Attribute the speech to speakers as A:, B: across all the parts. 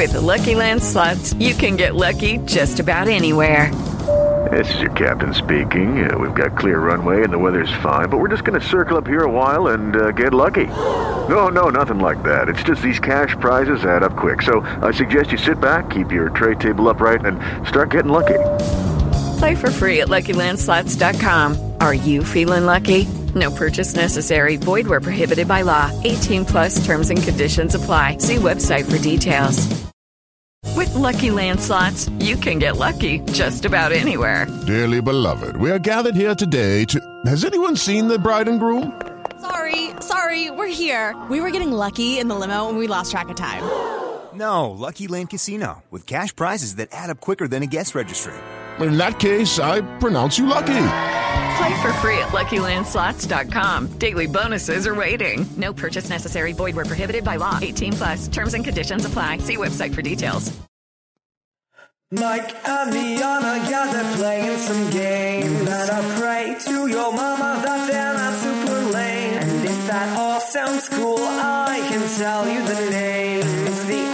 A: With the Lucky Land Slots, you can get lucky just about anywhere.
B: This is your captain speaking. We've got clear runway and the weather's fine, but we're just going to circle up here a while and get lucky. No, nothing like that. It's just these cash prizes add up quick. So I suggest you sit back, keep your tray table upright, and start getting lucky.
A: Play for free at LuckyLandSlots.com. Are you feeling lucky? No purchase necessary. Void where prohibited by law. 18 plus terms and conditions apply. See website for details. With Lucky Land Slots, you can get lucky just about anywhere.
C: Dearly beloved, we are gathered here today to... Has anyone seen the bride and groom?
D: Sorry, we're here. We were getting lucky in the limo and we lost track of time.
E: No, Lucky Land Casino, with cash prizes that add up quicker than a guest registry.
C: In that case, I pronounce you lucky.
A: Play for free at LuckyLandSlots.com. Daily bonuses are waiting. No purchase necessary. Void where prohibited by law. 18 plus. Terms and conditions apply. See website for details.
F: Mike and Liana, yeah, they're playing some games. And I pray to your mama that they're not super lame. And if that all sounds cool, I can tell you the name. It's the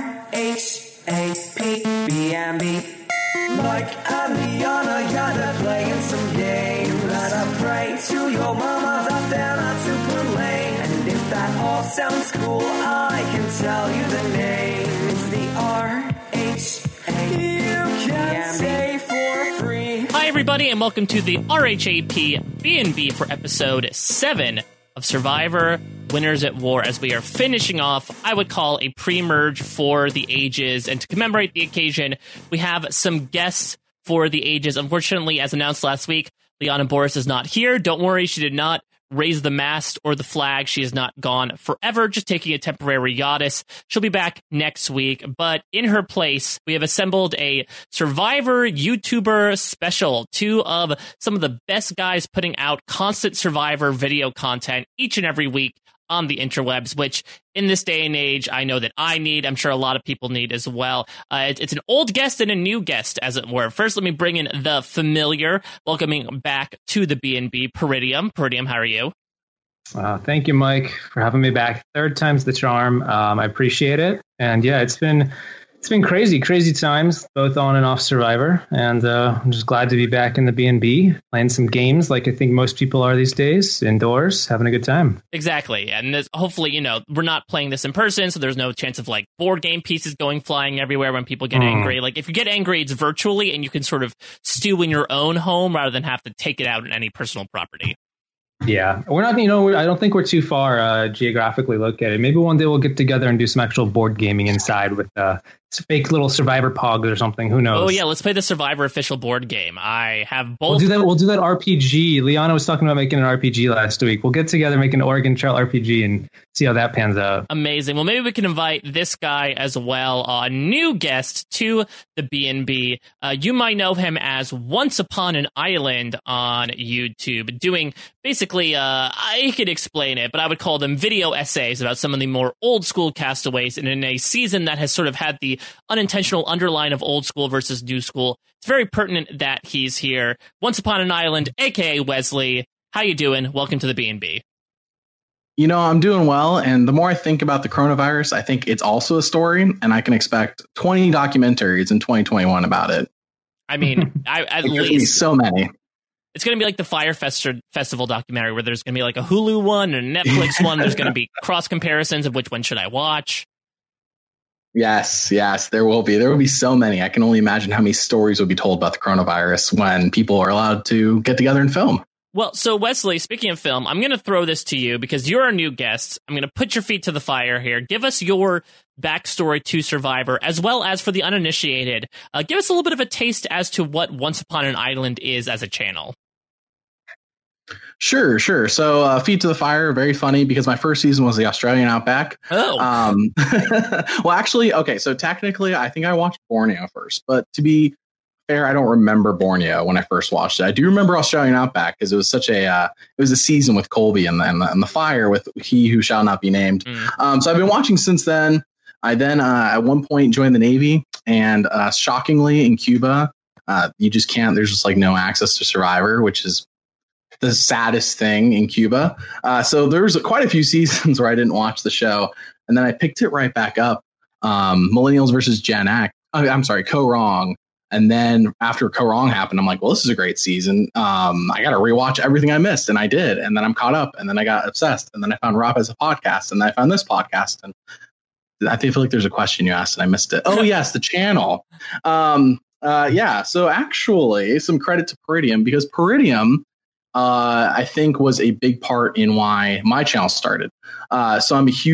F: RHAPBNB. Mike and Liana, yeah, they're playing some games. And I pray to your mama that they're not super lame. And if that all sounds cool, I can tell you the name. It's the RHAPBNB. You can say for free.
G: Hi, everybody, and welcome to the RHAP B&B for episode 7 of Survivor Winners at War, as we are finishing off, I would call, a pre-merge for the ages. And to commemorate the occasion, we have some guests for the ages. Unfortunately, as announced last week, Liana Boris is not here. Don't worry, she did not raise the mast or the flag. She is not gone forever, just taking a temporary hiatus. She'll be back next week, but in her place, we have assembled a Survivor YouTuber special. 2 of some of the best guys putting out constant Survivor video content each and every week on the interwebs, which in this day and age, I know that I need. I'm sure a lot of people need as well. It's an old guest and a new guest, as it were. First, let me bring in the familiar, welcoming back to the B&B, Peridium. Peridium, how are you?
H: Thank you, Mike, for having me back. 3rd time's the charm. I appreciate it. And yeah, it's been crazy times, both on and off Survivor. And I'm just glad to be back in the B&B, playing some games like I think most people are these days, indoors, having a good time.
G: Exactly. And hopefully, we're not playing this in person, so there's no chance of like board game pieces going flying everywhere when people get angry. Like if you get angry, it's virtually, and you can sort of stew in your own home rather than have to take it out in any personal property.
H: Yeah, we're not, I don't think we're too far geographically located. Maybe one day we'll get together and do some actual board gaming inside with fake little Survivor pogs or something. Who knows?
G: Oh, yeah, let's play the Survivor official board game. I have both.
H: We'll do that RPG. Liana was talking about making an RPG last week. We'll get together, make an Oregon Trail RPG, and see how that pans out.
G: Amazing. Well, maybe we can invite this guy as well, a new guest to the B&B. You might know him as Once Upon an Island on YouTube, doing basically, I could explain it, but I would call them video essays about some of the more old school castaways, and in a season that has sort of had the unintentional underline of old school versus new school. It's very pertinent that he's here. Once Upon an Island, aka Wesley. How you doing? Welcome to the B&B.
I: I'm doing well, and the more I think about the coronavirus, I think it's also a story, and I can expect 20 documentaries in 2021 about it.
G: I mean, at least
I: so many.
G: It's going to be like the Fire Festival documentary, where there's going to be like a Hulu one and a Netflix one. There's going to be cross comparisons of which one should I watch.
I: Yes, there will be. There will be so many. I can only imagine how many stories will be told about the coronavirus when people are allowed to get together and film.
G: Well, so Wesley, speaking of film, I'm going to throw this to you because you're our new guest. I'm going to put your feet to the fire here. Give us your backstory to Survivor, as well as for the uninitiated. Give us a little bit of a taste as to what Once Upon an Island is as a channel.
I: Sure. So Feet to the Fire, very funny because my first season was the Australian Outback.
G: Oh.
I: Well, actually, okay, so technically I think I watched Borneo first, but to be fair, I don't remember Borneo when I first watched it. I do remember Australian Outback because it was such it was a season with Colby and the fire with He Who Shall Not Be Named. So I've been watching since then. I then at one point joined the Navy, and shockingly in Cuba, you just can't, there's just like no access to Survivor, which is the saddest thing in Cuba. So there was quite a few seasons where I didn't watch the show, and then I picked it right back up Millennials versus Gen X. I'm sorry, Co Wrong. And then after Co Wrong happened, I'm like, well, this is a great season. I got to rewatch everything I missed. And I did. And then I'm caught up. And then I got obsessed. And then I found Rob as a podcast. And then I found this podcast. And I feel like there's a question you asked and I missed it. Oh, yes, the channel. Yeah. So actually, some credit to Peridium, because Peridium, I think, was a big part in why my channel started. So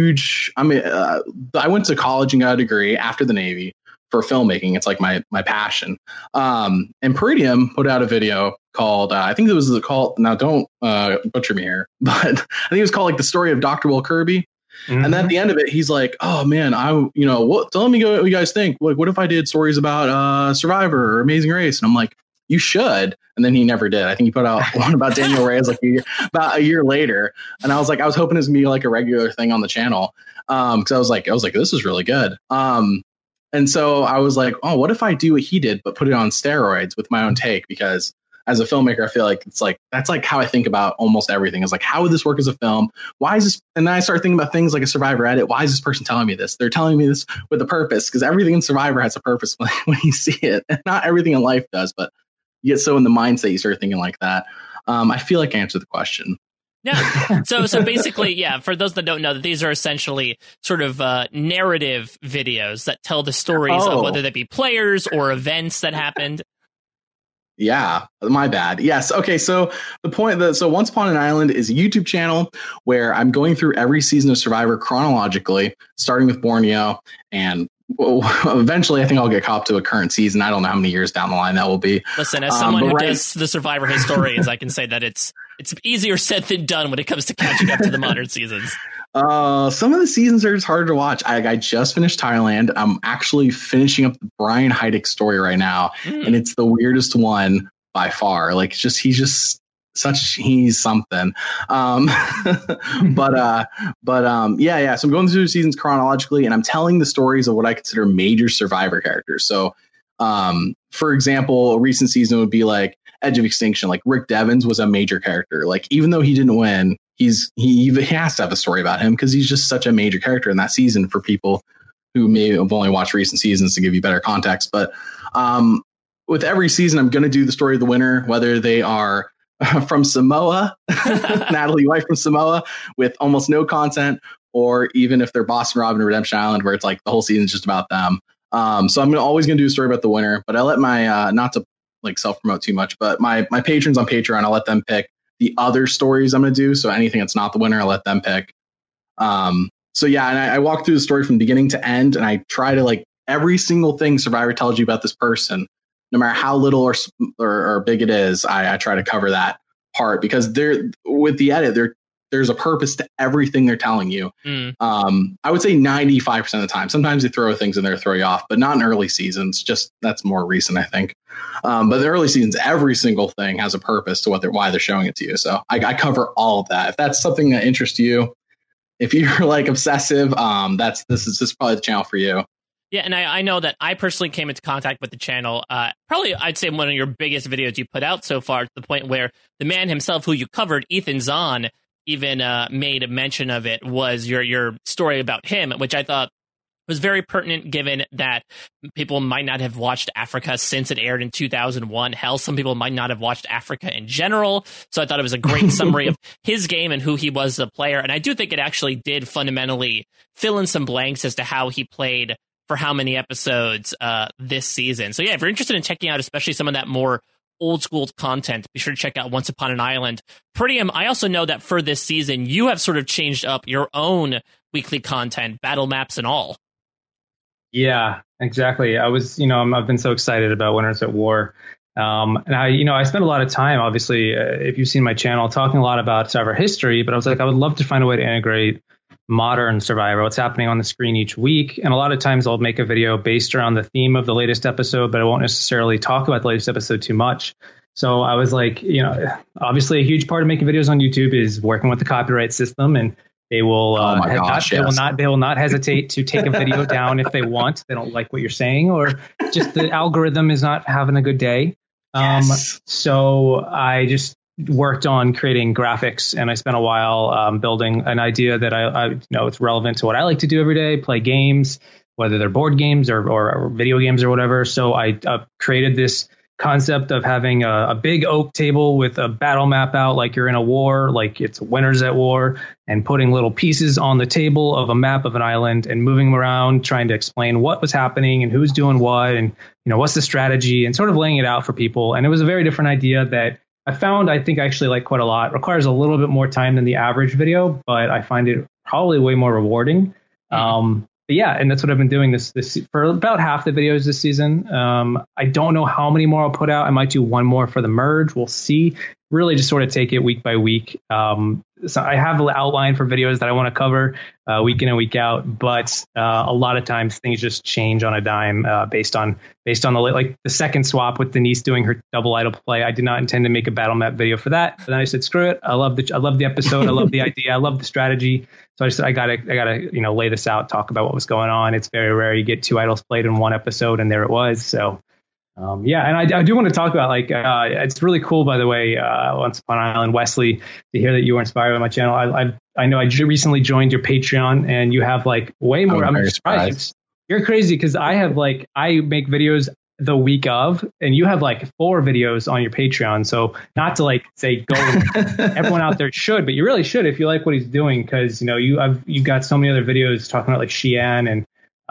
I: I went to college and got a degree after the Navy for filmmaking. It's like my passion. And Peridium put out a video called, I think it was called, now don't butcher me here, but I think it was called like The Story of Dr. Will Kirby. Mm-hmm. And then at the end of it, he's like, oh man, let me go what you guys think. Like, what if I did stories about Survivor or Amazing Race? And I'm like, you should. And then he never did. I think he put out one about Daniel Reyes like about a year later. And I was like, I was hoping it was gonna be like a regular thing on the channel. Cause I was like, this is really good. And so I was like, oh, what if I do what he did, but put it on steroids with my own take? Because as a filmmaker, I feel like that's like how I think about almost everything. Is like, how would this work as a film? Why is this? And then I started thinking about things like a Survivor edit. Why is this person telling me this? They're telling me this with a purpose, because everything in Survivor has a purpose when you see it. And not everything in life does, but you get so in the mindset you start thinking like that. I feel like I answered the question.
G: Yeah. So basically, yeah, for those that don't know, that these are essentially sort of narrative videos that tell the stories of whether they be players or events that happened.
I: Yeah, my bad. Yes. Okay. So the point so Once Upon an Island is a YouTube channel where I'm going through every season of Survivor chronologically, starting with Borneo, and eventually I think I'll get caught up to a current season. I don't know how many years down the line that will be.
G: Listen, as someone who does the Survivor historians, I can say that it's easier said than done when it comes to catching up to the modern seasons.
I: Some of the seasons are just hard to watch. I just finished Thailand. I'm actually finishing up the Brian Heidik story right now, and it's the weirdest one by far. Like, he's something. Yeah. So I'm going through the seasons chronologically, and I'm telling the stories of what I consider major Survivor characters. So, for example, a recent season would be like Edge of Extinction. Like, Rick Devens was a major character. Like, even though he didn't win, he has to have a story about him, because he's just such a major character in that season for people who may have only watched recent seasons to give you better context. But with every season, I'm going to do the story of the winner, whether they are from Samoa, Natalie White from Samoa, with almost no content, or even if they're Boston Rob and Redemption Island, where it's like the whole season is just about them. So I'm always going to do a story about the winner, but I let my, not to like self-promote too much, but my patrons on Patreon, I'll let them pick the other stories I'm going to do. So anything that's not the winner, I'll let them pick. So yeah, and I walk through the story from beginning to end, and I try to, like, every single thing Survivor tells you about this person, no matter how little or big it is, I try to cover that part, because with the edit, there's a purpose to everything they're telling you. I would say 95% of the time. Sometimes they throw things in there to throw you off, but not in early seasons. Just that's more recent, I think. But the early seasons, every single thing has a purpose to why they're showing it to you. So I cover all of that. If that's something that interests you, if you're like obsessive, this is probably the channel for you.
G: Yeah, and I know that I personally came into contact with the channel. Probably, I'd say one of your biggest videos you put out so far, to the point where the man himself, who you covered, Ethan Zahn, even made a mention of it, was your story about him, which I thought was very pertinent, given that people might not have watched Africa since it aired in 2001. Hell, some people might not have watched Africa in general. So I thought it was a great summary of his game and who he was as a player. And I do think it actually did fundamentally fill in some blanks as to how he played for how many episodes this season. So yeah, if you're interested in checking out especially some of that more old school content, be sure to check out Once Upon an Island. Peridium, I also know that for this season, you have sort of changed up your own weekly content, battle maps and all.
H: Yeah, exactly. I've been so excited about Winners at War. And I spent a lot of time, obviously, if you've seen my channel, talking a lot about Survivor history, but I was like, I would love to find a way to integrate modern Survivor, what's happening on the screen each week. And a lot of times I'll make a video based around the theme of the latest episode, but I won't necessarily talk about the latest episode too much. So I was like, obviously a huge part of making videos on YouTube is working with the copyright system, and they will they will not hesitate to take a video down if they want. They don't like what you're saying, or just the algorithm is not having a good day. So I just worked on creating graphics, and I spent a while building an idea that I it's relevant to what I like to do every day, play games, whether they're board games or video games or whatever. So I created this concept of having a big oak table with a battle map out like you're in a war, like it's Winners at War, and putting little pieces on the table of a map of an island and moving them around, trying to explain what was happening and who's doing what and, what's the strategy, and sort of laying it out for people. And it was a very different idea that I think I actually like quite a lot. It requires a little bit more time than the average video, but I find it probably way more rewarding. But yeah, and that's what I've been doing this for about half the videos this season. I don't know how many more I'll put out. I might do one more for the merge. We'll see. Really just sort of take it week by week. So I have an outline for videos that I want to cover week in and week out, but a lot of times things just change on a dime based on the second swap with Denise doing her double idol play. I did not intend to make a battle map video for that, but then I said screw it. I love the episode. I love the idea. I love the strategy. So I just said I gotta lay this out, talk about what was going on. It's very rare you get two idols played in one episode, and there it was. So. And I do want to talk about it's really cool, by the way, Once Upon an Island, Wesley, to hear that you were inspired by my channel. I know I recently joined your Patreon, and you have way more. I'm surprised. You're crazy because I make videos the week of, and you have 4 videos on your Patreon. So not to say go, everyone out there should, but you really should if you like what he's doing, because you've got so many other videos talking about Xi'an and.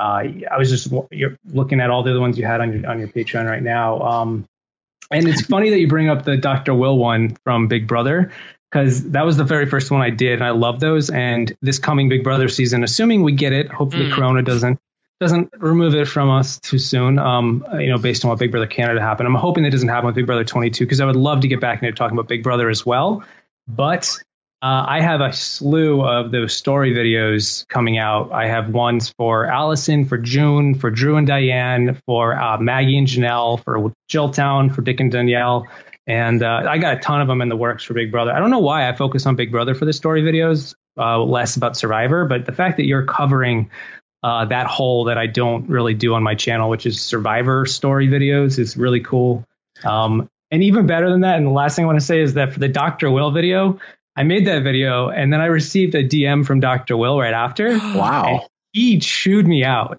H: I was just looking at all the other ones you had on your Patreon right now. And it's funny that you bring up the Dr. Will one from Big Brother, because that was the very first one I did. And I love those. And this coming Big Brother season, assuming we get it, hopefully Corona doesn't remove it from us too soon, based on what Big Brother Canada happened. I'm hoping that doesn't happen with Big Brother 22, because I would love to get back into talking about Big Brother as well. But I have a slew of those story videos coming out. I have ones for Allison, for June, for Drew and Diane, for Maggie and Janelle, for Jilltown, for Dick and Danielle. And I got a ton of them in the works for Big Brother. I don't know why I focus on Big Brother for the story videos, less about Survivor. But the fact that you're covering that hole that I don't really do on my channel, which is Survivor story videos, is really cool. And even better than that, and the last thing I want to say is that for the Dr. Will video, I made that video, and then I received a DM from Dr. Will right after.
I: Wow.
H: He chewed me out.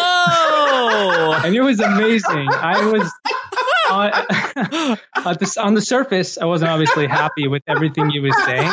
G: Whoa!
H: And it was amazing. I was on the surface, I wasn't obviously happy with everything he was saying.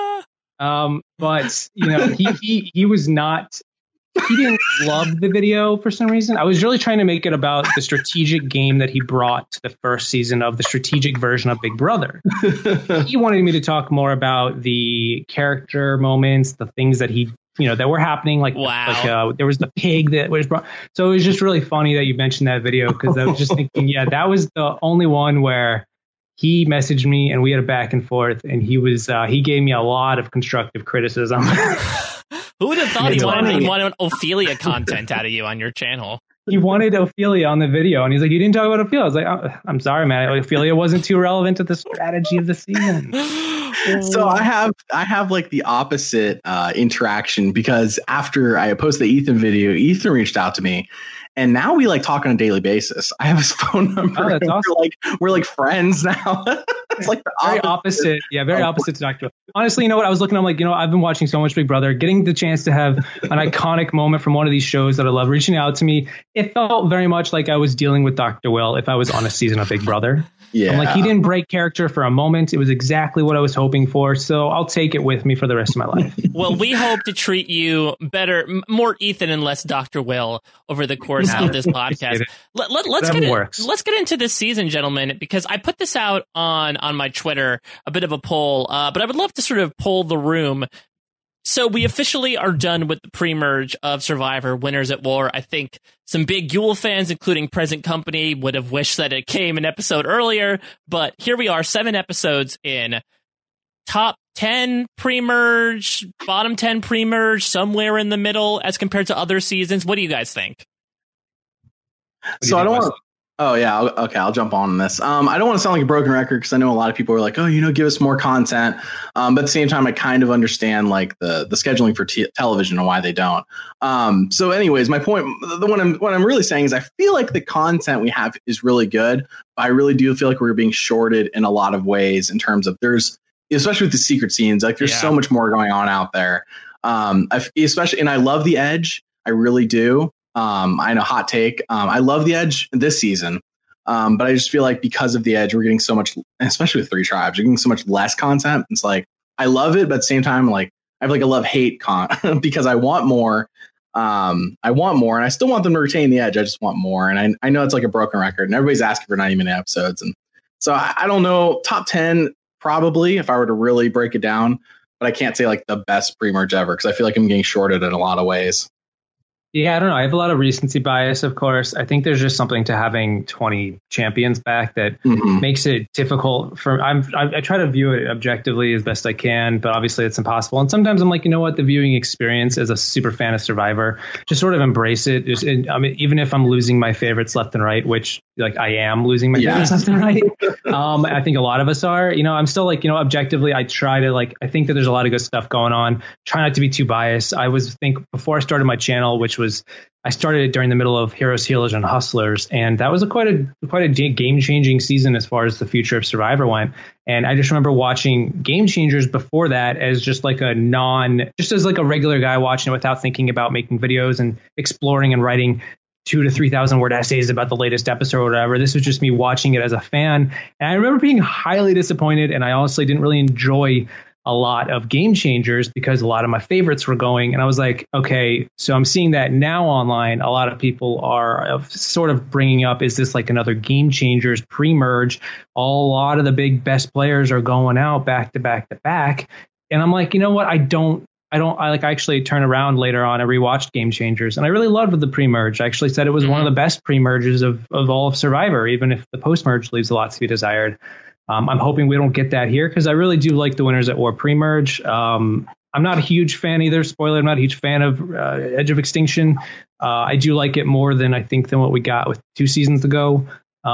H: But he was not. He didn't love the video for some reason. I was really trying to make it about the strategic game that he brought to the first season of the strategic version of Big Brother. He wanted me to talk more about the character moments, the things that that were happening. There was the pig that was brought. So it was just really funny that you mentioned that video, because I was just thinking, that was the only one where he messaged me and we had a back and forth, and he gave me a lot of constructive criticism.
G: Who would have thought he wanted Ophelia content out of you on your channel?
H: He wanted Ophelia on the video, and he's like, "You didn't talk about Ophelia." I was like, "I'm sorry, man. Ophelia wasn't too relevant to the strategy of the season."
I: So I have the opposite interaction, because after I posted the Ethan video, Ethan reached out to me, and now we talk on a daily basis. I have his phone number.
H: Oh, that's awesome.
I: We're friends now. It's the
H: very opposite. Yeah, very opposite to Dr. Honestly, you know what? I was looking, I'm I've been watching so much Big Brother, getting the chance to have an iconic moment from one of these shows that I love reaching out to me. It felt very much like I was dealing with Dr. Will if I was on a season of Big Brother.
I: Yeah.
H: I'm he didn't break character for a moment. It was exactly what I was hoping for. So I'll take it with me for the rest of my life.
G: Well, we hope to treat you better, more Ethan and less Dr. Will over the course of this podcast. Let's get into this season, gentlemen, because I put this out on my Twitter, a bit of a poll, but I would love to sort of poll the room. So we officially are done with the pre-merge of Survivor Winners at War. I think some big Yule fans, including Present Company, would have wished that it came an episode earlier. But here we are, 7 episodes in. Top 10 pre-merge, bottom 10 pre-merge, somewhere in the middle as compared to other seasons. What do you guys think?
I: So I don't want to... Oh, yeah. Okay, I'll jump on this. I don't want to sound like a broken record, because I know a lot of people are like, oh, give us more content. But at the same time, I kind of understand the scheduling for television and why they don't. So anyways, my point, what I'm really saying is I feel like the content we have is really good. But I really do feel like we're being shorted in a lot of ways in terms of especially with the secret scenes, there's so much more going on out there. Especially, and I love The Edge. I really do. I know, hot take. I love the Edge this season, but I just feel like because of the Edge, we're getting so much, especially with 3 Tribes, you're getting so much less content. It's like I love it, but at the same time, like I have like a love-hate because I want more. And I still want them to retain the Edge. I just want more, and I know it's like a broken record, and everybody's asking for 90-minute episodes, and so I don't know. Top 10 probably if I were to really break it down, but I can't say like the best pre-merge ever because I feel like I'm getting shorted in a lot of ways.
H: Yeah, I don't know. I have a lot of recency bias, of course. I think there's just something to having 20 champions back that makes it difficult for. I try to view it objectively as best I can, but obviously it's impossible. And sometimes I'm like, you know what, the viewing experience as a super fan of Survivor, just sort of embrace it. I mean, even if I'm losing my favorites left and right, which like I am losing my favorites left and right. I think a lot of us are. You know, I'm still like, you know, objectively, I try to like. I think that there's a lot of good stuff going on. Try not to be too biased. I think before I started my channel, which was I started it during the middle of Heroes, Healers, and Hustlers, and that was quite a game changing season as far as the future of Survivor went. And I just remember watching Game Changers before that as just like as like a regular guy watching it without thinking about making videos and exploring and writing 2,000 to 3,000 word essays about the latest episode or whatever. This was just me watching it as a fan, and I remember being highly disappointed. And I honestly didn't really enjoy a lot of Game Changers because a lot of my favorites were going, and I was like, okay, so I'm seeing that now online. A lot of people are sort of bringing up, is this like another Game Changers pre-merge? A lot of the big best players are going out back to back to back, and I'm like, you know what? I actually turned around later on and rewatched Game Changers, and I really loved the pre-merge. I actually said it was one of the best pre-merges of all of Survivor, even if the post-merge leaves a lot to be desired. I'm hoping we don't get that here because I really do like the Winners at War pre-merge. I'm not a huge fan either. Spoiler, I'm not a huge fan of Edge of Extinction. I do like it more than what we got with 2 seasons ago.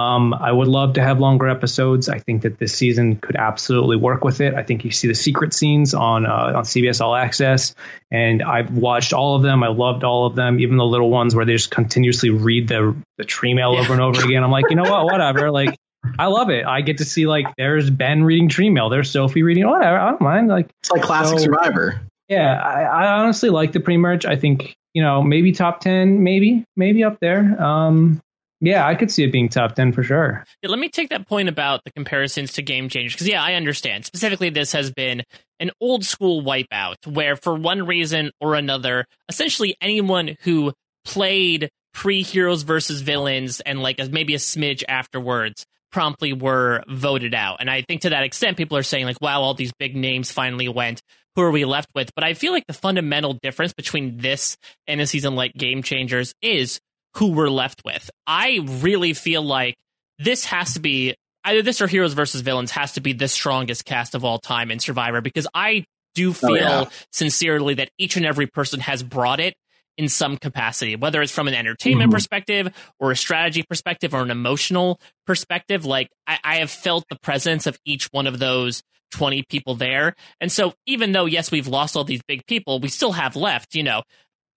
H: I would love to have longer episodes. I think that this season could absolutely work with it. I think you see the secret scenes on CBS All Access, and I've watched all of them. I loved all of them, even the little ones where they just continuously read the tree mail over and over again. I'm like, you know what, whatever. Like, I love it. I get to see like there's Ben reading tree mail, there's Sophie reading, whatever. I don't mind. Like,
I: it's like classic Survivor.
H: Yeah, I honestly like the pre-merge. I think, you know, maybe top 10, maybe up there. Yeah, I could see it being top 10 for sure.
G: Yeah, let me take that point about the comparisons to Game Changers, because yeah, I understand. Specifically, this has been an old school wipeout where for one reason or another, essentially anyone who played pre-Heroes versus Villains and like maybe a smidge afterwards promptly were voted out. And I think to that extent, people are saying like, wow, all these big names finally went. Who are we left with? But I feel like the fundamental difference between this and a season like Game Changers is who we're left with. I really feel like this has to be either this or Heroes versus Villains has to be the strongest cast of all time in Survivor, because I do feel sincerely that each and every person has brought it in some capacity, whether it's from an entertainment perspective or a strategy perspective or an emotional perspective. Like I have felt the presence of each one of those 20 people there. And so even though, yes, we've lost all these big people, we still have left, you know.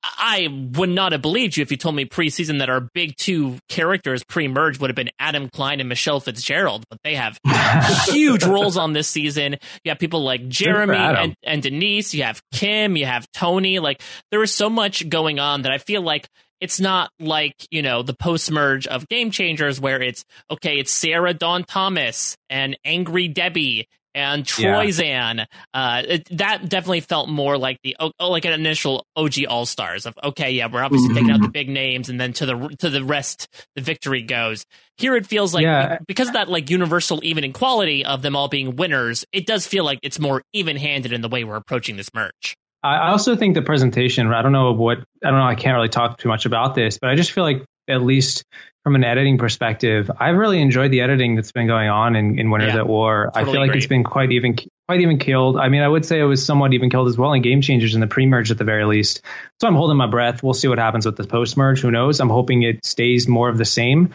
G: I would not have believed you if you told me preseason that our big 2 characters pre-merge would have been Adam Klein and Michelle Fitzgerald, but they have huge roles on this season. You have people like Jeremy and Denise, you have Kim, you have Tony. Like, there is so much going on that I feel like it's not like, you know, the post-merge of Game Changers where it's, okay, it's Sarah Dawn Thomas and Angry Debbie and Troyzan. That definitely felt more like like an initial OG All-Stars of, okay, yeah, we're obviously taking out the big names, and then to the rest the victory goes. Here it feels like because of that like universal even equality of them all being winners, it does feel like it's more even-handed in the way we're approaching this merge.
H: I also think the presentation, I don't know, I can't really talk too much about this, but I just feel like, at least from an editing perspective, I've really enjoyed the editing that's been going on in Winners at War. Totally I feel like it's been quite even killed. I mean, I would say it was somewhat even killed as well in Game Changers in the pre-merge at the very least. So I'm holding my breath. We'll see what happens with the post-merge. Who knows? I'm hoping it stays more of the same.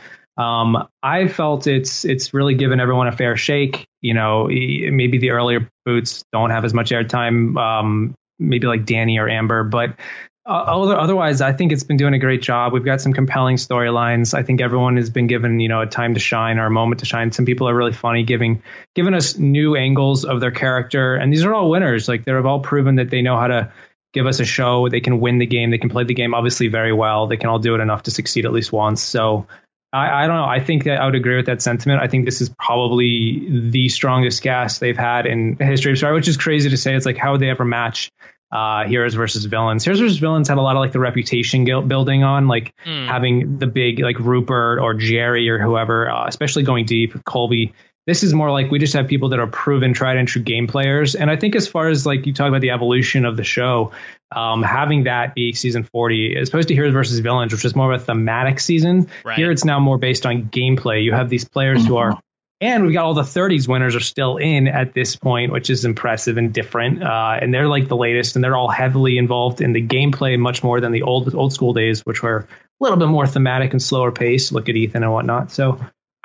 H: I felt it's really given everyone a fair shake. You know, maybe the earlier boots don't have as much airtime, maybe like Danny or Amber, but otherwise, I think it's been doing a great job. We've got some compelling storylines. I think everyone has been given, you know, a time to shine or a moment to shine. Some people are really funny, giving us new angles of their character. And these are all winners. Like, they've all proven that they know how to give us a show. They can win the game. They can play the game obviously very well. They can all do it enough to succeed at least once. So I don't know. I think that I would agree with that sentiment. I think this is probably the strongest cast they've had in the history of Star Wars, which is crazy to say. It's like, how would they ever match Heroes versus Villains? Heroes versus Villains had a lot of like the reputation building on like having the big like Rupert or Jerry or whoever, especially going deep with Colby. This is more like we just have people that are proven, tried and true game players. And I think as far as like you talk about the evolution of the show, having that be season 40 as opposed to Heroes versus Villains, which is more of a thematic season. Right. Here it's now more based on gameplay. You have these players who are, and we've got all the 30s winners are still in at this point, which is impressive and different. And they're like the latest, and they're all heavily involved in the gameplay much more than the old school days, which were a little bit more thematic and slower paced. Look at Ethan and whatnot. So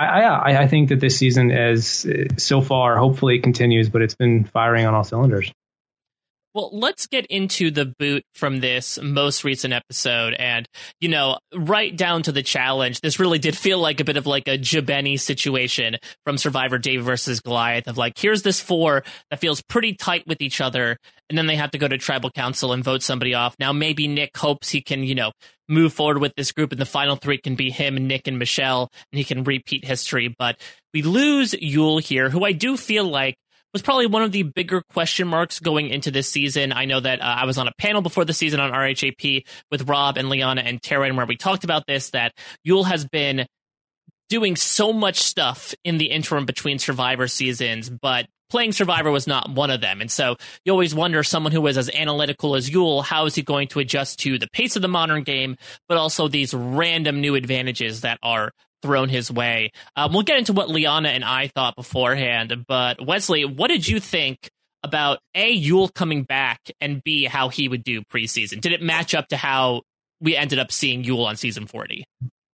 H: I think that this season is so far, hopefully it continues, but it's been firing on all cylinders.
G: Well, let's get into the boot from this most recent episode. And, you know, right down to the challenge, this really did feel like a bit of like a Jabeni situation from Survivor David versus Goliath of like, here's this 4 that feels pretty tight with each other. And then they have to go to tribal council and vote somebody off. Now, maybe Nick hopes he can, you know, move forward with this group and the final 3 can be him, Nick, and Michelle, and he can repeat history. But we lose Yul here, who I do feel like was probably one of the bigger question marks going into this season. I know that I was on a panel before the season on RHAP with Rob and Liana and Taryn where we talked about this, that Yul has been doing so much stuff in the interim between Survivor seasons, but playing Survivor was not one of them. And so you always wonder, someone who is as analytical as Yul, how is he going to adjust to the pace of the modern game, but also these random new advantages that are thrown his way. We'll get into what Liana and I thought beforehand, but Wesley, what did you think about A, Yul coming back, and B, how he would do preseason? Did it match up to how we ended up seeing Yul on season 40?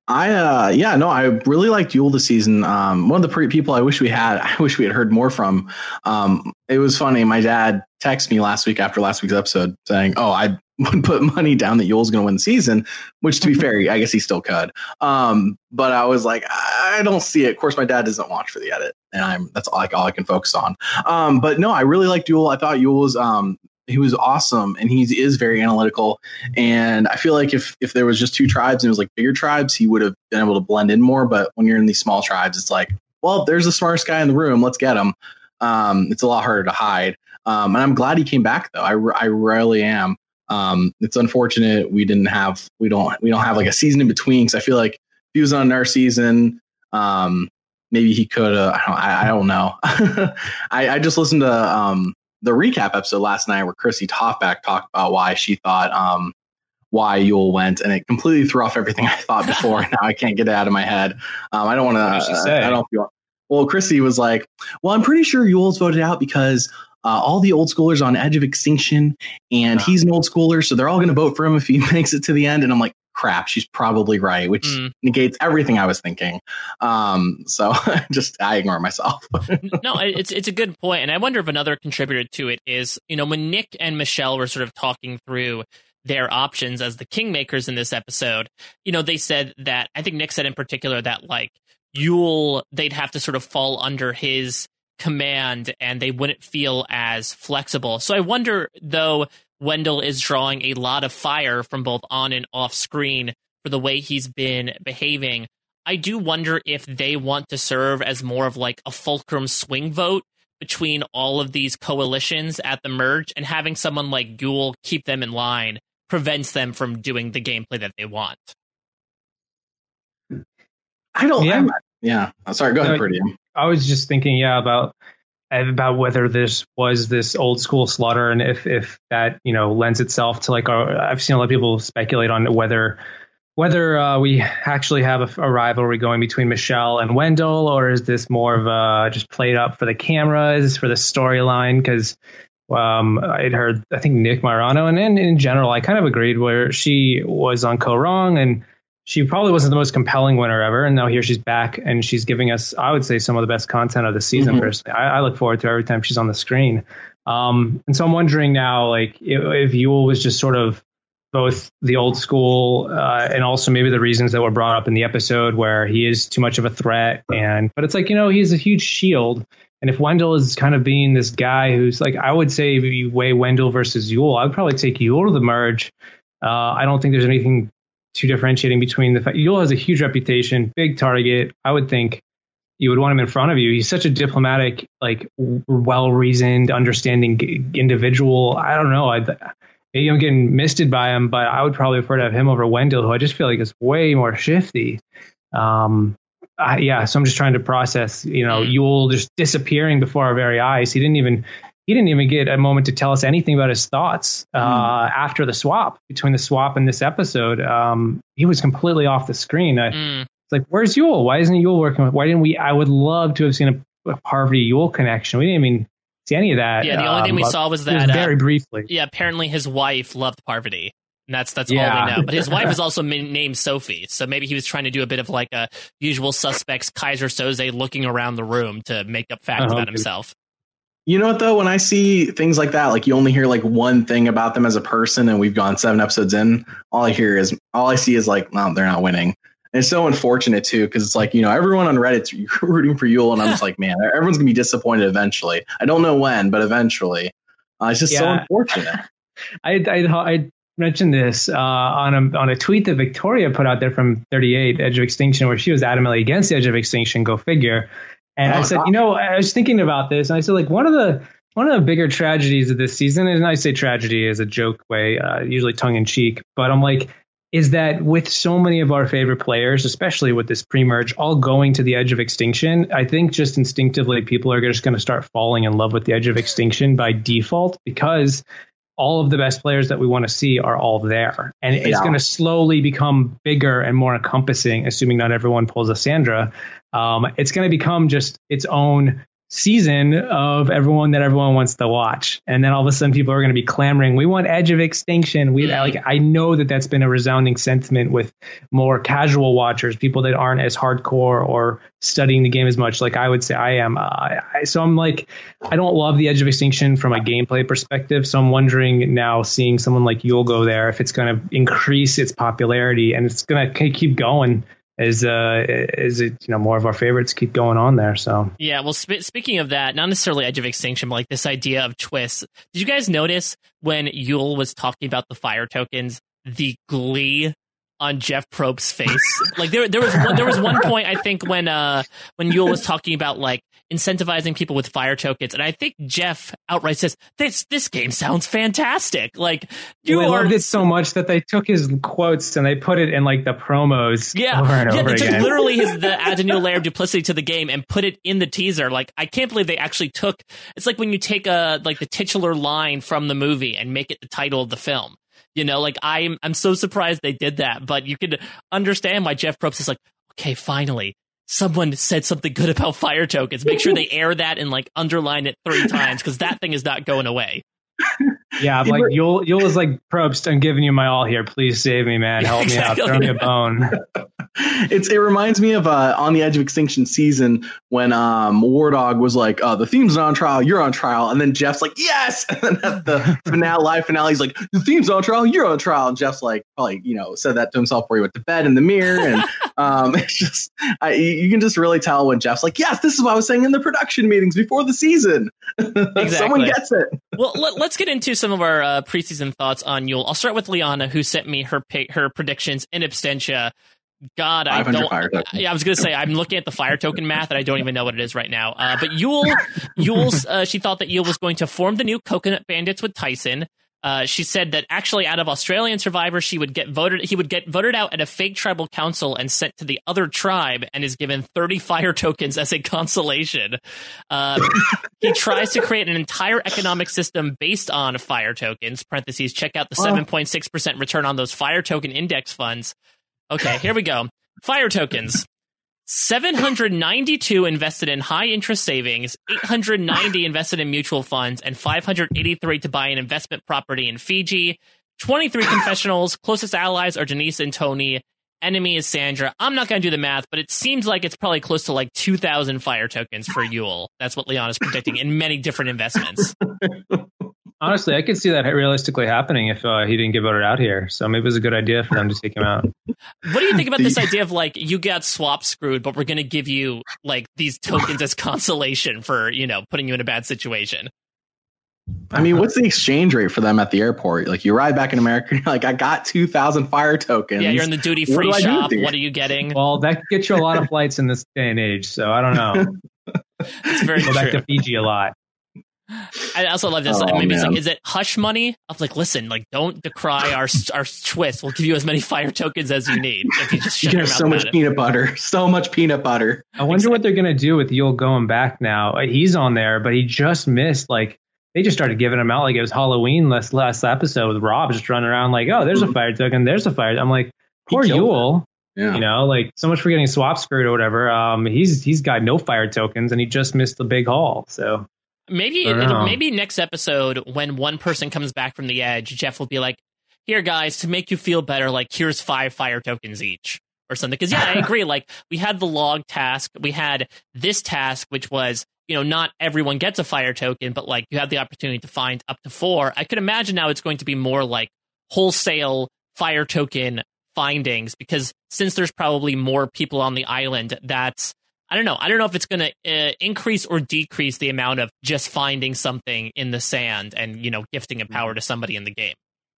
I: I really liked Yul this season. One of the people I wish we had heard more from. It was funny. My dad texted me last week after last week's episode saying, "Oh, I would put money down that Yul's going to win the season," which, to be fair, I guess he still could. But I was like, I don't see it. Of course, my dad doesn't watch for the edit, and that's all I can focus on. But no, I really liked Yul. I thought Yul was he was awesome, and he is very analytical. And I feel like if there was just 2 tribes and it was like bigger tribes, he would have been able to blend in more. But when you're in these small tribes, it's like, well, there's the smartest guy in the room. Let's get him. It's a lot harder to hide. And I'm glad he came back, though. I really am. It's unfortunate we don't have like a season in between, because I feel like if he was on our season, maybe he could. I don't know. I just listened to the recap episode last night where Chrissy Toffback talked about why she thought why Yul went, and it completely threw off everything I thought before. Now I can't get it out of my head. I don't want to. I don't know if you want. Well, Chrissy was like, "Well, I'm pretty sure Yul's voted out because all the old schoolers are on edge of extinction, and he's an old schooler, so they're all going to vote for him if he makes it to the end." And I'm like, crap, she's probably right, which negates everything I was thinking. So I ignore myself.
G: No, it's a good point. And I wonder if another contributor to it is, you know, when Nick and Michelle were sort of talking through their options as the Kingmakers in this episode, you know, they said that, I think Nick said in particular that like Yul, they'd have to sort of fall under his command and they wouldn't feel as flexible. So I wonder, though, Wendell is drawing a lot of fire from both on and off screen for the way he's been behaving. I do wonder if they want to serve as more of like a fulcrum swing vote between all of these coalitions at the merge, and having someone like Yul keep them in line prevents them from doing the gameplay that they want.
I: Sorry, go ahead, Pretty.
H: I was just thinking, about whether this was this old school slaughter, and if that, you know, lends itself to like I've seen a lot of people speculate on whether we actually have a rivalry going between Michelle and Wendell, or is this more of a just played up for the cameras, for the storyline? Because I'd heard, I think Nick Marano, and in general, I kind of agreed where she was on co-wrong, and she probably wasn't the most compelling winner ever. And now here she's back, and she's giving us, I would say, some of the best content of the season. Personally, I look forward to every time she's on the screen. And so I'm wondering now, like, if Yul was just sort of both the old school and also maybe the reasons that were brought up in the episode where he is too much of a threat. But it's like, you know, he's a huge shield. And if Wendell is kind of being this guy who's like, I would say you weigh Wendell versus Yul, I would probably take Yul to the merge. I don't think there's anything too differentiating between the fact Yul has a huge reputation, big target. I would think you would want him in front of you. He's such a diplomatic, like well-reasoned, understanding individual. I don't know. Maybe I'm getting misted by him, but I would probably prefer to have him over Wendell, who I just feel like is way more shifty. So I'm just trying to process, Yul just disappearing before our very eyes. He didn't even get a moment to tell us anything about his thoughts after the swap. Between the swap and this episode, he was completely off the screen. It's like, where's Yul? Why isn't Yul working with? Why didn't we? I would love to have seen a Parvati Yul connection. We didn't even see any of that.
G: Yeah, the only thing we saw was that
H: very briefly.
G: Yeah, apparently his wife loved Parvati. And that's all we know. But his wife is also named Sophie, so maybe he was trying to do a bit of like a Usual Suspects Kaiser Soze looking around the room to make up facts about himself.
I: You know what, though? When I see things like that, like you only hear like one thing about them as a person, and we've gone 7 episodes in, all I see is like, no, they're not winning. And it's so unfortunate, too, because it's like, everyone on Reddit's rooting for Yul, and I'm just like, man, everyone's going to be disappointed eventually. I don't know when, but eventually. It's just so unfortunate.
H: I mentioned this on a tweet that Victoria put out there from 38, Edge of Extinction, where she was adamantly against the Edge of Extinction, go figure. And I said, I was thinking about this, and I said, like, one of the bigger tragedies of this season, and I say tragedy as a joke way, usually tongue in cheek, but I'm like, is that with so many of our favorite players, especially with this pre-merge, all going to the Edge of Extinction, I think just instinctively people are just going to start falling in love with the Edge of Extinction by default, because all of the best players that we want to see are all there. And it's going to slowly become bigger and more encompassing, assuming not everyone pulls a Sandra. It's going to become just its own season of everyone that everyone wants to watch. And then all of a sudden people are going to be clamoring, we want Edge of Extinction. I know that's been a resounding sentiment with more casual watchers, people that aren't as hardcore or studying the game as much, like I would say I am. So I'm like, I don't love the Edge of Extinction from a gameplay perspective. So I'm wondering now, seeing someone like Yul go there, if it's going to increase its popularity and it's going to keep going as more of our favorites keep going on there. So
G: yeah, well, speaking of that, not necessarily Edge of Extinction, but like this idea of twists. Did you guys notice when Yul was talking about the fire tokens, the glee on Jeff Probst's face? Like there was one point, I think, when Yul was talking about like incentivizing people with fire tokens, and I think Jeff outright says, "This game sounds fantastic." Like
H: I loved it so much that they took his quotes and they put it in like the promos over and over
G: they
H: again.
G: took literally add a new layer of duplicity to the game and put it in the teaser. Like, I can't believe they actually took. It's like when you take the titular line from the movie and make it the title of the film. I'm so surprised they did that, but you could understand why Jeff Probst is like, okay, finally, someone said something good about fire tokens. Make sure they air that and like underline it 3 times, because that thing is not going away.
H: Yeah, like Yul is like, Probst, I'm giving you my all here. Please save me, man. Help me out. Throw me a bone.
I: It reminds me of on the Edge of Extinction season when War Dog was like, the theme's not on trial, you're on trial, and then Jeff's like, yes, and then at the live finale, he's like, the theme's on trial, you're on trial, and Jeff's like, probably said that to himself before he went to bed in the mirror, and it's just you can just really tell when Jeff's like, yes, this is what I was saying in the production meetings before the season. Exactly. Someone gets it.
G: Well, let's get into some of our preseason thoughts on Yul. I'll start with Liana, who sent me her predictions in absentia. God, I don't. Yeah, I was gonna say I'm looking at the fire token math and I don't even know what it is right now. But Yul, she thought that Yul was going to form the new Coconut Bandits with Tyson. She said that actually, out of Australian Survivor, he would get voted out at a fake tribal council and sent to the other tribe, and is given 30 fire tokens as a consolation. He tries to create an entire economic system based on fire tokens. Parentheses, check out the 7.6% return on those fire token index funds. Okay, here we go. Fire tokens. 792 invested in high interest savings, 890 invested in mutual funds, and 583 to buy an investment property in Fiji. 23 confessionals. Closest allies are Denise and Tony. Enemy is Sandra. I'm not going to do the math, but it seems like it's probably close to like 2,000 fire tokens for Yul. That's what Leon is predicting in many different investments.
H: Honestly, I could see that realistically happening if he didn't get voted out here. So maybe it was a good idea for them to take him out.
G: What do you think about this idea of like, you got swap screwed, but we're going to give you like these tokens as consolation for, putting you in a bad situation?
I: I mean, what's the exchange rate for them at the airport? Like, you ride back in America, and you're like, I got 2,000 fire tokens.
G: Yeah, you're in the duty-free shop. What are you getting?
H: Well, that could get you a lot of flights in this day and age, so I don't know.
G: It's very true.
H: Go back to Fiji a lot.
G: I also love this. Maybe it's like, is it hush money? Of like, listen, like, don't decry our twist. We'll give you as many fire tokens as you need. If you just shut your mouth
I: so much peanut butter. So much peanut butter.
H: I wonder what they're going to do with Yule going back now. He's on there, but he just missed, like, they just started giving him out like it was Halloween last episode with Rob just running around like, oh, there's a fire token. There's a fire. I'm like, poor Yule. Yeah. Like, so much for getting swap screwed or whatever. He's got no fire tokens and he just missed the big haul. So
G: maybe next episode, when one person comes back from the edge, Jeff will be like, here, guys, to make you feel better, like, here's 5 fire tokens each or something. Because, yeah, I agree. Like, we had the log task. We had this task, which was, not everyone gets a fire token, but like you have the opportunity to find up to 4. I could imagine now it's going to be more like wholesale fire token findings, because since there's probably more people on the island, that's, I don't know if it's going to increase or decrease the amount of just finding something in the sand and, gifting a power to somebody in the game.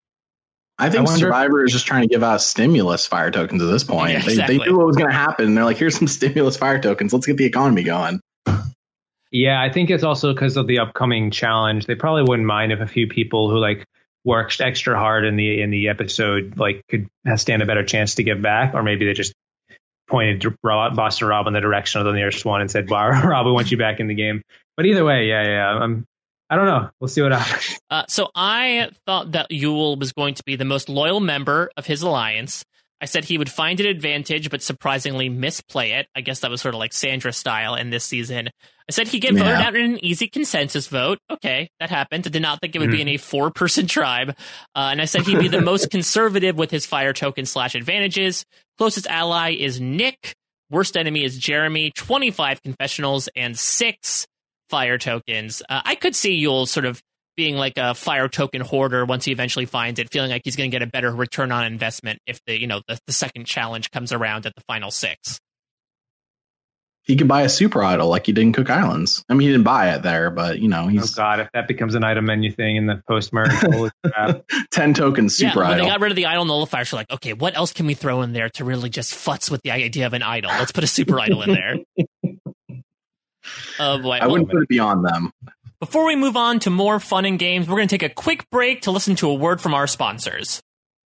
I: I think Survivor is just trying to give out stimulus fire tokens at this point. Yeah, exactly. They knew what was going to happen. They're like, here's some stimulus fire tokens. Let's get the economy going.
H: Yeah, I think it's also because of the upcoming challenge. They probably wouldn't mind if a few people who like worked extra hard in the episode like could stand a better chance to give back, or maybe they just pointed to Boston Rob in the direction of the nearest one and said, "Wow, Rob, we want you back in the game." But either way, yeah, I don't know. We'll see what happens.
G: So I thought that Yule was going to be the most loyal member of his alliance. I said he would find an advantage, but surprisingly misplay it. I guess that was sort of like Sandra style in this season. I said he'd get voted out in an easy consensus vote. Okay, that happened. I did not think it would be in a 4-person tribe. And I said he'd be the most conservative with his fire token / advantages. Closest ally is Nick. Worst enemy is Jeremy. 25 confessionals and 6 fire tokens. I could see Yule sort of being like a fire token hoarder once he eventually finds it, feeling like he's going to get a better return on investment if the second challenge comes around at the final 6.
I: He could buy a super idol like he did in Cook Islands. I mean, he didn't buy it there, but he's...
H: Oh God, if that becomes an item menu thing in the post-merge, holy crap.
I: 10 tokens super idol.
G: When they got rid of the idol nullifiers, they're like, okay, what else can we throw in there to really just futz with the idea of an idol? Let's put a super idol in there. Oh boy,
I: I wouldn't put it beyond them.
G: Before we move on to more fun and games, we're going to take a quick break to listen to a word from our sponsors.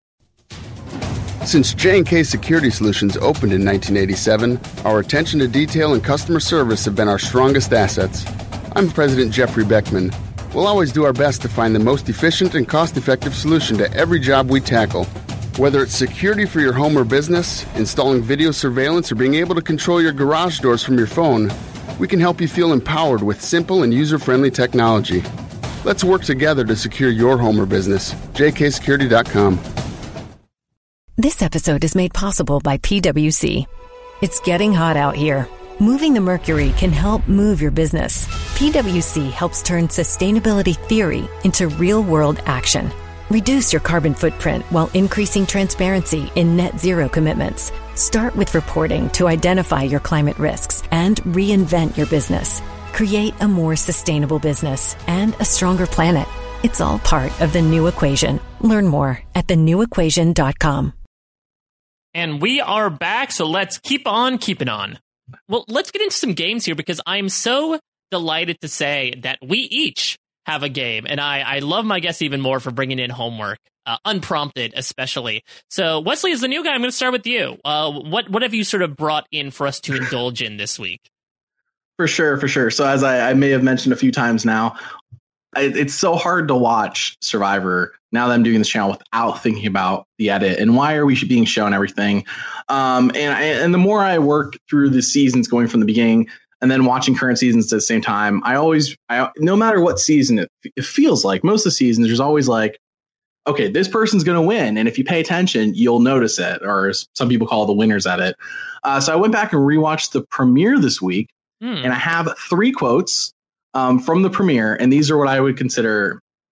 J: Since J&K Security Solutions opened in 1987, our attention to detail and customer service have been our strongest assets. I'm President Jeffrey Beckman. We'll always do our best to find the most efficient and cost-effective solution to every job we tackle. Whether it's security for your home or business, installing video surveillance, or being able to control your garage doors from your phone, we can help you feel empowered with simple and user-friendly technology. Let's work together to secure your home or business. jksecurity.com.
A: This episode is made possible by PwC. It's getting hot out here. Moving the mercury can help move your business. PwC helps turn sustainability theory into real-world action. Reduce your carbon footprint while increasing transparency in net zero commitments. Start with reporting to identify your climate risks and reinvent your business. Create a more sustainable business and a stronger planet. It's all part of The New Equation. Learn more at thenewequation.com.
G: And we are back, so let's keep on keeping on. Well, let's get into some games here, because I'm so delighted to say that we each have a game, and I love my guests even more for bringing in homework, unprompted especially. So, Wesley, as the new guy, I'm going to start with you. What have you sort of brought in for us to indulge in this week?
I: For sure. So as I may have mentioned a few times now, it's so hard to watch Survivor now that I'm doing this channel without thinking about the edit and why are we being shown everything. And the more I work through the seasons going from the beginning and then watching current seasons at the same time, I no matter what season it feels like, most of the seasons, there's always like, okay, this person's going to win. And if you pay attention, you'll notice it, or as some people call the winners edit. So I went back and rewatched the premiere this week, and I have 3 quotes from the premiere, and these are what I would consider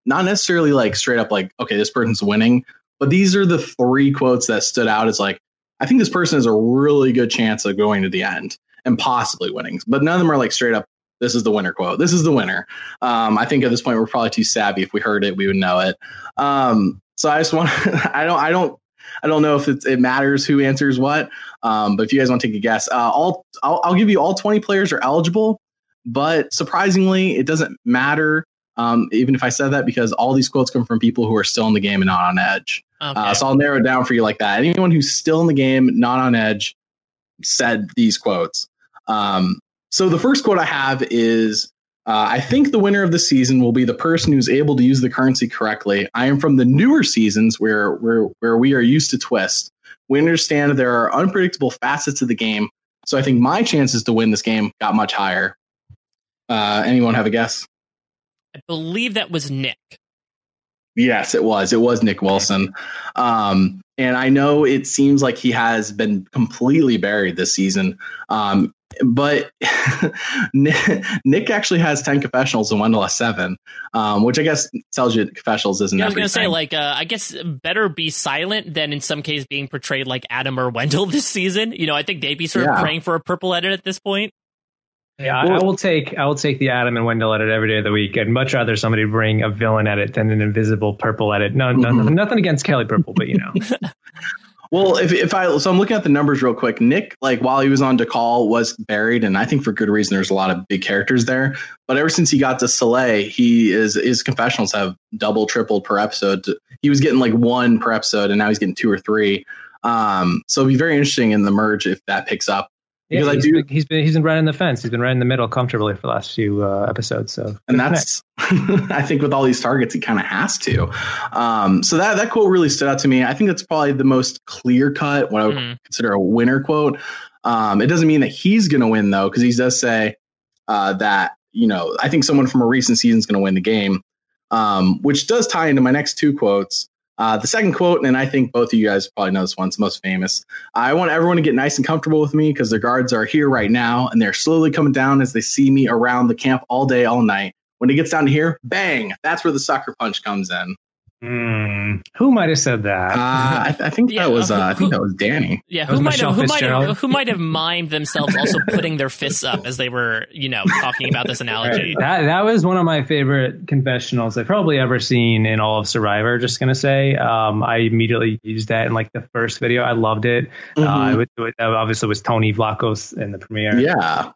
I: not necessarily like straight up like, okay, this person's winning, but these are the 3 quotes that stood out as like, I think this person has a really good chance of going to the end and possibly winning. But none of them are like straight up, this is the winner quote. This is the winner. I think at this point we're probably too savvy. If we heard it, we would know it. So I just want I don't know if it matters who answers what. But if you guys want to take a guess, I'll give you all 20 players are eligible, but surprisingly, it doesn't matter. Even if I said that, because all these quotes come from people who are still in the game and not on edge. Okay. So I'll narrow it down for you like that. Anyone who's still in the game, not on edge, said these quotes. So the first quote I have is, I think the winner of the season will be the person who's able to use the currency correctly. I am from the newer seasons where we are used to twist. We understand there are unpredictable facets of the game, so I think my chances to win this game got much higher. Anyone have a guess?
G: I believe that was Nick.
I: Yes, it was. It was Nick Wilson. And I know it seems like he has been completely buried this season. But Nick actually has 10 confessionals and Wendell has 7, which I guess tells you confessionals isn't everything.
G: I was going to say, like, I guess better be silent than in some case being portrayed like Adam or Wendell this season. You know, I think they'd be sort of praying for a purple edit at this point.
H: Yeah, well, I will take the Adam and Wendell edit every day of the week. I'd much rather somebody bring a villain edit than an invisible purple edit. No, nothing against Kelly Purple, but you know.
I: Well, so I'm looking at the numbers real quick. Nick, like while he was on DeCall, was buried, and I think for good reason. There's a lot of big characters there. But ever since he got to Soleil, his confessionals have double, tripled per episode. He was getting like 1 per episode, and now he's getting 2 or 3. So it'll be very interesting in the merge if that picks up. Because
H: he's been running the fence. He's been right in the middle comfortably for the last few episodes. So,
I: and that's I think with all these targets, he kind of has to. So that quote really stood out to me. I think that's probably the most clear cut, what I would consider a winner quote. It doesn't mean that he's going to win though, because he does say that I think someone from a recent season is going to win the game, which does tie into my next 2 quotes. The second quote, and I think both of you guys probably know this one, it's the most famous. I want everyone to get nice and comfortable with me because the guards are here right now, and they're slowly coming down as they see me around the camp all day, all night. When it gets down to here, bang, that's where the sucker punch comes in.
H: Who might have said that?
I: I think that was Danny.
G: Yeah, who might have mimed themselves also putting their fists up as they were, talking about this analogy.
H: That was one of my favorite confessionals I've probably ever seen in all of Survivor. Just gonna say, I immediately used that in like the first video. I loved it. It obviously was Tony Vlachos in the premiere.
I: Yeah,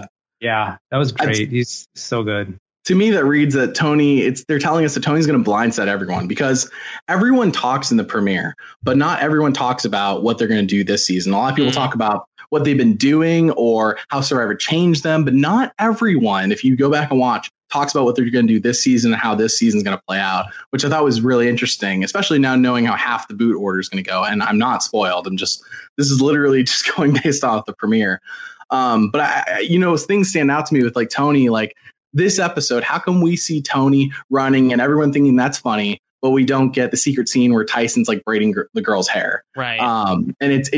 H: that was great. He's so good.
I: To me, that reads that they're telling us that Tony's going to blindside everyone because everyone talks in the premiere, but not everyone talks about what they're going to do this season. A lot of people talk about what they've been doing or how Survivor changed them, but not everyone, if you go back and watch, talks about what they're going to do this season and how this season's going to play out, which I thought was really interesting, especially now knowing how half the boot order is going to go. And I'm not spoiled. This is literally just going based off the premiere. But things stand out to me with like Tony, like, this episode, how come we see Tony running and everyone thinking that's funny, but we don't get the secret scene where Tyson's like braiding the girl's hair?
G: Right.
I: And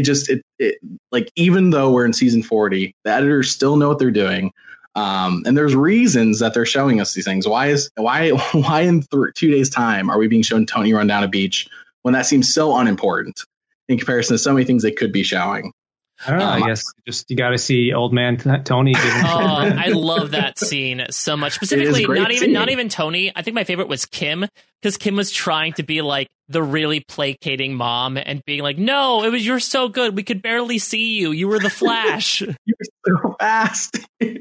I: it like, even though we're in season 40, the editors still know what they're doing. And there's reasons that they're showing us these things. Why in 2 days time are we being shown Tony run down a beach when that seems so unimportant in comparison to so many things they could be showing?
H: I don't know. I guess just you got to see old man Tony.
G: I love that scene so much. Specifically, not even Tony. I think my favorite was Kim, because Kim was trying to be like the really placating mom and being like, "No, you're so good. We could barely see you. You were the Flash.
I: You were so fast."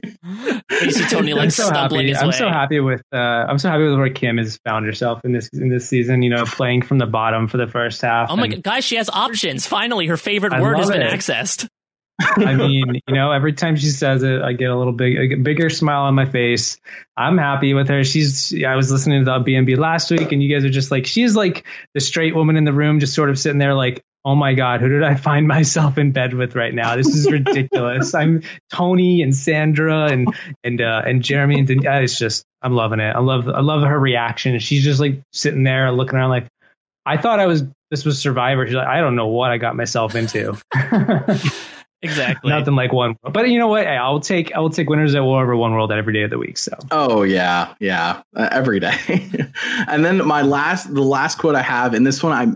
G: You see Tony like stumbling his way.
H: I'm so happy with where Kim has found herself in this season. Playing from the bottom for the first half.
G: Oh my god, guys, she has options. Finally, her favorite word has been accessed.
H: I mean, every time she says it, I get a bigger smile on my face. I'm happy with her. I was listening to the B&B last week, and you guys are just like, she's like the straight woman in the room, just sort of sitting there like, oh my God, who did I find myself in bed with right now? This is ridiculous. I'm Tony and Sandra and Jeremy, and it's just, I'm loving it. I love her reaction. She's just like sitting there looking around like, I thought this was Survivor. She's like, I don't know what I got myself into.
G: Exactly.
H: Nothing like One World. But you know what? Hey, I'll take Winners at War over One World every day of the week. So.
I: Oh yeah, every day. And then the last quote I have, and this one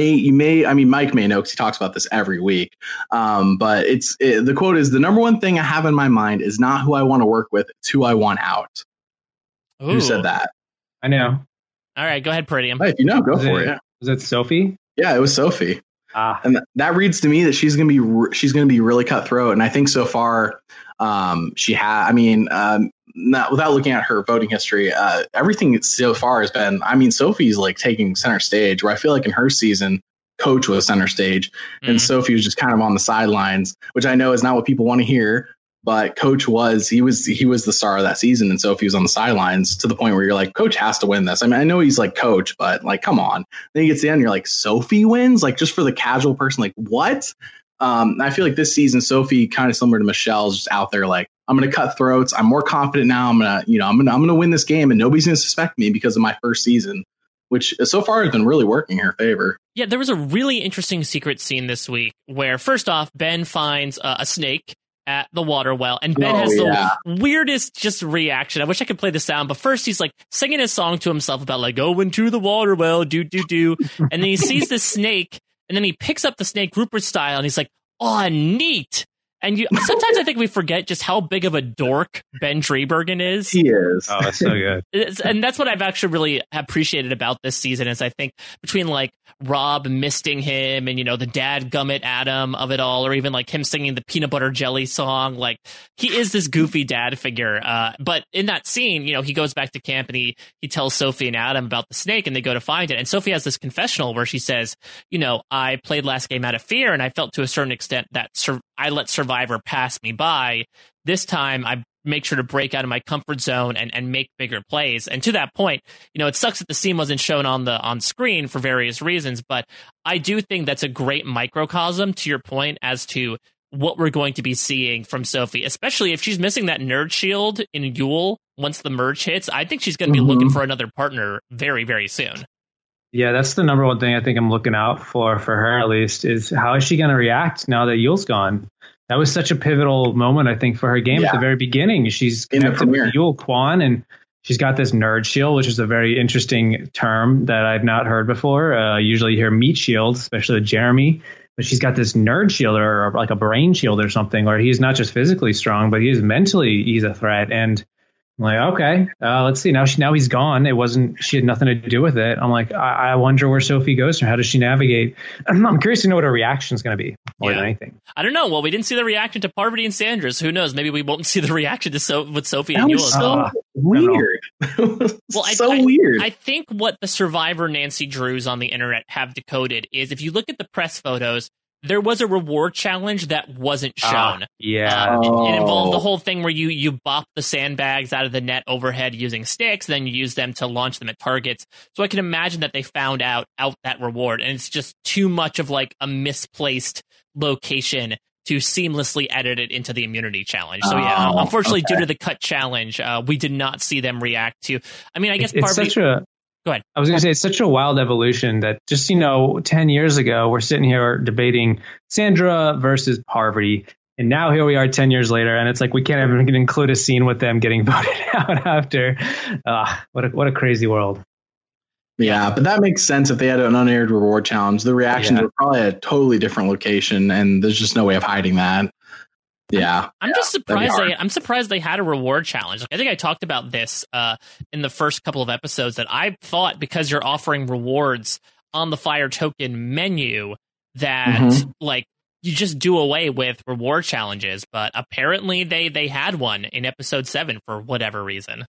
I: Mike may know because he talks about this every week. But the quote is, "The number one thing I have in my mind is not who I want to work with, it's who I want out."
G: Ooh.
I: Who said that?
H: I know.
G: All right, go ahead, Peridium.
I: Hey, if you know, go for it.
H: Was it Sophie?
I: Yeah, it was Sophie. And that reads to me that she's going to be really cutthroat. And I think so far she has. I mean, without looking at her voting history, everything so far has been. I mean, Sophie's like taking center stage. Where I feel like in her season, Coach was center stage, and Sophie was just kind of on the sidelines, which I know is not what people want to hear. But Coach was the star of that season, and Sophie was on the sidelines to the point where you're like, Coach has to win this. I mean, I know he's like Coach, but like, come on. Then you get to the end, you're like, Sophie wins, like just for the casual person, like what? I feel like this season, Sophie, kind of similar to Michelle's, just out there like, I'm going to cut throats. I'm more confident now. I'm going to win this game, and nobody's going to suspect me because of my first season, which so far has been really working in her favor. Yeah,
G: there was a really interesting secret scene this week where, first off, Ben finds a snake at the water well, and Ben has the weirdest just reaction. I wish I could play the sound, but first he's like singing his song to himself about like, go into the water well, do and then he sees the snake, and then he picks up the snake Rupert style, and he's like, oh, neat. And sometimes I think we forget just how big of a dork Ben Trebergen is.
I: He is.
H: Oh, that's so good.
G: And that's what I've actually really appreciated about this season is I think between like Rob misting him and, the dad gummit Adam of it all, or even like him singing the peanut butter jelly song, like he is this goofy dad figure. But in that scene, he goes back to camp and he tells Sophie and Adam about the snake, and they go to find it. And Sophie has this confessional where she says, I played last game out of fear, and I felt to a certain extent that I let Survivor pass me by. This time I make sure to break out of my comfort zone and make bigger plays. And to that point, it sucks that the scene wasn't shown on screen for various reasons, but I do think that's a great microcosm to your point as to what we're going to be seeing from Sophie, especially if she's missing that nerd shield in Yule once the merge hits. I think she's going to be looking for another partner very, very soon.
H: Yeah, that's the number one thing I think I'm looking out for her, at least, is how is she going to react now that Yule's gone? That was such a pivotal moment, I think, for her game at the very beginning. She's connected with Yule Kwan, and she's got this nerd shield, which is a very interesting term that I've not heard before. Usually you hear meat shield, especially with Jeremy, but she's got this nerd shield or like a brain shield or something, where he's not just physically strong, but he's a threat. And I'm like, okay, let's see. Now he's gone. She had nothing to do with it. I'm like, I wonder where Sophie goes, or how does she navigate? I'm curious to know what her reaction is going to be more than anything.
G: I don't know. Well, we didn't see the reaction to Parvati and Sandra's. Who knows? Maybe we won't see the reaction to with Sophie and Yule as well.
I: Weird. Weird.
G: I think what the Survivor Nancy Drews on the internet have decoded is if you look at the press photos, there was a reward challenge that wasn't shown.
H: It
G: involved the whole thing where you bop the sandbags out of the net overhead using sticks, then you use them to launch them at targets. So I can imagine that they found out that reward, and it's just too much of like a misplaced location to seamlessly edit it into the immunity challenge. So unfortunately, due to the cut challenge, we did not see them react to. I mean, I guess Go ahead.
H: I was going to say, it's such a wild evolution that just, 10 years ago, we're sitting here debating Sandra versus Parvati. And now here we are 10 years later, and it's like we can't even include a scene with them getting voted out after. What a crazy world.
I: Yeah, but that makes sense. If they had an unaired reward challenge, the reactions were probably at a totally different location, and there's just no way of hiding that. Yeah,
G: I'm just surprised. I'm surprised they had a reward challenge. Like, I think I talked about this in the first couple of episodes that I thought because you're offering rewards on the Fire Token menu that like you just do away with reward challenges. But apparently they had one in episode 7 for whatever reason.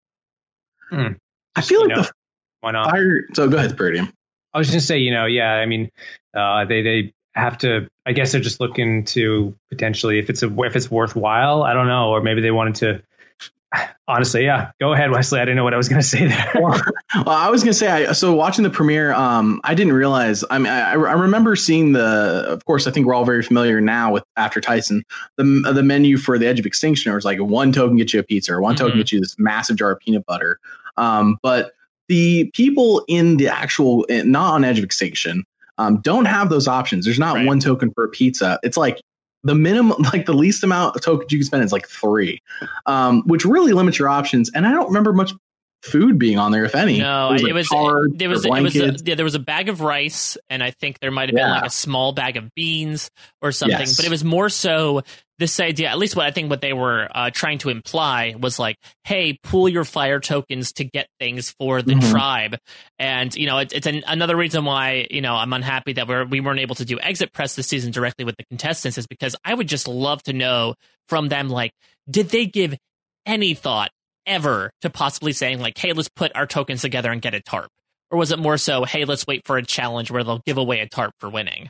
I: I feel like
H: why not?
I: So go ahead, Peridium.
H: I was just going to say, I mean, they have to. I guess they're just looking to potentially if it's worthwhile. I don't know, or maybe they wanted to. Honestly, go ahead, Wesley. I didn't know what I was going to say there.
I: Well, I was going to say, so watching the premiere, I didn't realize. I mean, I remember seeing of course, I think we're all very familiar now with After Tyson, the menu for the Edge of Extinction. It was like one token gets you a pizza, or one token gets you this massive jar of peanut butter. But the people in the actual, not on Edge of Extinction, don't have those options. There's not one token for a pizza. It's like the minimum, like the least amount of tokens you can spend is like 3, which really limits your options. And I don't remember much food being on there, if any.
G: No, there was a bag of rice, and I think there might have been like a small bag of beans or something.
I: Yes.
G: But it was more so this idea, at least what they were trying to imply was like, hey, pool your fire tokens to get things for the tribe. And, you know, it's another reason why, you know, I'm unhappy that we weren't able to do exit press this season directly with the contestants, is because I would just love to know from them, like, did they give any thought ever to possibly saying like, hey, let's put our tokens together and get a tarp? Or was it more so, hey, let's wait for a challenge where they'll give away a tarp for winning?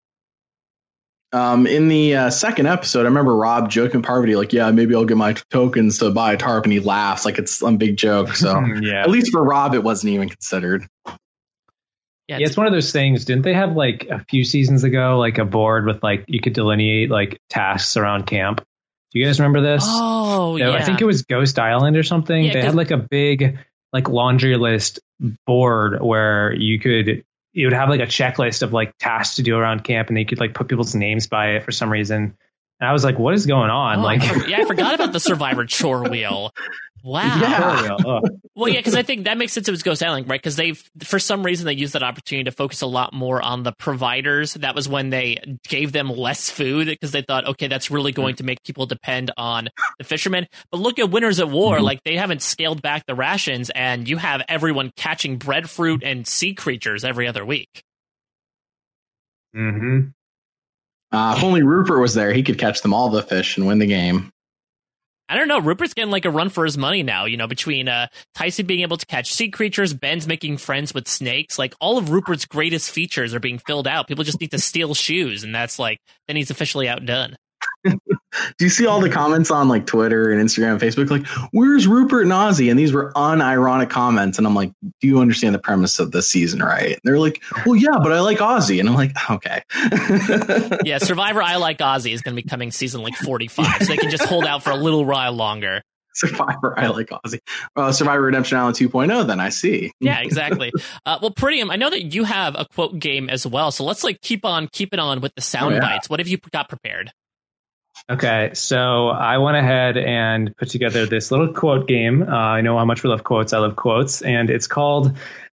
I: In the second episode, I remember Rob joking Parvati, like, yeah, maybe I'll get my tokens to buy a tarp, and he laughs like it's some big joke. So at least for Rob, it wasn't even considered.
H: Yeah, it's one of those things. Didn't they have like a few seasons ago, like a board with like you could delineate like tasks around camp? Do you guys remember this?
G: Oh, yeah.
H: I think it was Ghost Island or something.
G: Yeah,
H: they had like a big like laundry list board where you would have like a checklist of like tasks to do around camp, and they could like put people's names by it for some reason. And I was like, what is going on?
G: I forgot about the Survivor chore wheel. Wow.
H: Yeah.
G: Well, yeah, because I think that makes sense. It was Ghost Island, right? Because for some reason, they used that opportunity to focus a lot more on the providers. That was when they gave them less food, because they thought, okay, that's really going to make people depend on the fishermen. But look at Winners at War. Like, they haven't scaled back the rations, and you have everyone catching breadfruit and sea creatures every other week.
H: Mm-hmm.
I: If only Rupert was there, he could catch them all the fish and win the game.
G: I don't know. Rupert's getting like a run for his money now, you know, between Tyson being able to catch sea creatures, Ben's making friends with snakes. Like, all of Rupert's greatest features are being filled out. People just need to steal shoes, and that's like, then he's officially outdone.
I: Do you see all the comments on like Twitter and Instagram and Facebook, like, where's Rupert and Ozzy? And these were unironic comments. And I'm like, do you understand the premise of this season, right? And they're like, well, yeah, but I like Ozzy. And I'm like, okay.
G: Yeah, Survivor I Like Ozzy is going to be coming season like 45. So they can just hold out for a little while longer.
I: Survivor I Like Ozzy. Survivor Redemption Island 2.0, then I see.
G: Yeah, exactly. Well, Prettium, I know that you have a quote game as well. So let's like keep it on with the sound bites. What have you got prepared?
H: Okay, so I went ahead and put together this little quote game. I know how much we love quotes. I love quotes. And it's called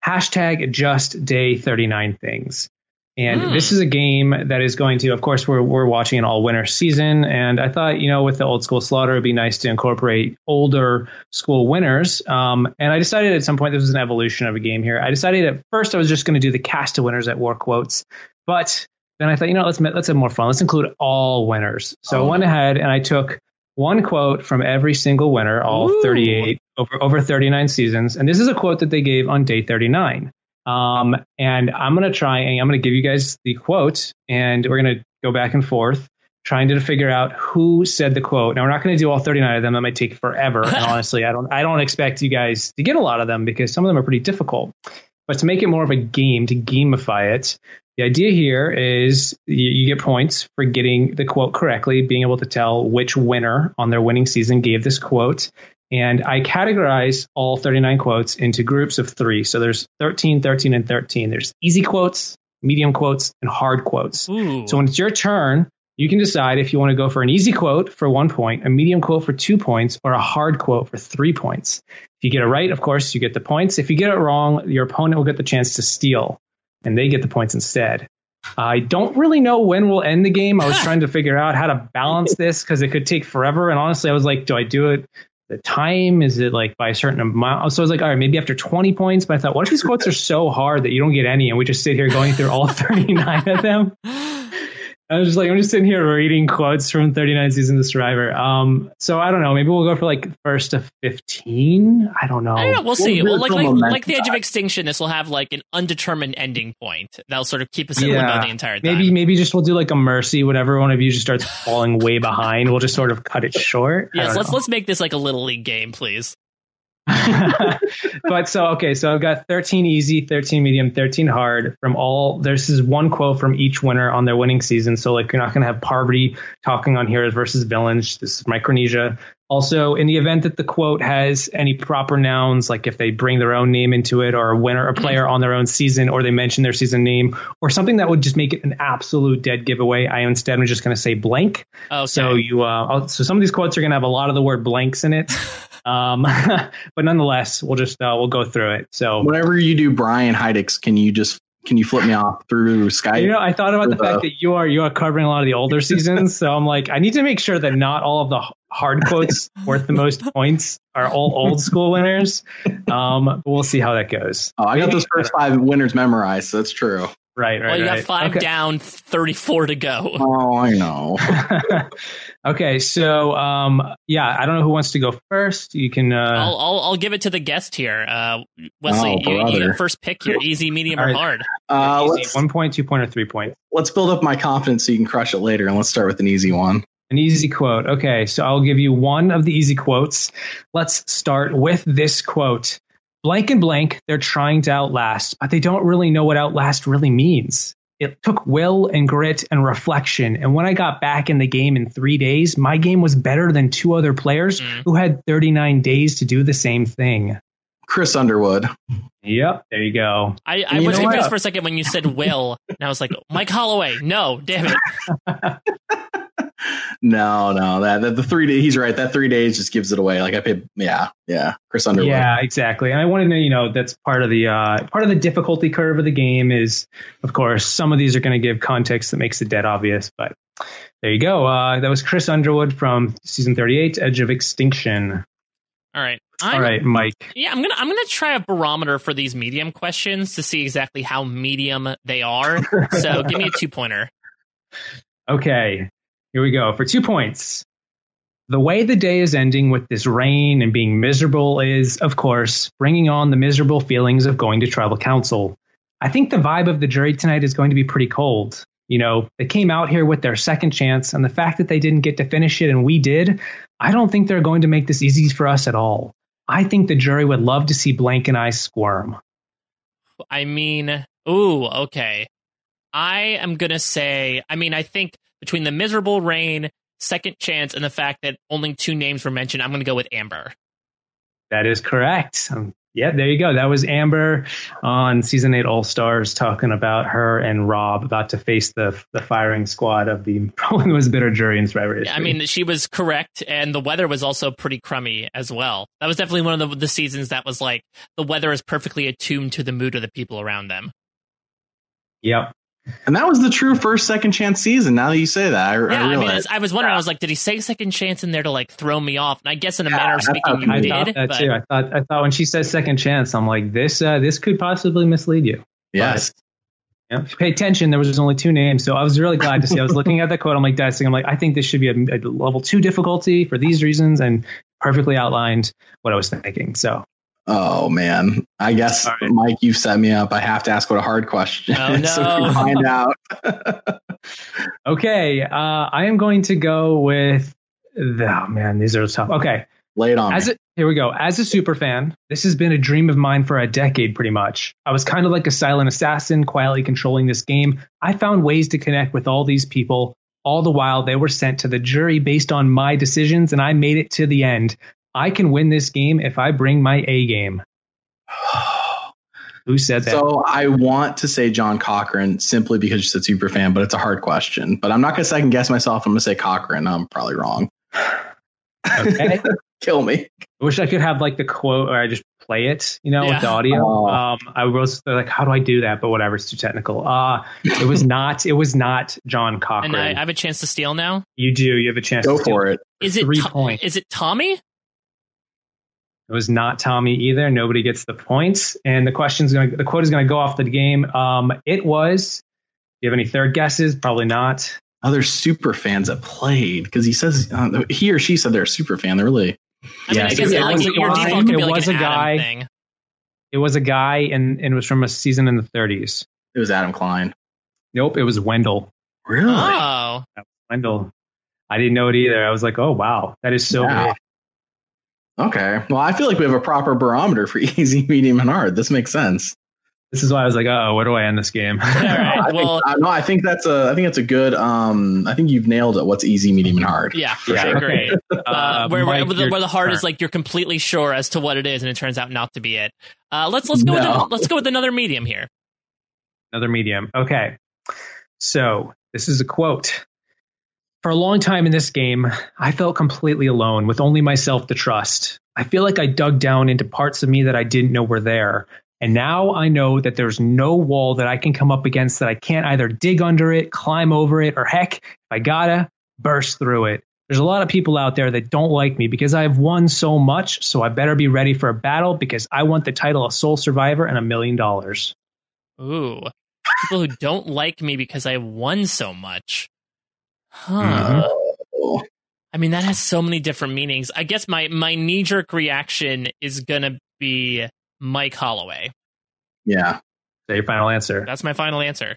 H: #JustDay39Things. And this is a game that is going to, of course, we're watching an all-winner season. And I thought, you know, with the old school slaughter, it'd be nice to incorporate older school winners. And I decided at some point, this was an evolution of a game here. I decided at first I was just going to do the cast of Winners at War quotes. But then I thought, you know, let's have more fun. Let's include all winners. So I went ahead and I took one quote from every single winner, all 38, over 39 seasons. And this is a quote that they gave on day 39. And I'm going to give you guys the quote, and we're going to go back and forth trying to figure out who said the quote. Now, we're not going to do all 39 of them. That might take forever. And honestly, I don't expect you guys to get a lot of them, because some of them are pretty difficult. But to make it more of a game, to gamify it, the idea here is you get points for getting the quote correctly, being able to tell which winner on their winning season gave this quote. And I categorize all 39 quotes into groups of 3. So there's 13, 13, and 13. There's easy quotes, medium quotes, and hard quotes.
G: Ooh.
H: So when it's your turn, you can decide if you want to go for an easy quote for 1 point, a medium quote for 2 points, or a hard quote for 3 points. If you get it right, of course, you get the points. If you get it wrong, your opponent will get the chance to steal, and they get the points instead. I don't really know when we'll end the game. I was trying to figure out how to balance this, because it could take forever. And honestly, I was like, do I do it the time? Is it like by a certain amount? So I was like, all right, maybe after 20 points. But I thought, what if these quotes are so hard that you don't get any, and we just sit here going through all 39 of them? I was just like, I'm just sitting here reading quotes from 39 seasons of Survivor. So I don't know. Maybe we'll go for like first to 15. I don't know.
G: We'll see. Well, like the Edge of Extinction, this will have like an undetermined ending point. That'll sort of keep us in limbo the entire time.
H: Maybe just we'll do like a mercy. Whenever one of you just starts falling way behind, we'll just sort of cut it short.
G: Yes, let's make this like a Little League game, please.
H: But so I've got 13 easy, 13 medium, 13 hard from all. This is one quote from each winner on their winning season. So like, you're not going to have Parvati talking on Heroes versus Villains. This is Micronesia. Also, in the event that the quote has any proper nouns, like if they bring their own name into it, or a winner, a player on their own season, or they mention their season name, or something that would just make it an absolute dead giveaway, I instead am just going to say blank.
G: Okay.
H: So so some of these quotes are going to have a lot of the word blanks in it. But nonetheless, we'll go through it. So
I: whenever you do Brian Heidick's, can you flip me off through Skype?
H: I thought about the fact that you are covering a lot of the older seasons, so I'm like, I need to make sure that not all of the hard quotes worth the most points are all old school winners. But we'll see how that goes.
I: Oh, I got those first 5 winners memorized, so that's true.
H: Right.
G: Well, you got 5 down, 34 to go.
I: Oh, I know.
H: Okay, so I don't know who wants to go first. You can.
G: I'll give it to the guest here. Wesley, you get first pick here. Easy, medium, or hard.
H: Easy. 1 point, 2 point, or 3 point.
I: Let's build up my confidence so you can crush it later, and let's start with an easy one.
H: An easy quote. Okay, so I'll give you one of the easy quotes. Let's start with this quote. Blank and blank, they're trying to outlast, but they don't really know what outlast really means. It took will and grit and reflection. And when I got back in the game in 3 days, my game was better than 2 other players who had 39 days to do the same thing.
I: Chris Underwood.
H: Yep, there you go.
G: I was confused for a second when you said will, and I was like, Mike Holloway. No, damn it.
I: No, that the 3 days. He's right. That 3 days just gives it away. Like I paid. Yeah. Chris Underwood.
H: Yeah, exactly. And I wanted to, that's part of the difficulty curve of the game is, of course, some of these are going to give context that makes it dead obvious. But there you go. That was Chris Underwood from season 38, Edge of Extinction.
G: All right.
H: All right, Mike.
G: Yeah, I'm gonna try a barometer for these medium questions to see exactly how medium they are. So give me a 2-pointer.
H: Okay. Here we go. For 2 points. The way the day is ending with this rain and being miserable is, of course, bringing on the miserable feelings of going to tribal council. I think the vibe of the jury tonight is going to be pretty cold. They came out here with their second chance, and the fact that they didn't get to finish it and we did, I don't think they're going to make this easy for us at all. I think the jury would love to see Blank and I squirm.
G: I mean, okay. I am going to say, I think between the miserable rain, second chance, and the fact that only 2 names were mentioned, I'm going to go with Amber.
H: That is correct. Yeah, there you go. That was Amber on Season 8 All-Stars talking about her and Rob about to face the firing squad of the probably the most bitter jury in Survivor history.
G: I mean, she was correct, and the weather was also pretty crummy as well. That was definitely one of the seasons that was like, the weather is perfectly attuned to the mood of the people around them.
H: Yep.
I: And that was the true first second chance season. Now that you say that, I realize.
G: I was wondering. I was like, did he say second chance in there to like throw me off? And I guess in a manner of speaking, you did.
H: I thought that too. I thought when she says second chance, I'm like, this could possibly mislead you.
I: Yes.
H: But, if you pay attention, there was only 2 names, so I was really glad to see. I was looking at the quote. I'm like dicing. I'm like, I think this should be a level 2 difficulty for these reasons, and perfectly outlined what I was thinking. So.
I: Oh, man. I guess, right. Mike, you've set me up. I have to ask what a hard question is so we can find out.
H: Okay. I am going to go with... these are tough. Okay.
I: Lay it on me.
H: Here we go. As a super fan, this has been a dream of mine for a decade, pretty much. I was kind of like a silent assassin, quietly controlling this game. I found ways to connect with all these people. All the while, they were sent to the jury based on my decisions, and I made it to the end. I can win this game if I bring my A game. Who said that?
I: So I want to say John Cochran simply because you said super fan, but it's a hard question. But I'm not going to second guess myself. I'm going to say Cochran. I'm probably wrong.
H: Okay.
I: Kill me.
H: I wish I could have like the quote or I just play it, with the audio. I was like, how do I do that? But whatever, it's too technical. It was not John Cochran.
G: And I have a chance to steal now?
H: You do. You have a chance
I: to
H: steal.
I: Go for it.
G: Is it
H: 3 points.
G: Is it Tommy?
H: It was not Tommy either. Nobody gets the points. And the quote is going to go off the game. It was. Do you have any third guesses? Probably not.
I: Other super fans that played because he says he or she said they're a super fan. They're really.
G: I guess your default could be like an Adam thing.
H: It was a guy, and it was from a season in the 30s.
I: It was Adam Klein.
H: Nope, it was Wendell.
I: Really?
G: Oh,
H: that was Wendell. I didn't know it either. I was like, oh wow, that is so big.
I: Okay. Well, I feel like we have a proper barometer for easy, medium, and hard. This makes sense.
H: This is why I was like, oh, where do I end this game?
G: All right. Well,
I: I think that's a good. I think you've nailed it. What's easy, medium, and hard.
G: Yeah, great. Where
H: Mike,
G: the hard is like you're completely sure as to what it is, and it turns out not to be it. Let's go with another medium here.
H: Another medium. Okay. So this is a quote. For a long time in this game, I felt completely alone with only myself to trust. I feel like I dug down into parts of me that I didn't know were there. And now I know that there's no wall that I can come up against that I can't either dig under it, climb over it, or heck, if I gotta, burst through it. There's a lot of people out there that don't like me because I've won so much, so I better be ready for a battle because I want the title of Sole Survivor and $1 million.
G: Ooh. People who don't like me because I won so much. Huh.
I: Mm-hmm.
G: I mean, that has so many different meanings. I guess my knee-jerk reaction is gonna be Mike Holloway.
I: Yeah.
H: Is that your final answer?
G: That's my final answer.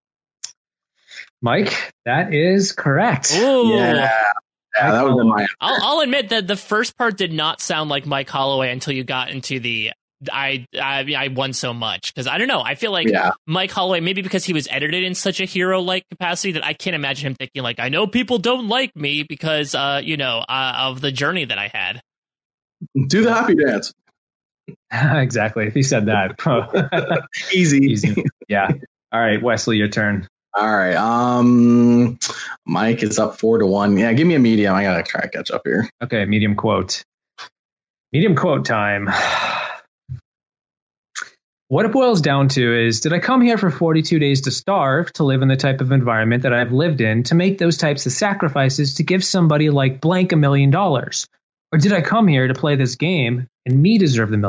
H: Mike, that is correct.
G: Ooh.
I: Yeah, that would have been my answer.
G: I'll admit that the first part did not sound like Mike Holloway until you got into the I won so much, because I don't know. I feel like Mike Holloway, maybe because he was edited in such a hero-like capacity that I can't imagine him thinking like, I know people don't like me because of the journey that I had.
I: Do the happy dance.
H: Exactly. If he said that.
I: Easy.
H: Yeah. All right, Wesley, your turn.
I: All right. Mike is up 4-1. Yeah, give me a medium. I gotta try to catch up here.
H: Okay, medium quote. Medium quote time. What it boils down to is, did I come here for 42 days to starve, to live in the type of environment that I've lived in, to make those types of sacrifices to give somebody like blank $1 million? Or did I come here to play this game and me deserve the $1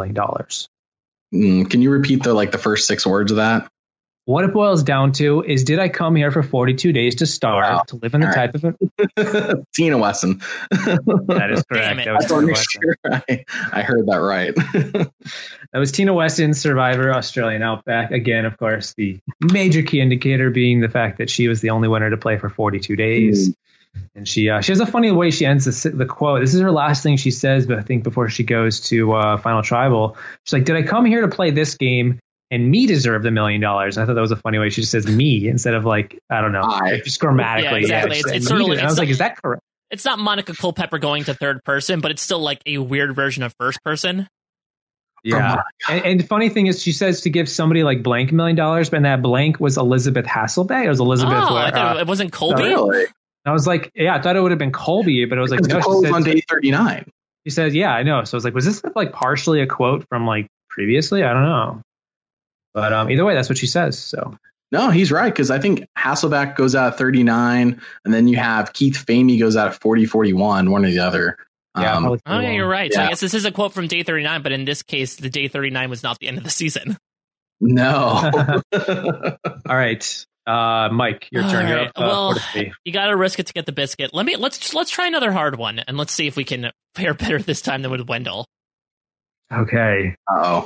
H: million?
I: Can you repeat the first 6 words of that?
H: What it boils down to is, did I come here for 42 days to starve, to live in the type of...
I: Tina Wesson.
H: That is correct. That was Tina Wesson.
I: Sure I heard that right.
H: That was Tina Wesson, Survivor Australian Outback. Again, of course, the major key indicator being the fact that she was the only winner to play for 42 days. And she has a funny way she ends the quote. This is her last thing she says, but I think before she goes to Final Tribal, she's like, did I come here to play this game and me deserve the $1 million? And I thought that was a funny way. She just says me instead of like, I don't know, just grammatically.
G: Yeah, exactly. It's sort of like,
H: I was like, is that correct?
G: It's not Monica Culpepper going to third person, but it's still like a weird version of first person.
H: Yeah. And the funny thing is, she says to give somebody like blank $1 million, but that blank was Elizabeth Hasselbeck. It was Elizabeth.
G: I thought it wasn't Colby.
I: Really?
H: I was like, I thought it would have been Colby, but it was like, no,
I: she said on day 39.
H: She said, yeah, I know. So I was like, was this like partially a quote from like previously? I don't know. But either way, that's what she says. So
I: no, he's right, because I think Hasselbeck goes out at 39, and then you have Keith Famey goes out at 40-41, one or the other.
H: Yeah,
G: you're right. So I guess this is a quote from day 39, but in this case, the day 39 was not the end of the season.
I: No.
H: All right, Mike, your turn.
G: Right. Well, you got to risk it to get the biscuit. Let's try another hard one, and let's see if we can fare better this time than with Wendell.
H: Okay.
I: Uh-oh.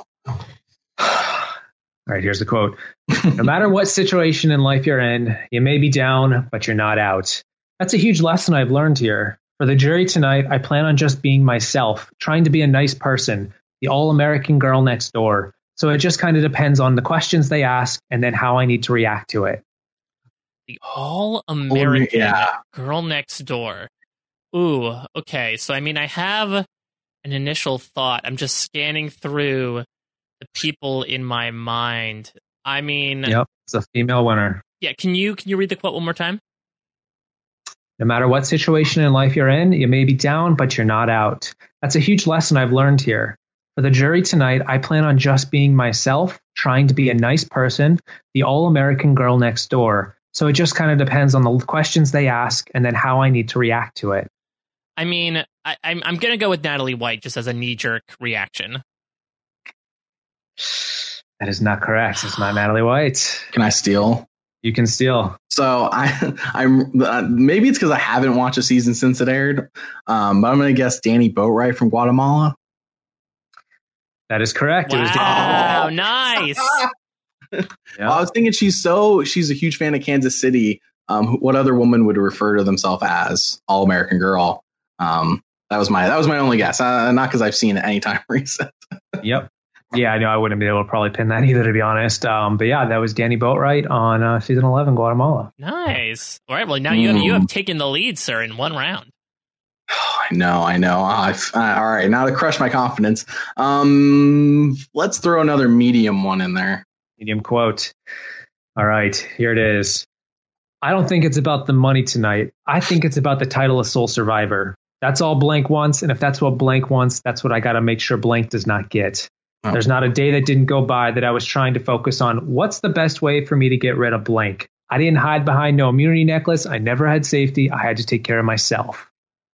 H: All right, here's the quote. No matter what situation in life you're in, you may be down, but you're not out. That's a huge lesson I've learned here. For the jury tonight, I plan on just being myself, trying to be a nice person, the all-American girl next door. So it just kind of depends on the questions they ask and then how I need to react to it.
G: The all-American girl next door. Ooh, okay. So, I mean, I have an initial thought. I'm just scanning through the people in my mind. I mean...
H: Yep, it's a female winner.
G: Yeah, can you read the quote one more time?
H: No matter what situation in life you're in, you may be down, but you're not out. That's a huge lesson I've learned here. For the jury tonight, I plan on just being myself, trying to be a nice person, the all-American girl next door. So it just kind of depends on the questions they ask and then how I need to react to it.
G: I mean, I'm going to go with Natalie White just as a knee-jerk reaction.
H: That is not correct. It's not Natalie White.
I: Can I steal?
H: You can steal.
I: So I'm maybe it's because I haven't watched a season since it aired, but I'm going to guess Danny Boatwright from Guatemala.
H: That is correct.
G: Wow,
H: it was Danny.
G: Nice.
I: Well, I was thinking she's a huge fan of Kansas City. What other woman would refer to themselves as All American Girl? That was my only guess. Not because I've seen it anytime recent.
H: Yep. Yeah, I know I wouldn't be able to probably pin that either, to be honest. But yeah, that was Danny Boatwright on season 11, Guatemala.
G: Nice. All right. Well, now you have taken the lead, sir, in one round.
I: I know. All right, now to crush my confidence. Let's throw another medium one in there.
H: Medium quote. All right, here it is. I don't think it's about the money tonight. I think it's about the title of Sole Survivor. That's all Blank wants, and if that's what Blank wants, that's what I got to make sure Blank does not get. Oh. There's not a day that didn't go by that I was trying to focus on what's the best way for me to get rid of Blank. I didn't hide behind no immunity necklace. I never had safety. I had to take care of myself.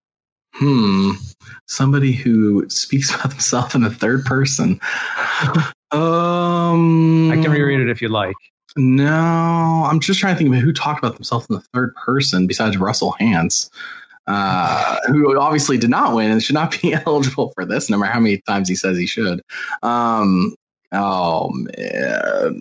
I: Somebody who speaks about themselves in the third person. I
H: can reread it if you like.
I: No, I'm just trying to think about who talked about themselves in the third person besides Russell Hantz, who obviously did not win and should not be eligible for this, no matter how many times he says he should. Oh man.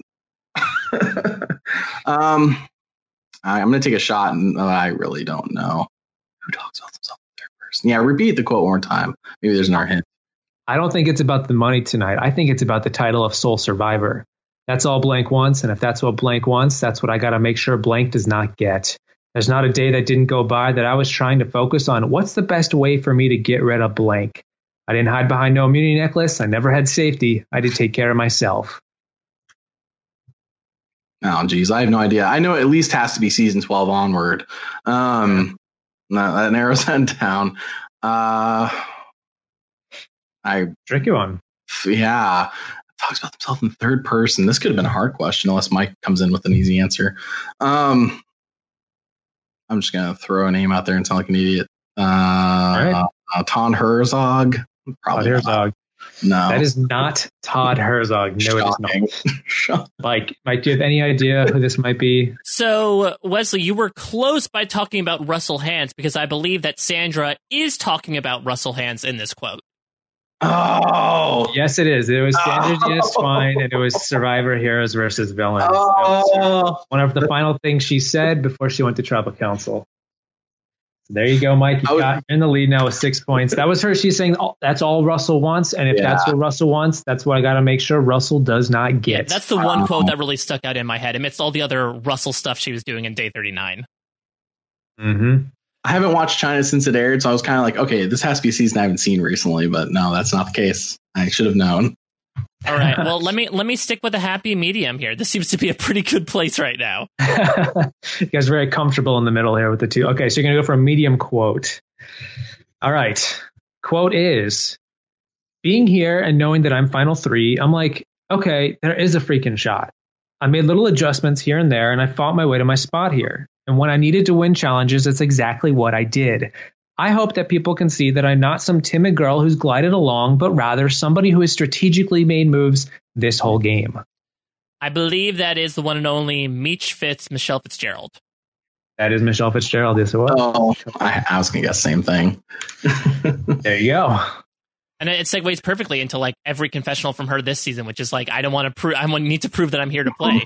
I: I'm going to take a shot, and I really don't know who talks about themselves in the third person. Yeah, repeat the quote one more time. Maybe there's another hint.
H: I don't think it's about the money tonight. I think it's about the title of Sole Survivor. That's all Blank wants, and if that's what Blank wants, that's what I got to make sure Blank does not get. There's not a day that didn't go by that I was trying to focus on what's the best way for me to get rid of Blank. I didn't hide behind no immunity necklace. I never had safety. I did take care of myself.
I: Oh, geez, I have no idea. I know it at least has to be season 12 onward. That narrows that down.
H: Tricky one.
I: Yeah. Talks about himself in third person. This could have been a hard question unless Mike comes in with an easy answer. I'm just going to throw a name out there and sound like an idiot. Right. Todd Herzog.
H: Todd Herzog.
I: No.
H: That is not Todd Herzog. No, it is not. Mike, do you have any idea who this might be?
G: So, Wesley, you were close by talking about Russell Hantz because I believe that Sandra is talking about Russell Hantz in this quote.
I: Oh,
H: yes, it is. It was Standard Yes Fine, and it was Survivor Heroes versus Villains. One of the final things she said before she went to Tribal Council. So there you go, Mike. You're in the lead now with 6 points. That was her. She's saying that's all Russell wants, and if that's what Russell wants, that's what I got to make sure Russell does not get.
G: Yeah, that's the one quote that really stuck out in my head amidst all the other Russell stuff she was doing in Day 39.
H: Mm-hmm.
I: I haven't watched China since it aired, so I was kind of like, okay, this has to be a season I haven't seen recently, but no, that's not the case. I should have known.
G: All right, well, let me stick with a happy medium here. This seems to be a pretty good place right now.
H: You guys are very comfortable in the middle here with the two. Okay, so you're going to go for a medium quote. All right. Quote is, being here and knowing that I'm final three, I'm like, okay, there is a freaking shot. I made little adjustments here and there, and I fought my way to my spot here. And when I needed to win challenges, that's exactly what I did. I hope that people can see that I'm not some timid girl who's glided along, but rather somebody who has strategically made moves this whole game.
G: I believe that is the one and only Michelle Fitzgerald.
H: That is Michelle Fitzgerald, yes it was.
I: Oh, I was going to guess the same thing.
H: There you go.
G: And it segues perfectly into like every confessional from her this season, which is like, I need to prove that I'm here to play.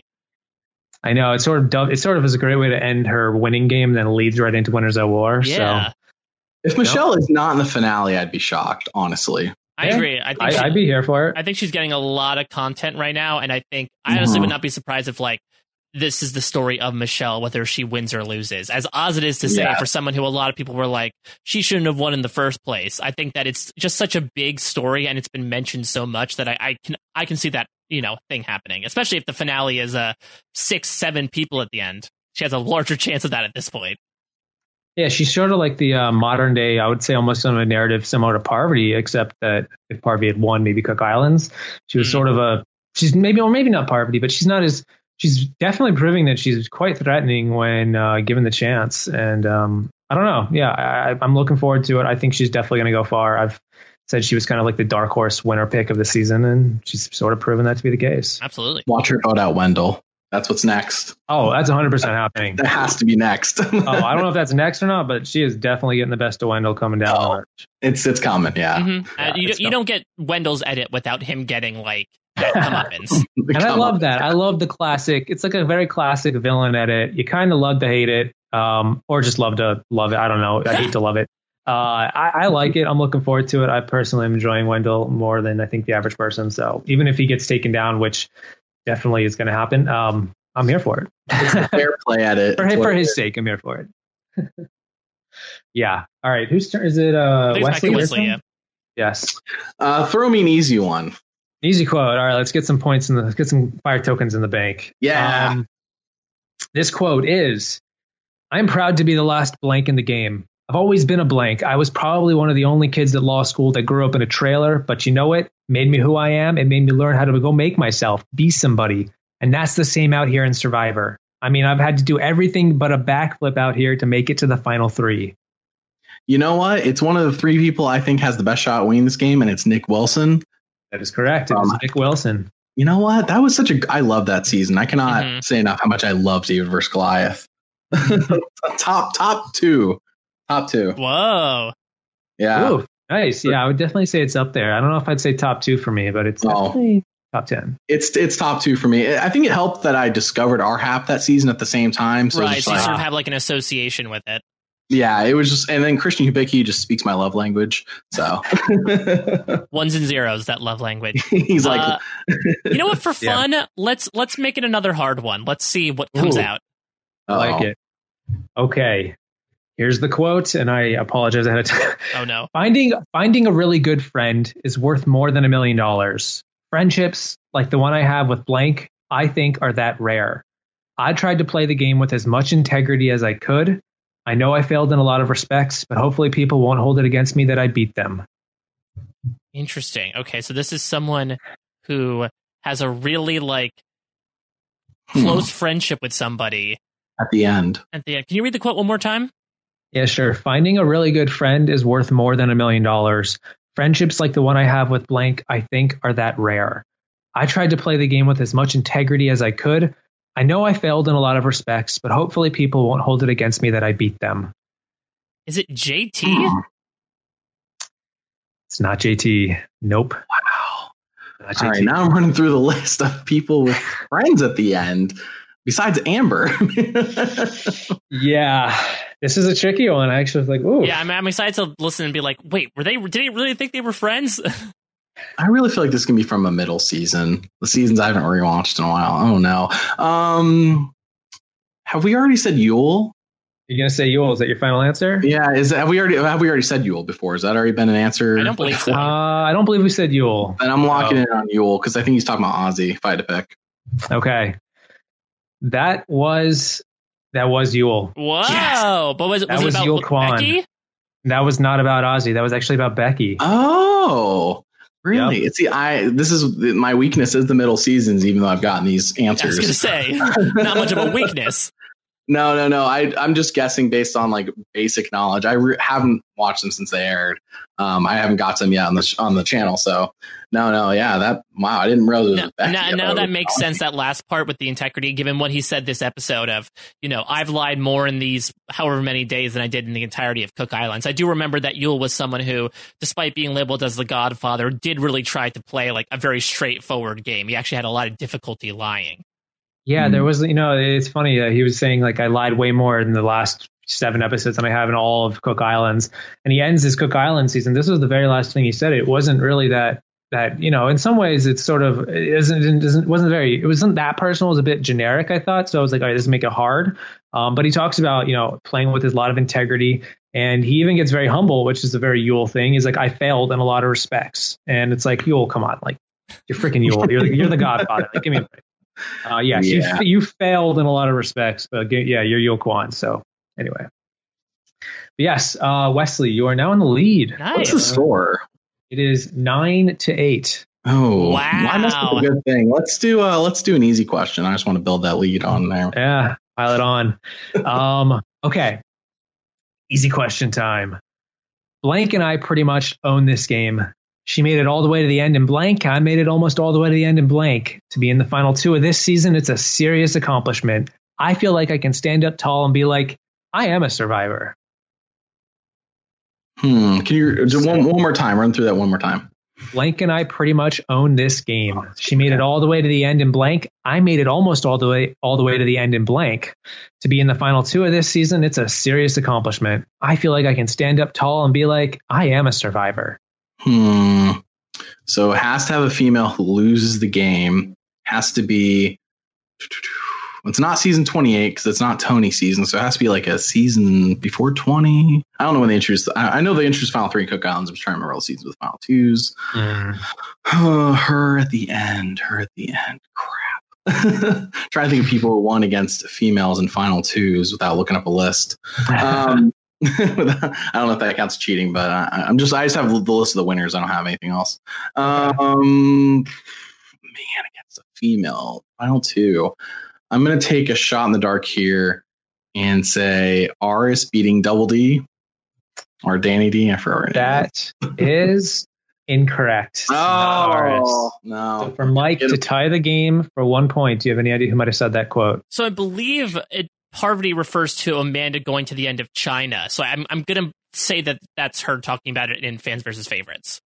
H: I know it sort of is a great way to end her winning game, then leads right into Winners at War.
G: Yeah.
H: So,
I: if Michelle is not in the finale, I'd be shocked, honestly.
G: I agree.
H: I'd be here for it.
G: I think she's getting a lot of content right now, and I think I honestly would not be surprised if like this is the story of Michelle, whether she wins or loses. As odd it is to say for someone who a lot of people were like, she shouldn't have won in the first place. I think that it's just such a big story, and it's been mentioned so much that I can see that thing happening, especially if the finale is 6-7 people at the end. She has a larger chance of that at this point.
H: Yeah, she's sort of like the modern day, I would say almost on a narrative similar to Parvati, except that if Parvati had won maybe Cook Islands, she was sort of she's maybe not Parvati, but she's definitely proving that she's quite threatening when given the chance. And I don't know. Yeah, I'm looking forward to it. I think she's definitely going to go far. I've said she was kind of like the dark horse winner pick of the season, and she's sort of proven that to be the case.
G: Absolutely.
I: Watch her vote out Wendell. That's what's next.
H: Oh, that's 100% happening.
I: That has to be next.
H: I don't know if that's next or not, but she is definitely getting the best of Wendell coming down the march.
I: It's common, yeah.
G: Mm-hmm. You don't get Wendell's edit without him getting like that comeuppance.
H: And I love that. I love the classic. It's like a very classic villain edit. You kind of love to hate it, or just love to love it. I don't know. I hate to love it. I like it. I'm looking forward to it. I personally am enjoying Wendell more than I think the average person. So even if he gets taken down, which definitely is going to happen, I'm here for it.
I: It's a fair play at it.
H: for his sake, I'm here for it. Yeah. All right. Whose turn is it? Wesley?
G: Yeah.
H: Yes.
I: Throw me an easy one.
H: Easy quote. All right. Let's get some points let's get some fire tokens in the bank.
I: Yeah.
H: This quote is, "I'm proud to be the last blank in the game. I've always been a blank. I was probably one of the only kids at law school that grew up in a trailer, but you know what? Made me who I am. It made me learn how to go make myself, be somebody. And that's the same out here in Survivor. I mean, I've had to do everything but a backflip out here to make it to the final 3.
I: You know what? It's one of the 3 people I think has the best shot at winning this game, and it's Nick Wilson.
H: That is correct. It was Nick Wilson.
I: You know what? That was I love that season. I cannot say enough how much I love David versus Goliath. top two.
G: Whoa.
I: Yeah.
H: Ooh, nice. Yeah, I would definitely say it's up there. I don't know if I'd say top 2 for me, but it's definitely top 10.
I: It's top 2 for me. I think it helped that I discovered RHAP that season at the same time. So
G: right. So you sort of have like an association with it.
I: Yeah, it was just, and then Christian Hubicki just speaks my love language. So
G: ones and zeros, that love language.
I: He's like,
G: you know what? For fun, let's make it another hard one. Let's see what comes out.
H: I like it. Okay. Here's the quote, and I apologize ahead of time.
G: Oh no!
H: Finding a really good friend is worth more than $1 million. Friendships like the one I have with blank, I think, are that rare. I tried to play the game with as much integrity as I could. I know I failed in a lot of respects, but hopefully people won't hold it against me that I beat them.
G: Interesting. Okay, so this is someone who has a really close friendship with somebody.
I: At the end.
G: Can you read the quote one more time?
H: Yeah, sure. Finding a really good friend is worth more than $1 million. Friendships like the one I have with blank, I think, are that rare. I tried to play the game with as much integrity as I could. I know I failed in a lot of respects, but hopefully people won't hold it against me that I beat them.
G: Is it JT?
H: It's not JT. Nope.
I: Wow. All right, now I'm running through the list of people with friends at the end, besides Amber.
H: Yeah, this is a tricky one. I actually was like, ooh.
G: Yeah, I'm excited to listen and be like, wait, did he really think they were friends?
I: I really feel like this can be from a middle season. The seasons I haven't rewatched in a while. Oh no. Have we already said Yule?
H: You're gonna say Yule? Is that your final answer?
I: Yeah. Have we already said Yule before? Has that already been an answer?
G: I don't believe so.
H: I don't believe we said Yule.
I: Then I'm locking in on Yule because I think he's talking about Ozzy. If I had to pick.
H: Okay. That was Yule.
G: Whoa!
H: Yes.
G: But was it
H: was
G: about
H: Yule Kwan.
G: Becky?
H: That was not about Ozzy. That was actually about Becky.
I: Oh, really?
H: Yep.
I: See, this is my weakness is the middle seasons. Even though I've gotten these answers,
G: I was going to say not much of a weakness.
I: No. I'm just guessing based on basic knowledge. I haven't watched them since they aired. I haven't got them yet on the channel. So no. Yeah, wow. I didn't realize it was Becky.
G: Now that makes sense. That last part with the integrity, given what he said this episode of, I've lied more in these however many days than I did in the entirety of Cook Islands. I do remember that Yule was someone who, despite being labeled as the Godfather, did really try to play a very straightforward game. He actually had a lot of difficulty lying.
H: Yeah, there was, it's funny. He was saying I lied way more in the last 7 episodes than I have in all of Cook Islands. And he ends his Cook Island season. This was the very last thing he said. It wasn't really that in some ways it's sort of, it wasn't that personal. It was a bit generic, I thought. So I was like, all right, this make it hard. But he talks about, playing with a lot of integrity. And he even gets very humble, which is a very Yule thing. He's like, I failed in a lot of respects. And it's like, Yule, come on. You're freaking Yule. You're the Godfather. Give me a break. Yes, yeah. You failed in a lot of respects, but you're Yule Kwan. So anyway, yes, Wesley, you are now in the lead.
G: Nice.
I: What's the score?
H: It is 9-8.
I: Oh,
G: wow!
I: That's a good thing. Let's do an easy question. I just want to build that lead on there.
H: Yeah, pile it on. Okay, easy question time. Blank and I pretty much own this game. She made it all the way to the end in blank. I made it almost all the way to the end in blank. To be in the final 2 of this season, it's a serious accomplishment. I feel like I can stand up tall and be like, I am a survivor.
I: Can you do one more time? Run through that one more time.
H: Blank and I pretty much own this game. She made it all the way to the end in blank. I made it almost all the way to the end in blank. To be in the final 2 of this season, it's a serious accomplishment. I feel like I can stand up tall and be like, I am a survivor.
I: So it has to have a female who loses the game. Has to be. It's not season 28 because it's not Tony season, so it has to be like a season before 20. I don't know when they introduced. I know they introduced Final 3 in Cook Islands. I'm just trying to remember all the seasons with Final 2s. Her at the end. Crap. Trying to think of people who won against females in Final 2s without looking up a list. I don't know if that counts cheating, but I just have the list of the winners. I don't have anything else. Man, against a female Final 2. I'm going to take a shot in the dark here and say Aris beating Double D or Danny D. I forgot.
H: That is incorrect.
I: Oh, no.
H: So for Mike to tie the game for 1 point, do you have any idea who might have said that quote?
G: So I believe Parvati refers to Amanda going to the end of China. So I'm going to say that that's her talking about it in Fans versus Favorites.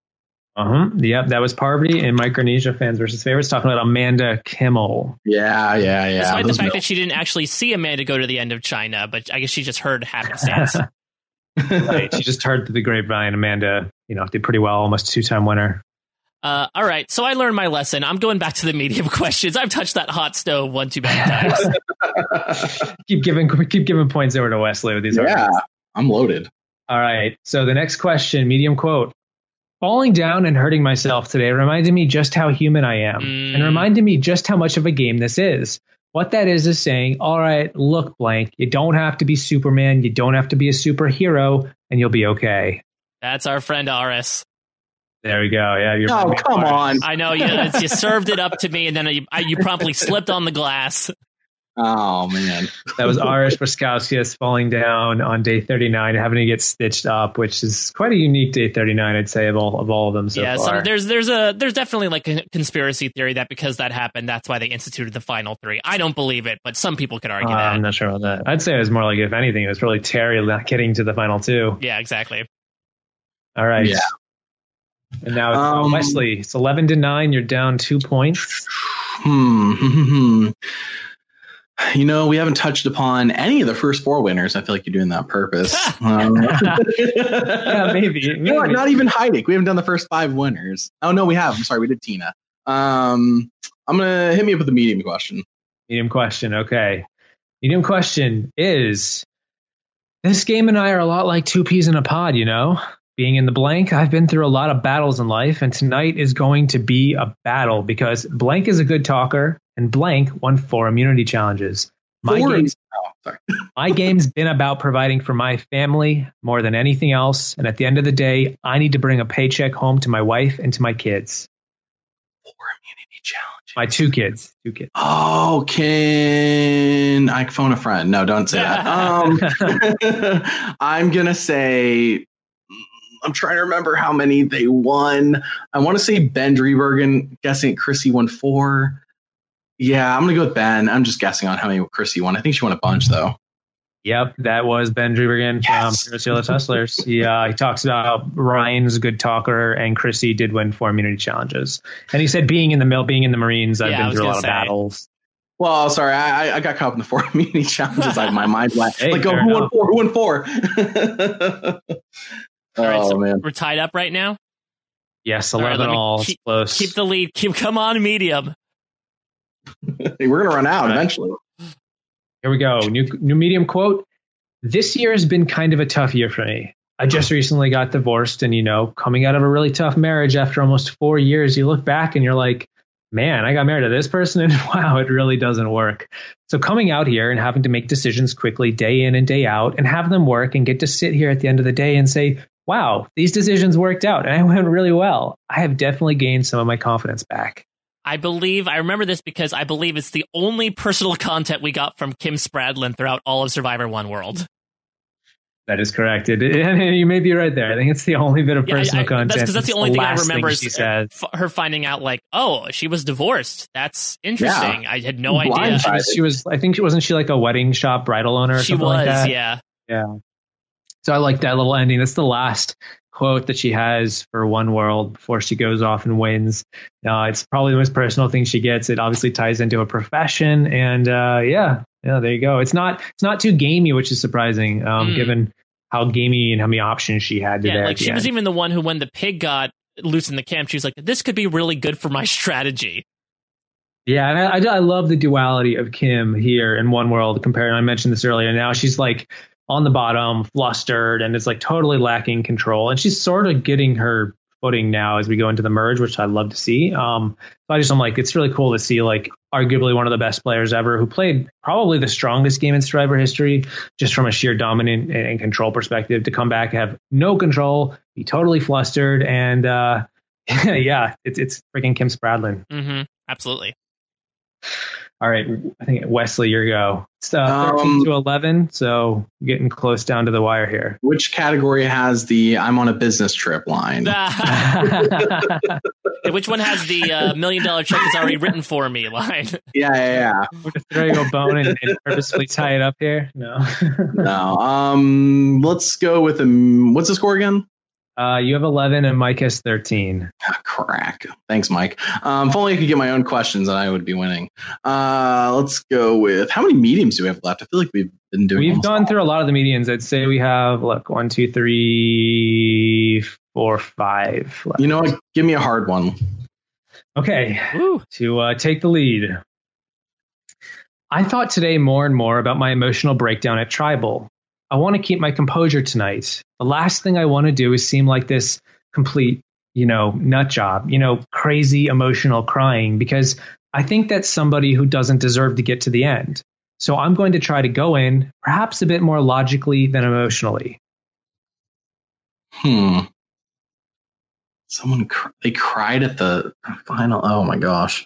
H: Yep, that was Parvati in Micronesia Fans versus Favorites talking about Amanda Kimmel.
I: Yeah.
G: Despite the fact that she didn't actually see Amanda go to the end of China, but I guess she just heard happenstance.
H: Right, she just heard through the grapevine Amanda, did pretty well, almost 2-time winner.
G: All right, so I learned my lesson. I'm going back to the medium questions. I've touched that hot stove one too many times.
H: keep giving points over to Wesley with these arguments.
I: I'm loaded.
H: All right, so the next question, medium quote. Falling down and hurting myself today reminded me just how human I am and reminded me just how much of a game this is. What that is saying, all right, look, blank, you don't have to be Superman. You don't have to be a superhero and you'll be okay.
G: That's our friend Aris.
H: There we go. Yeah.
I: Come on.
G: I know you served it up to me and then you promptly slipped on the glass.
I: Oh, man.
H: That was Aris Braskauskas falling down on day 39 and having to get stitched up, which is quite a unique day 39, I'd say, of all of them so far.
G: So there's definitely like a conspiracy theory that because that happened, that's why they instituted the final 3. I don't believe it, but some people could argue that.
H: I'm not sure about that. I'd say it was more like, if anything, it was probably Terry not getting to the final 2.
G: Yeah, exactly.
H: All right.
I: Yeah.
H: And now it's Wesley. It's 11-9. You're down 2 points.
I: We haven't touched upon any of the first 4 winners. I feel like you're doing that on purpose.
H: Yeah, maybe.
I: Not even Heidik. We haven't done the first 5 winners. Oh, no, we have. I'm sorry. We did Tina. I'm going to hit me up with a medium question.
H: Medium question. Okay. Medium question is, this game and I are a lot like 2 peas in a pod, Being in the blank, I've been through a lot of battles in life, and tonight is going to be a battle because blank is a good talker, and blank won 4 immunity challenges. My game's been about providing for my family more than anything else, and at the end of the day, I need to bring a paycheck home to my wife and to my kids.
I: 4 immunity challenges.
H: My 2 kids. 2 kids.
I: Oh, can I phone a friend? No, don't say that. I'm going to say... I'm trying to remember how many they won. I want to say Ben Driebergen, guessing Chrissy won 4. Yeah, I'm going to go with Ben. I'm just guessing on how many Chrissy won. I think she won a bunch, though.
H: Yep, that was Ben Driebergen from Fearless Hustlers. Yeah, he talks about Ryan's a good talker, and Chrissy did win 4 immunity challenges. And he said being in the Marines, I've been through a lot of battles.
I: Well, sorry, I got caught up in the 4 immunity challenges. My mind blank.
H: Hey,
I: who won 4?
G: All right, so
I: man.
G: We're tied up right now?
H: Yes, 11 all. Close.
G: Keep the lead. Come on, medium.
I: We're going to run out eventually.
H: Here we go. New medium quote. This year has been kind of a tough year for me. I just recently got divorced and, coming out of a really tough marriage after almost 4 years, you look back and you're like, man, I got married to this person and wow, it really doesn't work. So coming out here and having to make decisions quickly day in and day out and have them work and get to sit here at the end of the day and say, wow, these decisions worked out and I went really well. I have definitely gained some of my confidence back.
G: I remember this because I believe it's the only personal content we got from Kim Spradlin throughout all of Survivor One World.
H: That is correct. You may be right there. I think it's the only bit of personal content.
G: That's the only thing I remember is her finding out, like, oh, she was divorced. That's interesting. Yeah. I had no idea.
H: Wasn't she like a wedding shop bridal owner or something like that?
G: Yeah.
H: Yeah. So I like that little ending. That's the last quote that she has for One World before she goes off and wins. It's probably the most personal thing she gets. It obviously ties into a profession, and yeah, there you go. It's not too gamey, which is surprising, given how gamey and how many options she had today.
G: Yeah, like she was even the one who, when the pig got loose in the camp, she was like, "This could be really good for my strategy."
H: Yeah, and I love the duality of Kim here in One World compared. I mentioned this earlier. Now she's like on the bottom, flustered, and is like totally lacking control. And she's sort of getting her footing now as we go into the merge, which I love to see. So I'm like, it's really cool to see like arguably one of the best players ever, who played probably the strongest game in Survivor history, just from a sheer dominant and control perspective, to come back, have no control, be totally flustered, and yeah, it's freaking Kim Spradlin.
G: Mm-hmm. Absolutely.
H: All right, I think Wesley, your go. It's 13 to 11, so getting close down to the wire here.
I: Which category has the "I'm on a business trip" line?
G: Which one has the $1 million check is already written for me line?
I: Yeah.
H: We're just throwing a bone and purposefully tie it up here. No.
I: No. Let's go with what's the score again?
H: You have 11 and Mike has 13.
I: Crack. Thanks, Mike. If only I could get my own questions, then I would be winning. Let's go with, how many mediums do we have left? I feel like we've been doing.
H: We've gone through a lot of the mediums. I'd say we have 1, 2, 3, 4, 5 left.
I: You know what? Give me a hard one.
H: Okay. To take the lead. I thought today more and more about my emotional breakdown at Tribal. I want to keep my composure tonight. The last thing I want to do is seem like this complete, nut job, crazy emotional crying, because I think that's somebody who doesn't deserve to get to the end. So I'm going to try to go in perhaps a bit more logically than emotionally.
I: Someone, they cried at the final. Oh my gosh.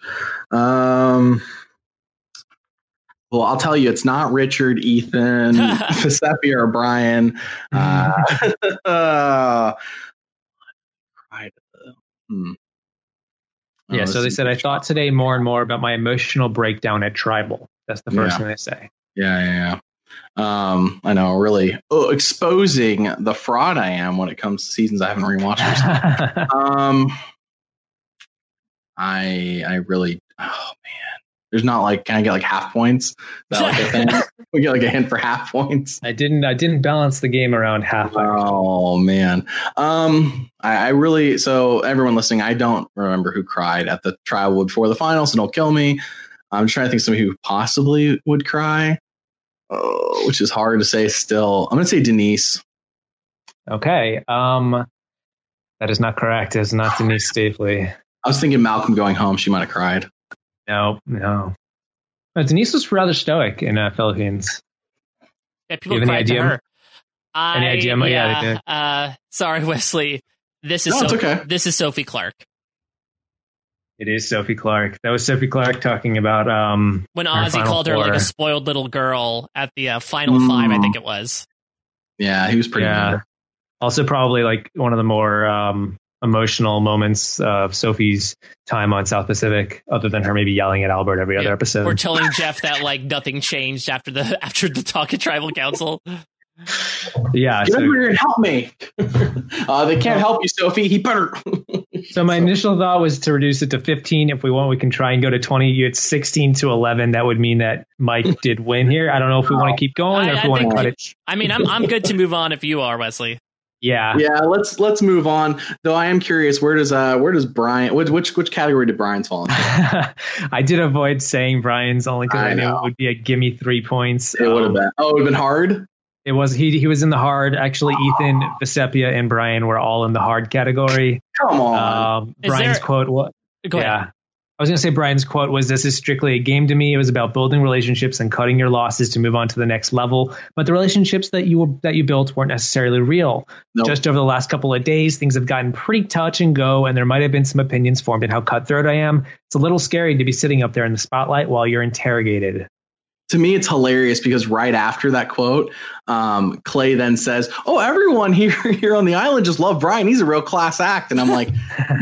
I: Well, I'll tell you, it's not Richard, Ethan, Giuseppe, or Brian.
H: Yeah, so they said, I thought today more and more about my emotional breakdown at Tribal. That's the first thing they say.
I: Yeah. I know, really exposing the fraud I am when it comes to seasons I haven't rewatched. I really, oh man. There's not like, can I get like half points? Is that like a thing? We get like a hint for half points.
H: I didn't balance the game around half.
I: Oh man. I really, so everyone listening, I don't remember who cried at the Tribal before the final, so don't kill me. I'm trying to think of somebody who possibly would cry, which is hard to say still. I'm going to say Denise.
H: Okay. That is not correct. It's not Denise Stapley.
I: I was thinking Malcolm going home. She might have cried.
H: No. Denise was rather stoic in Philippines.
G: Yeah, people cried to her.
H: Any idea? Yeah, they did.
G: Sorry, Wesley. This is This is Sophie Clark.
H: It is Sophie Clark. That was Sophie Clark talking about
G: when Ozzy called her like a spoiled little girl at the final 5, I think it was.
I: Yeah, he was pretty good.
H: Also, probably like one of the more emotional moments of Sophie's time on South Pacific, other than her maybe yelling at Albert every other episode.
G: Or telling Jeff that like nothing changed after the talk at Tribal Council.
H: Yeah,
I: get over here and help me. They can't help you, Sophie. He better.
H: So my initial thought was to reduce it to 15. If we want, we can try and go to 20. It's 16 to 11. That would mean that Mike did win here. I don't know if we want to keep going or if we want to cut it.
G: I mean, I'm good to move on if you are, Wesley.
H: Yeah.
I: Let's move on. Though I am curious, where does Brian? Which category did Brian's fall into?
H: I did avoid saying Brian's only because I knew it would be a gimme 3 points.
I: It would have been. Oh, it would have been hard.
H: It was. He was in the hard. Actually, Ethan, Visepia, and Brian were all in the hard category.
I: Come on.
H: Brian's quote.
G: Go ahead.
H: I was going to say Brian's quote was, "This is strictly a game to me. It was about building relationships and cutting your losses to move on to the next level. But the relationships that you built weren't necessarily real. Nope. Just over the last couple of days, things have gotten pretty touch and go, and there might have been some opinions formed in how cutthroat I am. It's a little scary to be sitting up there in the spotlight while you're interrogated."
I: To me, it's hilarious because right after that quote, Clay then says, "Oh, everyone here on the island just love Brian. He's a real class act." And I'm like,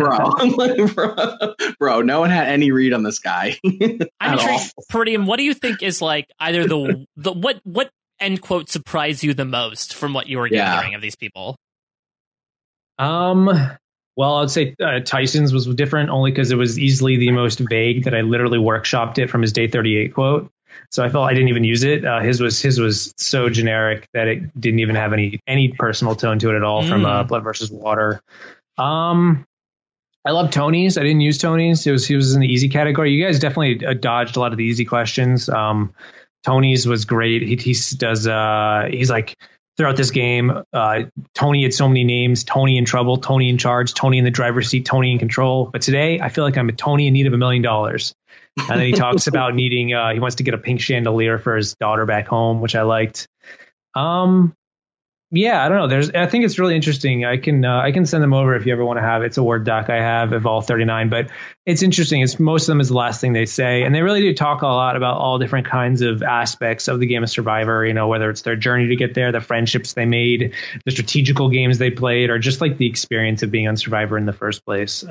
I: bro, no one had any read on this guy.
G: I'm intrigued, Puridium, what do you think is like either the what end quote surprised you the most from what you were gathering of these people?
H: Well, I'd say Tyson's was different only because it was easily the most vague that I literally workshopped it from his Day 38 quote. So I felt I didn't even use it. His was so generic that it didn't even have any personal tone to it at all from Blood versus Water. I love Tony's. I didn't use Tony's. He was in the easy category. You guys definitely dodged a lot of the easy questions. Tony's was great. He does. He's like, throughout this game, Tony had so many names: Tony in trouble, Tony in charge, Tony in the driver's seat, Tony in control. But today, I feel like I'm a Tony in need of $1 million. And then he talks about needing. He wants to get a pink chandelier for his daughter back home, which I liked. Yeah, I don't know. I think it's really interesting. I can send them over if you ever want to have it. It's a Word doc I have of all 39, but it's interesting. Most of them is the last thing they say. And they really do talk a lot about all different kinds of aspects of the game of Survivor, whether it's their journey to get there, the friendships they made, the strategical games they played, or just like the experience of being on Survivor in the first place.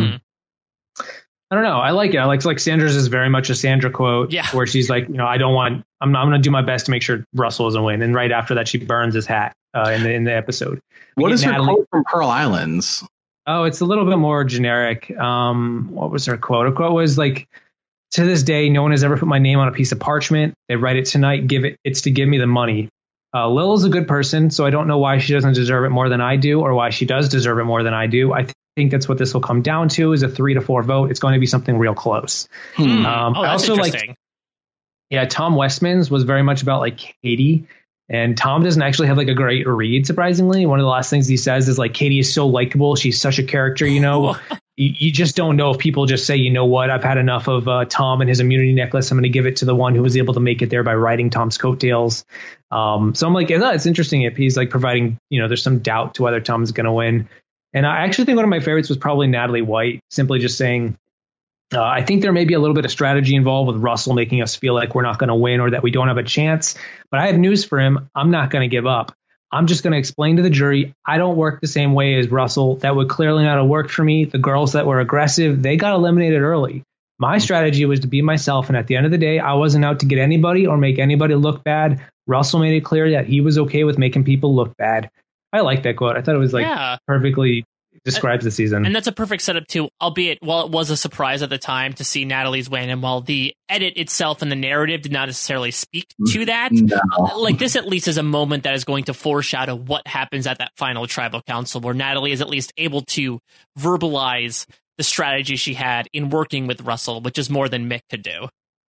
H: I don't know. I like it. I like Sandra's is very much a Sandra quote where she's like, I'm going to do my best to make sure Russell doesn't win. And right after that, she burns his hat in the episode.
I: What is her quote from Pearl Islands?
H: Oh, it's a little bit more generic. What was her quote? Her quote was like, to this day, no one has ever put my name on a piece of parchment. They write it tonight. It's to give me the money. Lil is a good person, so I don't know why she doesn't deserve it more than I do, or why she does deserve it more than I do. I think that's what this will come down to, is a 3-4 vote. It's going to be something real close.
G: That's
H: I also
G: interesting.
H: Tom Westman's was very much about like Katie, and Tom doesn't actually have like a great read, surprisingly. One of the last things he says is like, Katie is so likable. She's such a character, You just don't know if people just say, you know what, I've had enough of Tom and his immunity necklace. I'm going to give it to the one who was able to make it there by riding Tom's coattails. So I'm like, it's interesting if he's like providing, there's some doubt to whether Tom's going to win. And I actually think one of my favorites was probably Natalie White, simply just saying, I think there may be a little bit of strategy involved with Russell making us feel like we're not going to win or that we don't have a chance. But I have news for him. I'm not going to give up. I'm just going to explain to the jury, I don't work the same way as Russell. That would clearly not have worked for me. The girls that were aggressive, they got eliminated early. My strategy was to be myself. And at the end of the day, I wasn't out to get anybody or make anybody look bad. Russell made it clear that he was okay with making people look bad. I like that quote. I thought it was perfectly describes the season.
G: And that's a perfect setup too, albeit while it was a surprise at the time to see Natalie's win, and while the edit itself and the narrative did not necessarily speak to that, like this at least is a moment that is going to foreshadow what happens at that final tribal council, where Natalie is at least able to verbalize the strategy she had in working with Russell, which is more than Mick could do.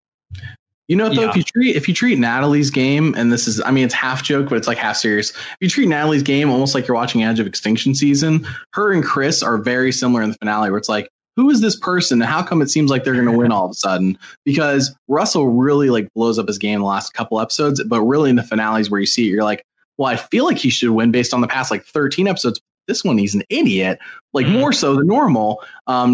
I: If you treat Natalie's game, and this is, it's half joke, but it's like half serious. If you treat Natalie's game almost like you're watching Edge of Extinction season, her and Chris are very similar in the finale, where it's like, who is this person? And how come it seems like they're going to win all of a sudden? Because Russell really like blows up his game the last couple episodes, but really in the finales where you see it, you're like, well, I feel like he should win based on the past like 13 episodes. This one, he's an idiot, like more so than normal.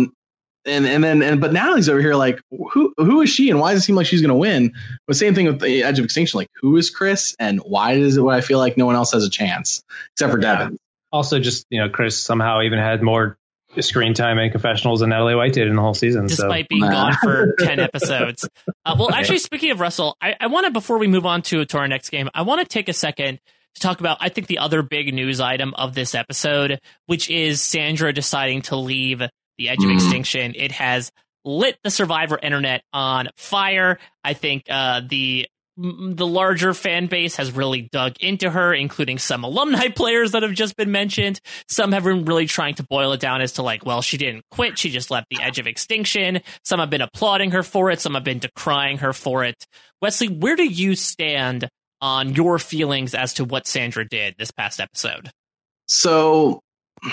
I: But Natalie's over here like, who is she and why does it seem like she's going to win? The same thing with the Edge of Extinction, like who is Chris and why does it? I feel like no one else has a chance except for Devin.
H: Also, just Chris somehow even had more screen time and confessionals than Natalie White did in the whole season,
G: despite being gone for 10 episodes. Actually, speaking of Russell, I want to, before we move on to our next game, I want to take a second to talk about, I think, the other big news item of this episode, which is Sandra deciding to leave the Edge of Extinction. It has lit the Survivor internet on fire. I think the larger fan base has really dug into her, including some alumni players that have just been mentioned. Some have been really trying to boil it down as to like, well, she didn't quit. She just left the Edge of Extinction. Some have been applauding her for it. Some have been decrying her for it. Wesley, where do you stand on your feelings as to what Sandra did this past episode?
I: So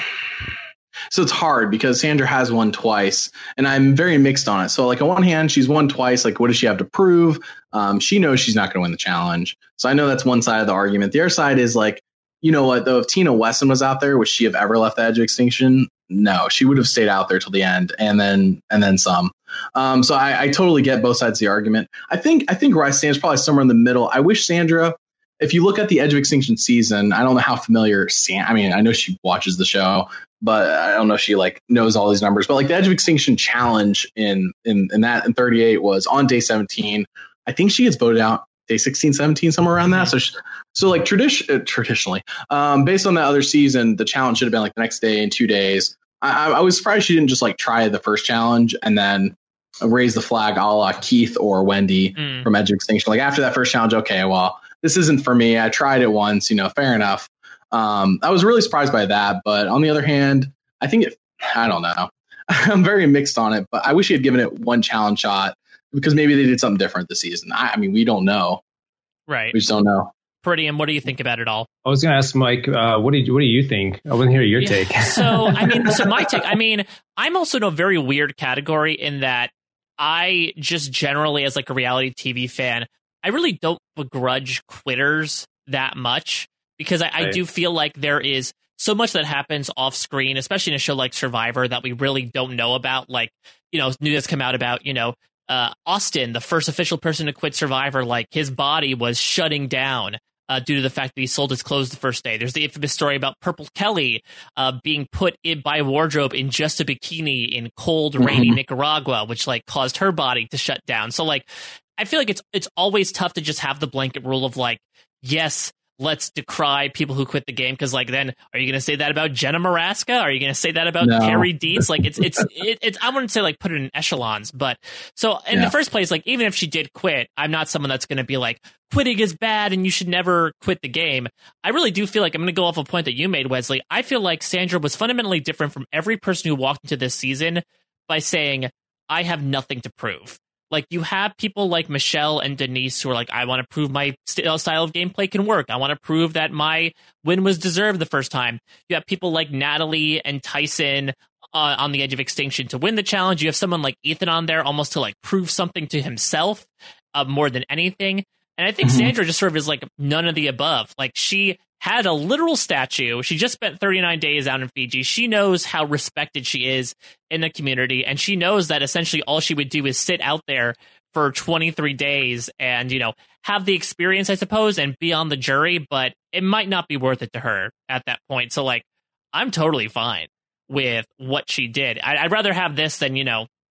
I: it's hard because Sandra has won twice and I'm very mixed on it. So like on one hand, she's won twice. Like, what does she have to prove? She knows she's not going to win the challenge. So I know that's one side of the argument. The other side is like, you know what, though, if Tina Wesson was out there, would she have ever left the Edge of Extinction? No, she would have stayed out there till the end and then some. So I totally get both sides of the argument. I think where I stand is probably somewhere in the middle. I wish Sandra, if you look at the Edge of Extinction season, I don't know how familiar I know she watches the show, but I don't know if she like knows all these numbers. But like the Edge of Extinction challenge in 38 was on day 17. I think she gets voted out day 16, 17, somewhere around that. So like traditionally, based on that other season, the challenge should have been like the next day and 2 days. I was surprised she didn't just like try the first challenge and then raise the flag a la Keith or Wendy from Edge of Extinction. Like after that first challenge, okay, well, this isn't for me. I tried it once, fair enough. I was really surprised by that. But on the other hand, I don't know. I'm very mixed on it, but I wish he had given it one challenge shot because maybe they did something different this season. I mean, we don't know.
G: Right.
I: We just don't know.
G: Pretty, what do you think about it all?
H: I was going to ask Mike, what do you think? I want to hear your take.
G: So my take, I'm also in a very weird category in that I just generally, as like a reality TV fan, I really don't begrudge quitters that much because I do feel like there is so much that happens off screen, especially in a show like Survivor, that we really don't know about. Like, news has come out about, Austin, the first official person to quit Survivor, like his body was shutting down due to the fact that he sold his clothes the first day. There's the infamous story about Purple Kelly being put in by wardrobe in just a bikini in cold, rainy Nicaragua, which like caused her body to shut down. So like, I feel like it's always tough to just have the blanket rule of like, yes, let's decry people who quit the game, because like then are you going to say that about Jenna Maraska? Are you going to say that about Carrie Dietz? Like it's I wouldn't say like put it in echelons, but so in the first place, like even if she did quit, I'm not someone that's going to be like quitting is bad and you should never quit the game. I really do feel like I'm going to go off a point that you made, Wesley. I feel like Sandra was fundamentally different from every person who walked into this season by saying, I have nothing to prove. Like, you have people like Michelle and Denise who are like, I want to prove my style of gameplay can work. I want to prove that my win was deserved the first time. You have people like Natalie and Tyson on the edge of extinction to win the challenge. You have someone like Ethan on there almost to like prove something to himself more than anything. And I think Sandra just sort of is like none of the above. Like, she had a literal statue. She just spent 39 days out in Fiji. She knows how respected she is in the community. And she knows that essentially all she would do is sit out there for 23 days and, have the experience, I suppose, and be on the jury. But it might not be worth it to her at that point. So, like, I'm totally fine with what she did. I'd rather have this than,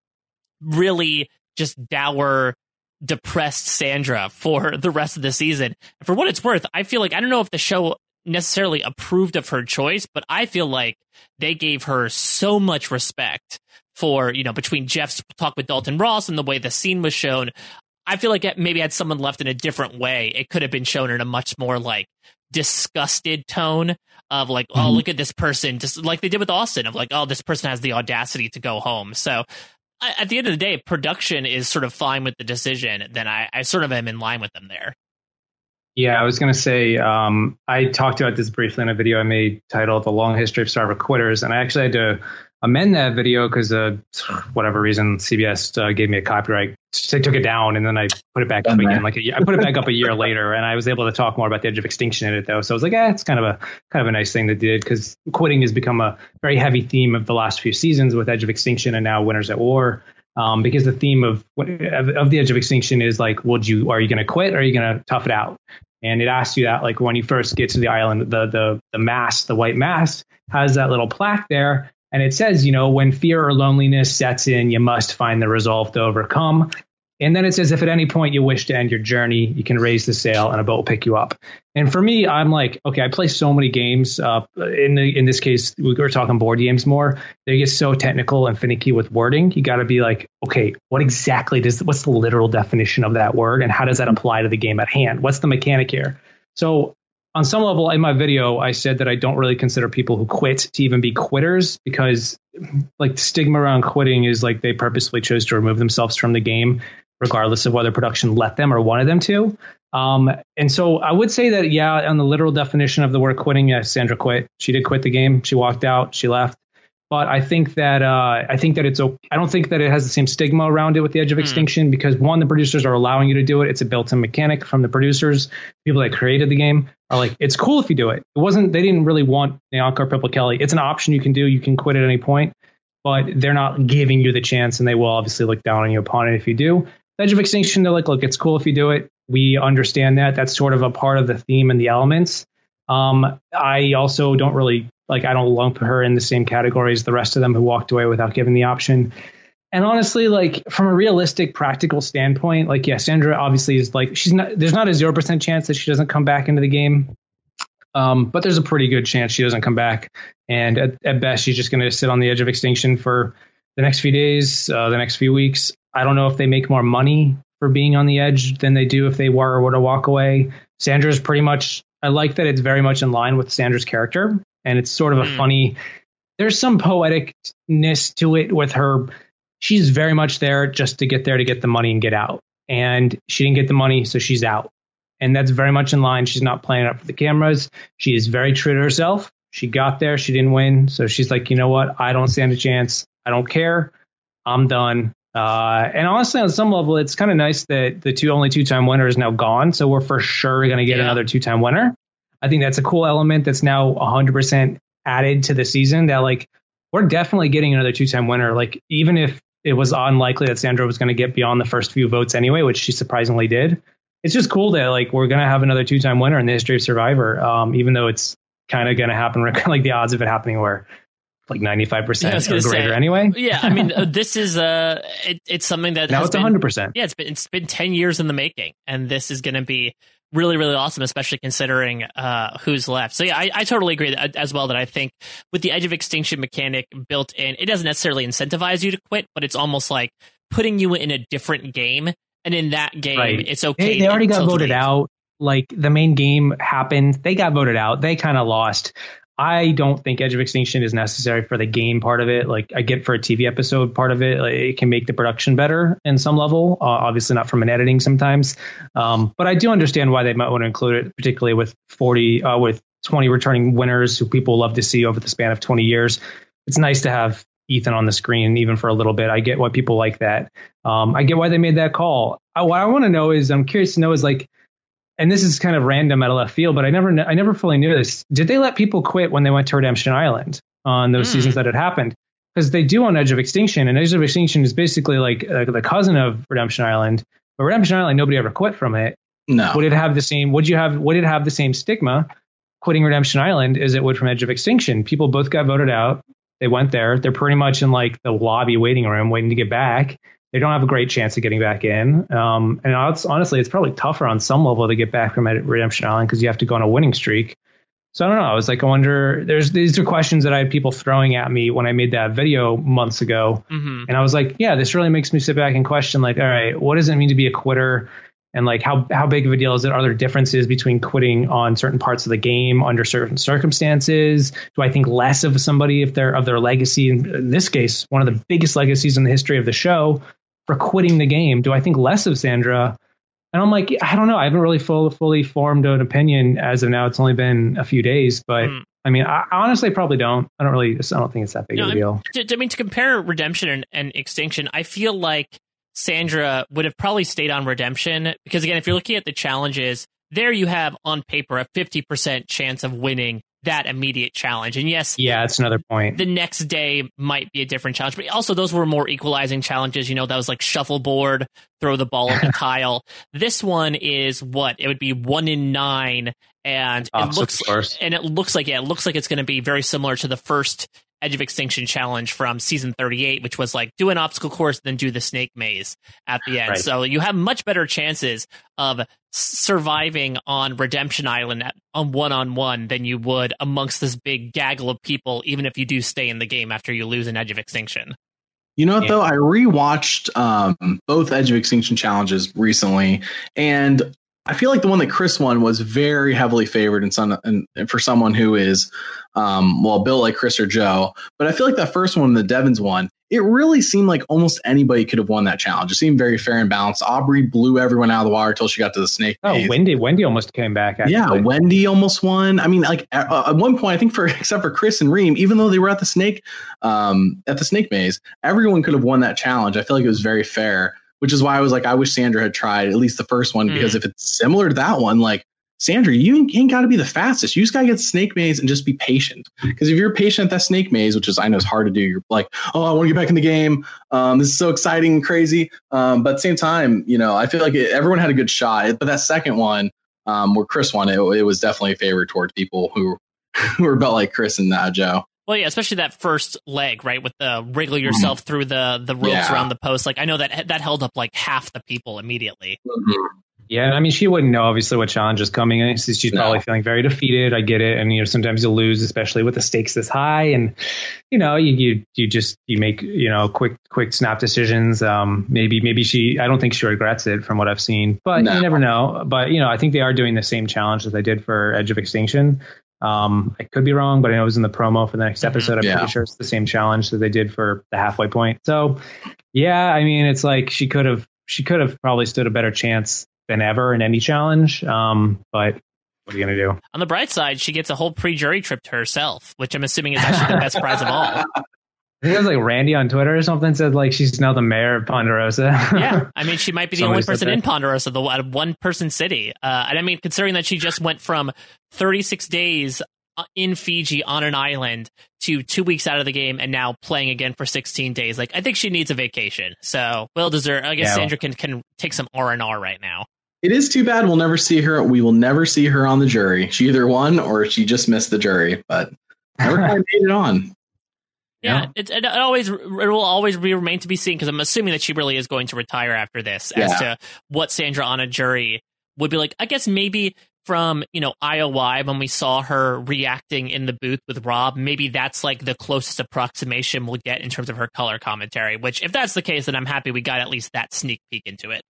G: really just dour, depressed Sandra for the rest of the season. For what it's worth, I feel like, I don't know if the show necessarily approved of her choice, but I feel like they gave her so much respect for, between Jeff's talk with Dalton Ross and the way the scene was shown. I feel like it maybe had someone left in a different way, it could have been shown in a much more like disgusted tone of like, oh, look at this person, just like they did with Austin, of like, oh, this person has the audacity to go home. So at the end of the day, if production is sort of fine with the decision, then I sort of am in line with them there.
H: Yeah, I was going to say, I talked about this briefly in a video I made titled The Long History of Survivor Quitters, and I actually had to amend that video because whatever reason, CBS gave me a copyright. They took it down, and then I put it back up again. I put it back up a year later, and I was able to talk more about the Edge of Extinction in it, though. So I was like, it's kind of a nice thing they did, because quitting has become a very heavy theme of the last few seasons with Edge of Extinction and now Winners at War. Because the theme of the Edge of Extinction is like, are you going to quit or are you going to tough it out? And it asks you that, like, when you first get to the island, the mast, the white mast, has that little plaque there. And it says, when fear or loneliness sets in, you must find the resolve to overcome. And then it says, if at any point you wish to end your journey, you can raise the sail and a boat will pick you up. And for me, I'm like, okay, I play so many games. In this case, we're talking board games more. They get so technical and finicky with wording. You got to be like, okay, what's the literal definition of that word? And how does that apply to the game at hand? What's the mechanic here? So on some level in my video, I said that I don't really consider people who quit to even be quitters, because like the stigma around quitting is like they purposefully chose to remove themselves from the game, regardless of whether production let them or wanted them to. And so I would say that, yeah, on the literal definition of the word quitting, yes, Sandra quit. She did quit the game. She walked out. She left. But I think that it's okay. I don't think that it has the same stigma around it with the Edge of Extinction, because one, the producers are allowing you to do it. It's a built-in mechanic from the producers. People that created the game are like, it's cool if you do it. They didn't really want Bianca or Purple Kelly. It's an option you can do. You can quit at any point, but they're not giving you the chance, and they will obviously look down on you upon it if you do. Edge of Extinction, they're like, look, it's cool if you do it. We understand that. That's sort of a part of the theme and the elements. I also don't really I don't lump her in the same category as the rest of them who walked away without giving the option. And honestly, like from a realistic, practical standpoint, like, yeah, Sandra obviously is like, there's not a 0% chance that she doesn't come back into the game. But there's a pretty good chance she doesn't come back. And at best, she's just going to sit on the edge of extinction for the next few days, the next few weeks. I don't know if they make more money for being on the edge than they do if they were to walk away. Sandra's pretty much, I like that it's very much in line with Sandra's character. And it's sort of a funny, there's some poeticness to it with her. She's very much there just to get the money and get out. And she didn't get the money, so she's out. And that's very much in line. She's not playing up for the cameras. She is very true to herself. She got there. She didn't win. So she's like, you know what? I don't stand a chance. I don't care. I'm done. And honestly, on some level, it's kind of nice that the only two-time winner is now gone. So we're for sure going to get another two-time winner. I think that's a cool element that's now 100% added to the season, that like we're definitely getting another two-time winner. Like even if it was unlikely that Sandra was going to get beyond the first few votes anyway, which she surprisingly did. It's just cool that like we're going to have another two-time winner in the history of Survivor, even though it's kind of going to happen, like the odds of it happening were like 95% or greater anyway.
G: Yeah, I mean, this is it's something that
H: now it's 100%.
G: Yeah, it's been 10 years in the making, and this is going to be really, really awesome, especially considering who's left. So yeah, I totally agree as well that I think with the Edge of Extinction mechanic built in, it doesn't necessarily incentivize you to quit, but it's almost like putting you in a different game. And in that game, It's okay.
H: They already got voted out. Like the main game happened. They got voted out. They kind of lost. I don't think Edge of Extinction is necessary for the game part of it. Like I get for a TV episode part of it, like, it can make the production better in some level. Obviously not from an editing sometimes. But I do understand why they might want to include it, particularly with 20 returning winners who people love to see over the span of 20 years. It's nice to have Ethan on the screen, even for a little bit. I get why people like that. I get why they made that call. What I want to know is, I'm curious to know is like, and this is kind of random out of left field, but I never fully knew this. Did they let people quit when they went to Redemption Island on those seasons that had happened? Because they do on Edge of Extinction, and Edge of Extinction is basically like the cousin of Redemption Island. But Redemption Island, nobody ever quit from it.
I: No.
H: Would it have the same? Would it have the same stigma quitting Redemption Island as it would from Edge of Extinction? People both got voted out. They went there. They're pretty much in like the lobby waiting room waiting to get back. They don't have a great chance of getting back in. And honestly, it's probably tougher on some level to get back from Redemption Island because you have to go on a winning streak. So I don't know. I was like, I wonder, these are questions that I had people throwing at me when I made that video months ago. Mm-hmm. And I was like, yeah, this really makes me sit back and question like, all right, what does it mean to be a quitter? And like, how big of a deal is it? Are there differences between quitting on certain parts of the game under certain circumstances? Do I think less of somebody if they're of their legacy? In this case, one of the biggest legacies in the history of the show for quitting the game. Do I think less of Sandra? And I'm like, I don't know. I haven't really fully formed an opinion as of now. It's only been a few days, but I mean, I honestly probably don't. I don't think it's that big of a deal.
G: To compare Redemption and Extinction, I feel like Sandra would have probably stayed on Redemption because, again, if you're looking at the challenges, there you have on paper a 50% chance of winning that immediate challenge. And yes,
H: yeah, that's another point.
G: The next day might be a different challenge, but also those were more equalizing challenges. You know, that was like shuffleboard, throw the ball at the tile. This one is what it would be 1 in 9, and it looks like it's going to be very similar to the first Edge of Extinction challenge from season 38, which was like do an obstacle course, then do the snake maze at the end. Right. So you have much better chances of surviving on Redemption Island on one-on-one than you would amongst this big gaggle of people, even if you do stay in the game after you lose an Edge of Extinction.
I: You know what, though? I rewatched both Edge of Extinction challenges recently, and I feel like the one that Chris won was very heavily favored and for someone who is, built like Chris or Joe. But I feel like that first one, the Devins one, it really seemed like almost anybody could have won that challenge. It seemed very fair and balanced. Aubrey blew everyone out of the water until she got to the snake maze.
H: Wendy almost came back. Actually.
I: Yeah, Wendy almost won. I mean, like at one point, I think except for Chris and Reem, even though they were at the snake maze, everyone could have won that challenge. I feel like it was very fair. Which is why I was like, I wish Sandra had tried at least the first one, because if it's similar to that one, like, Sandra, you ain't got to be the fastest. You just got to get the snake maze and just be patient. Because if you're patient at that snake maze, which is, I know is hard to do, you're like, oh, I want to get back in the game. This is so exciting and crazy. But at the same time, you know, I feel like everyone had a good shot. But that second one, where Chris won, it was definitely a favor toward people who were built like Chris and Joe.
G: Well, yeah, especially that first leg, right, with the wriggle yourself through the ropes around the post. Like, I know that held up like half the people immediately.
H: Yeah, I mean, she wouldn't know obviously what challenge is coming. And she's probably feeling very defeated. I get it, and sometimes you lose, especially with the stakes this high, and you make quick snap decisions. Maybe she. I don't think she regrets it from what I've seen, but you never know. But I think they are doing the same challenge that they did for Edge of Extinction. I could be wrong, but I know it was in the promo for the next episode. I'm pretty sure it's the same challenge that they did for the halfway point. So, yeah, I mean, it's like she could have probably stood a better chance than ever in any challenge. But what are you going to do?
G: On the bright side, she gets a whole pre-jury trip to herself, which I'm assuming is actually the best prize of all.
H: I think it was like Randy on Twitter or something said like she's now the mayor of Ponderosa.
G: Yeah, I mean, she might be the only person in Ponderosa, the one-person city. And I mean, considering that she just went from 36 days in Fiji on an island to 2 weeks out of the game and now playing again for 16 days, like I think she needs a vacation. So well deserved. I guess Sandra can take some R&R right now.
I: It is too bad we'll never see her. We will never see her on the jury. She either won or she just missed the jury, but never quite made it on.
G: Yeah, it will always remain to be seen, because I'm assuming that she really is going to retire after this. As to what Sandra on a jury would be like, I guess maybe from IOI when we saw her reacting in the booth with Rob, maybe that's like the closest approximation we'll get in terms of her color commentary. Which, if that's the case, then I'm happy we got at least that sneak peek into it.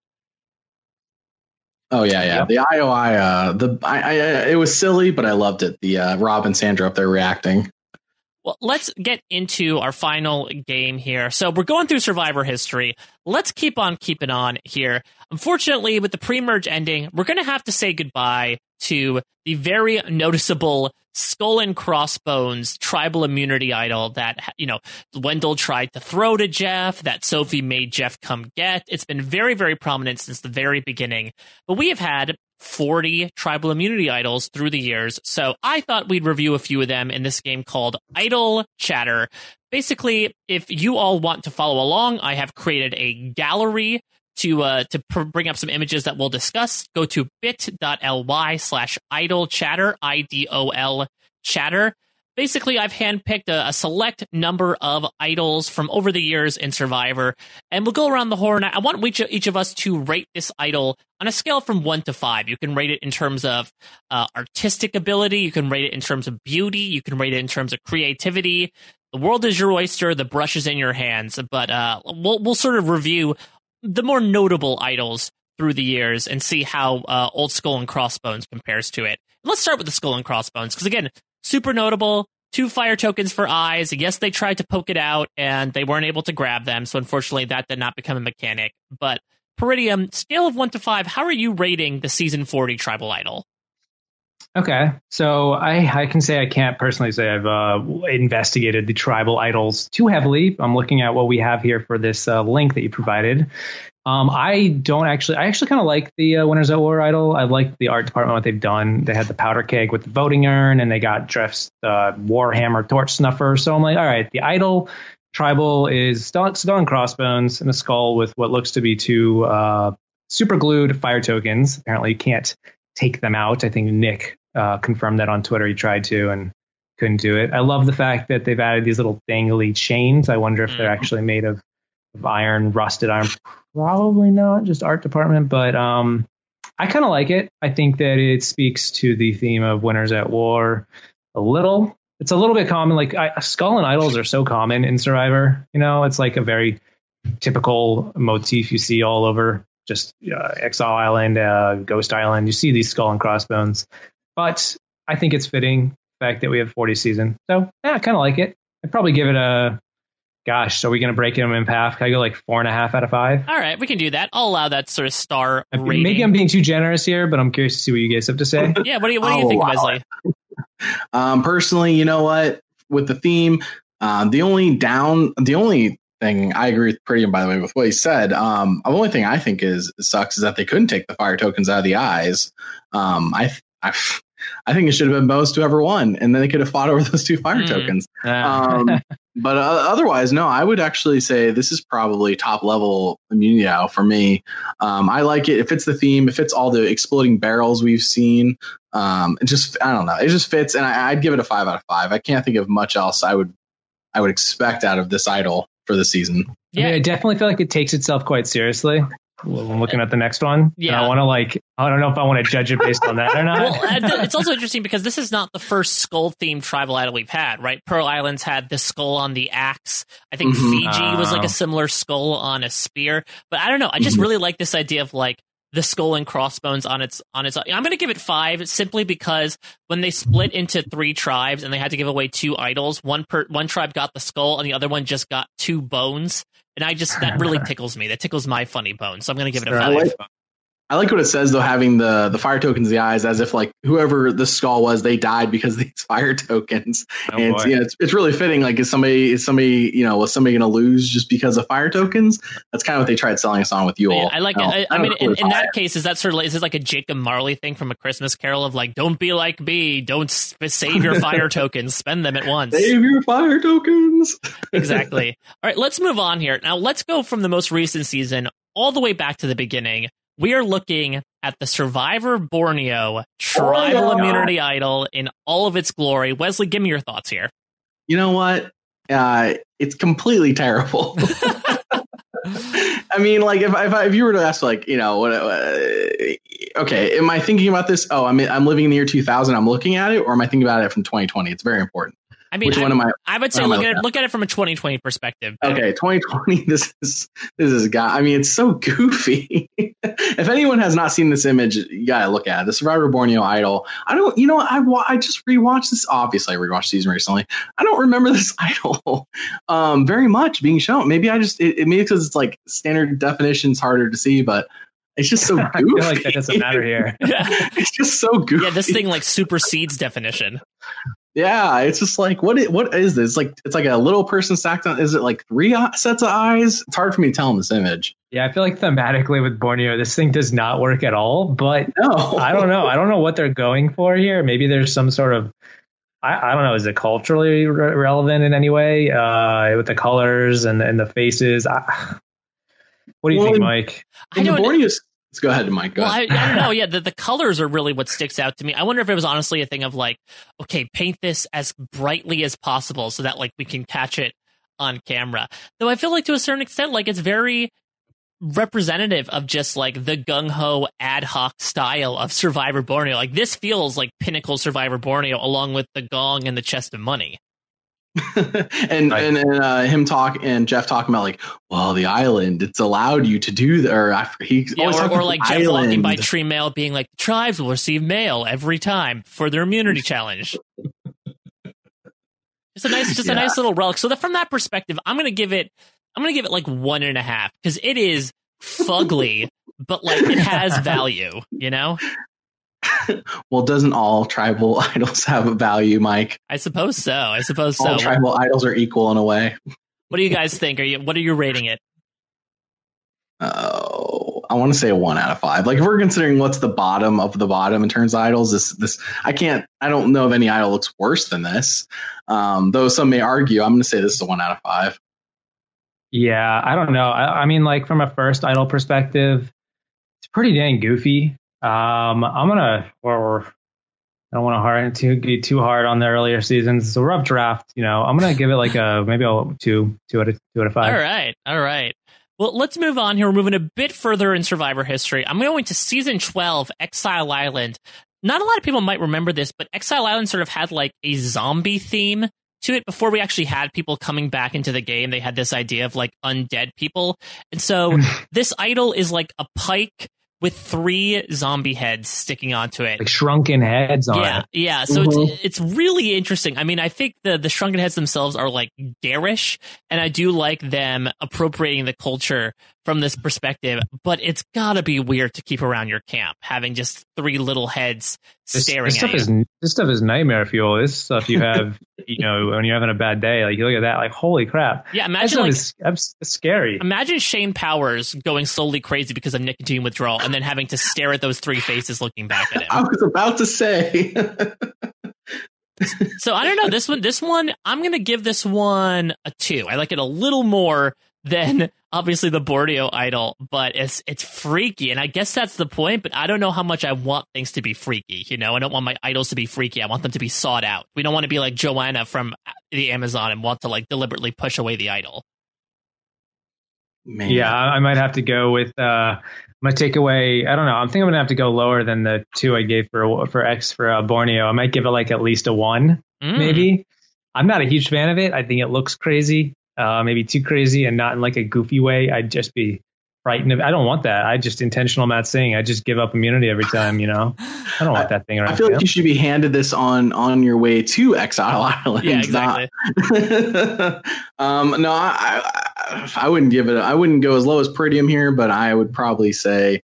I: Oh yeah. Yep. The IOI, it was silly, but I loved it. The Rob and Sandra up there reacting.
G: Well, let's get into our final game here. So we're going through Survivor history. Let's keep on keeping on here. Unfortunately, with the pre-merge ending, we're going to have to say goodbye to the very noticeable Skull and Crossbones tribal immunity idol that, Wendell tried to throw to Jeff, that Sophie made Jeff come get. It's been very, very prominent since the very beginning. But we have had 40 tribal immunity idols through the years, so I thought we'd review a few of them in this game called Idol Chatter. Basically, if you all want to follow along, I have created a gallery to bring up some images that we'll discuss. Go to bit.ly/idol chatter, IDOL chatter. Basically, I've handpicked a select number of idols from over the years in Survivor, and we'll go around the horn. I want each of us to rate this idol on a scale from 1 to 5. You can rate it in terms of artistic ability. You can rate it in terms of beauty. You can rate it in terms of creativity. The world is your oyster. The brush is in your hands. But we'll sort of review the more notable idols through the years and see how Old Skull and Crossbones compares to it. Let's start with the Skull and Crossbones, because again, super notable. 2 fire tokens for eyes. Yes, they tried to poke it out and they weren't able to grab them, so unfortunately that did not become a mechanic. But Peridium, scale of 1 to 5, how are you rating the season 40 tribal idol?
H: Okay, so I can say I can't personally say I've investigated the tribal idols too heavily. I'm looking at what we have here for this link that you provided. I actually kind of like the Winners at War idol. I like the art department, what they've done. They had the powder keg with the voting urn, and they got Jeff's Warhammer torch snuffer. So I'm like, all right, the idol tribal is Skull and Crossbones and a skull with what looks to be 2 super glued fire tokens. Apparently you can't take them out. I think Nick confirmed that on Twitter. He tried to and couldn't do it. I love the fact that they've added these little dangly chains. I wonder if they're actually made of iron, rusted iron. Probably not, just art department, but I kind of like it. I think that it speaks to the theme of Winners at War a little. It's a little bit common. Like skull and idols are so common in Survivor. It's like a very typical motif you see all over just Exile Island, Ghost Island. You see these Skull and Crossbones, but I think it's fitting the fact that we have 40 season. So I kind of like it. I'd probably give it a, gosh, so are we going to break them in half? Can I go like 4.5 out of 5?
G: All right, we can do that. I'll allow that sort of star rating.
H: Maybe I'm being too generous here, but I'm curious to see what you guys have to say.
G: Yeah, what do you think, Wesley?
I: Personally, you know what? With the theme, the only thing I agree with Peridium, by the way, with what he said. The only thing I think sucks is that they couldn't take the fire tokens out of the eyes. I think it should have been Bose whoever won, and then they could have fought over those 2 fire tokens. But otherwise, no, I would actually say this is probably top level Immunio for me. I like it. It fits the theme. It fits all the exploding barrels we've seen. I don't know. It just fits. And I'd give it a 5 out of 5. I can't think of much else I would expect out of this idol for the season.
H: Yeah, I mean, I definitely feel like it takes itself quite seriously. I'm looking at the next one.
G: Yeah.
H: I want to I don't know if I want to judge it based on that or not.
G: Well, it's also interesting because this is not the first skull-themed tribal idol we've had, right? Pearl Islands had the skull on the axe. I think Fiji was like a similar skull on a spear. But I don't know. I just really like this idea of like the skull and crossbones on its. I'm going to give it 5 simply because when they split into 3 tribes and they had to give away 2 idols, one tribe got the skull and the other one just got 2 bones. And that really tickles me. That tickles my funny bone. So I'm going to give it a 5.
I: I like what it says, though, having the fire tokens in the eyes, as if like whoever the skull was, they died because of these fire tokens. And it's really fitting. Like, was somebody going to lose just because of fire tokens? That's kind of what they tried selling us on with Yule.
G: Yeah, I like it. I mean, in that case, is it like a Jacob Marley thing from A Christmas Carol of like, don't be like me, don't save your fire tokens, spend them at once.
I: Save your fire tokens.
G: Exactly. All right, let's move on here. Now, let's go from the most recent season all the way back to the beginning. We are looking at the Survivor Borneo Tribal Immunity Idol in all of its glory. Wesley, give me your thoughts here.
I: You know what? It's completely terrible. I mean, like if you were to ask, like, okay, am I thinking about this? Oh, I'm living in the year 2000. I'm looking at it, or am I thinking about it from 2020? It's very important.
G: I mean, I would say look at it from a 2020 perspective.
I: Okay, 2020. This is I mean, it's so goofy. If anyone has not seen this image, you gotta look at it. The Survivor Borneo Idol. I just rewatched this. Obviously, I rewatched the season recently. I don't remember this idol very much being shown. Maybe maybe because it's like standard definition's harder to see, but it's just so goofy.
H: I feel like that doesn't matter here.
I: It's just so goofy.
G: Yeah, this thing like supersedes definition.
I: Yeah, it's just like, what is this? It's like a little person stacked on. Is it like 3 sets of eyes? It's hard for me to tell in this image.
H: Yeah, I feel like thematically with Borneo, this thing does not work at all. But
I: no.
H: I don't know. I don't know what they're going for here. Maybe there's some sort of, I don't know. Is it culturally relevant in any way with the colors and the faces? What do you think, Mike?
I: Let's go ahead, Mike.
G: I don't know. Yeah, the colors are really what sticks out to me. I wonder if it was honestly a thing of like, okay, paint this as brightly as possible so that like we can catch it on camera. Though I feel like to a certain extent, like it's very representative of just like the gung-ho ad hoc style of Survivor Borneo. Like this feels like pinnacle Survivor Borneo along with the gong and the chest of money.
I: and him talk and Jeff talking about like, well, the island, it's allowed you to do that, or
G: like Jeff
I: island.
G: Walking by tree mail being like, the tribes will receive mail every time for their immunity challenge. It's a nice little relic. So from that perspective, I'm gonna give it like 1.5 because it is fugly, but like it has value, you know.
I: Well, doesn't all tribal idols have a value, Mike?
G: I suppose so.
I: All tribal idols are equal in a way.
G: What do you guys think? What are you rating it?
I: Oh, I want to say a 1 out of 5. Like if we're considering what's the bottom of the bottom in terms of idols, this I don't know of any idol looks worse than this. Though some may argue, I'm going to say this is a 1 out of 5.
H: Yeah, I don't know. I mean, like from a first idol perspective, it's pretty dang goofy. I don't want to be too hard on the earlier seasons. It's a rough draft, I'm gonna give it like maybe a 2 out of 5.
G: All right. Well, let's move on here. We're moving a bit further in Survivor history. I'm going to season 12, Exile Island. Not a lot of people might remember this, but Exile Island sort of had like a zombie theme to it before we actually had people coming back into the game. They had this idea of like undead people, and so this idol is like a pike with 3 zombie heads sticking onto it.
H: Like shrunken heads on it.
G: Yeah. So it's really interesting. I mean, I think the shrunken heads themselves are like garish, and I do like them appropriating the culture from this perspective, but it's gotta be weird to keep around your camp, having just 3 little heads staring at you.
H: This stuff is nightmare fuel. This stuff you have, when you're having a bad day, like you look at that, like, holy crap.
G: Yeah, imagine
H: it's scary.
G: Imagine Shane Powers going slowly crazy because of nicotine withdrawal and then having to stare at those 3 faces looking back at him.
I: I was about to say.
G: So I don't know. This one, I'm going to give this one a 2. I like it a little more than obviously the Borneo idol, but it's freaky. And I guess that's the point, but I don't know how much I want things to be freaky. You know, I don't want my idols to be freaky. I want them to be sought out. We don't want to be like Joanna from the Amazon and want to like deliberately push away the idol.
I: Man.
H: Yeah, I might have to go with, I'm going to take away, I don't know. I think I'm going to have to go lower than the 2 I gave for Borneo. I might give it like at least a 1, maybe. I'm not a huge fan of it. I think it looks crazy, maybe too crazy, and not in like a goofy way. I'd just be frightened of. I don't want that. I just intentional Matt Singh. I just give up immunity every time, you know. I don't want that thing around.
I: I feel like you should be handed this on your way to Exile Island.
G: Yeah, exactly.
I: No, I wouldn't give it. I wouldn't go as low as Peridium here, but I would probably say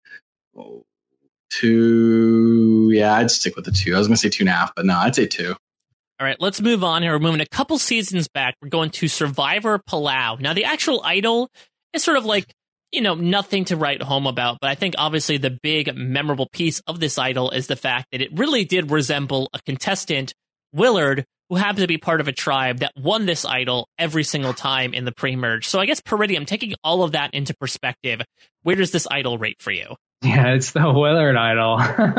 I: 2. Yeah, I'd stick with the 2. I was going to say 2.5, but no, I'd say 2.
G: All right, let's move on here. We're moving a couple seasons back. We're going to Survivor Palau. Now, the actual idol is sort of like, you know, nothing to write home about, but I think obviously the big memorable piece of this idol is the fact that it really did resemble a contestant, Willard, who happened to be part of a tribe that won this idol every single time in the pre-merge. So I guess, Peridium, taking all of that into perspective, where does this idol rate for you?
H: Yeah, it's the Willard idol.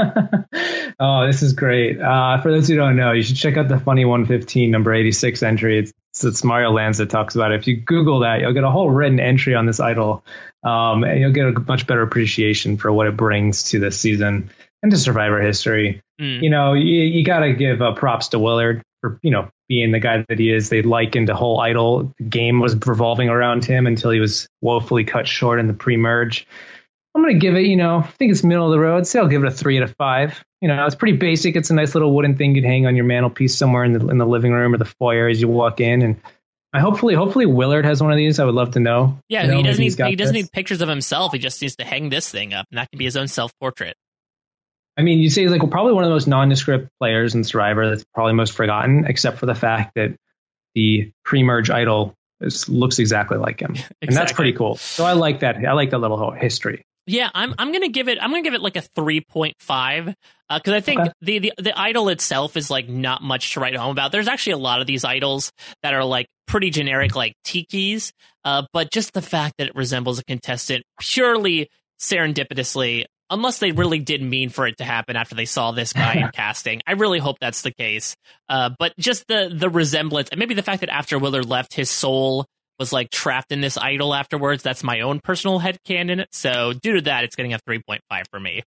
H: Oh, this is great. For those who don't know, you should check out the Funny 115 number 86 entry. It's Mario Lanza talks about it. If you Google that, you'll get a whole written entry on this idol, and you'll get a much better appreciation for what it brings to this season and to Survivor history. You know, you got to give props to Willard for, you know, being the guy that he is. They likened the whole idol game was revolving around him until he was woefully cut short in the pre-merge. I'm going to give it, you know, I think it's middle of the road. Say I'll give it a 3 out of 5. You know, it's pretty basic. It's a nice little wooden thing you'd hang on your mantelpiece somewhere in the living room or the foyer as you walk in. And hopefully Willard has one of these. I would love to know.
G: Yeah,
H: you know,
G: he doesn't need pictures of himself. He just needs to hang this thing up, and that can be his own self-portrait.
H: I mean, you say he's like probably one of the most nondescript players in Survivor that's probably most forgotten, except for the fact that the pre-merge idol looks exactly like him. Exactly. And that's pretty cool. So I like that. I like that little history.
G: Yeah, I'm gonna give it like a 3.5 because I think the idol itself is like not much to write home about. There's actually a lot of these idols that are like pretty generic, like tikis, but just the fact that it resembles a contestant purely serendipitously, unless they really did mean for it to happen after they saw this guy in casting. I really hope that's the case. But just the resemblance, and maybe the fact that after Willard left, his soul was like trapped in this idol afterwards. That's my own personal headcanon. So due to that, it's getting a 3.5 for me.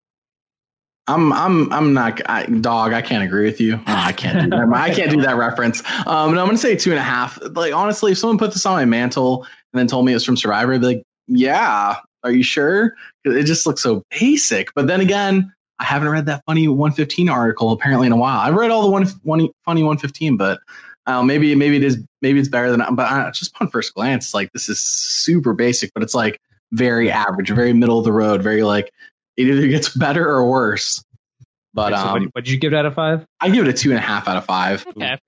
I: I'm not dog. I can't agree with you. Oh, I can't do that. I can't do that reference. No, I'm going to say 2.5. Like, honestly, if someone put this on my mantle and then told me it was from Survivor, I'd be like, yeah, are you sure? It just looks so basic. But then again, I haven't read that Funny 115 article apparently in a while. I've read all the Funny 115, but maybe it's better than. But just on first glance, like this is super basic, but it's like very average, very middle of the road, very like it either gets better or worse. But
H: what did you give it out of 5?
I: I give it a 2.5 out of 5.
G: Okay,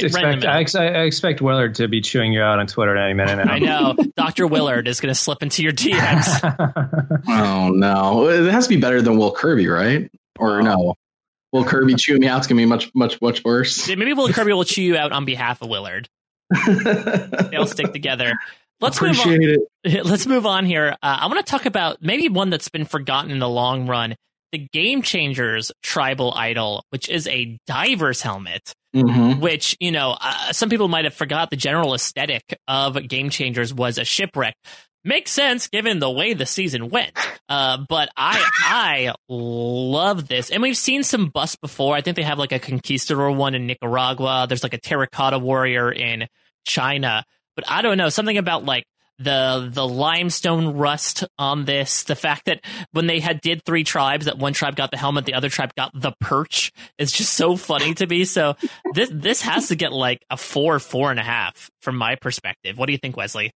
H: I expect Willard to be chewing you out on Twitter at any minute now.
G: I know Dr. Willard is going to slip into your DMs.
I: Oh no, it has to be better than Will Kirby, right? Or no? Will Kirby chew me out? It's gonna be much worse.
G: Yeah, maybe Will Kirby will chew you out on behalf of Willard. They'll stick together. Let's move on here. I want to talk about maybe one that's been forgotten in the long run. The Game Changers tribal idol, which is a diver's helmet, which, you know, some people might have forgot the general aesthetic of Game Changers was a shipwreck. Makes sense given the way the season went. But I love this. And we've seen some busts before. I think they have like a conquistador one in Nicaragua. There's like a terracotta warrior in China. But I don't know, something about like the limestone rust on this, the fact that when they did 3 tribes, that one tribe got the helmet, the other tribe got the perch, is just so funny to me. So this has to get like a 4.5 from my perspective. What do you think, Wesley?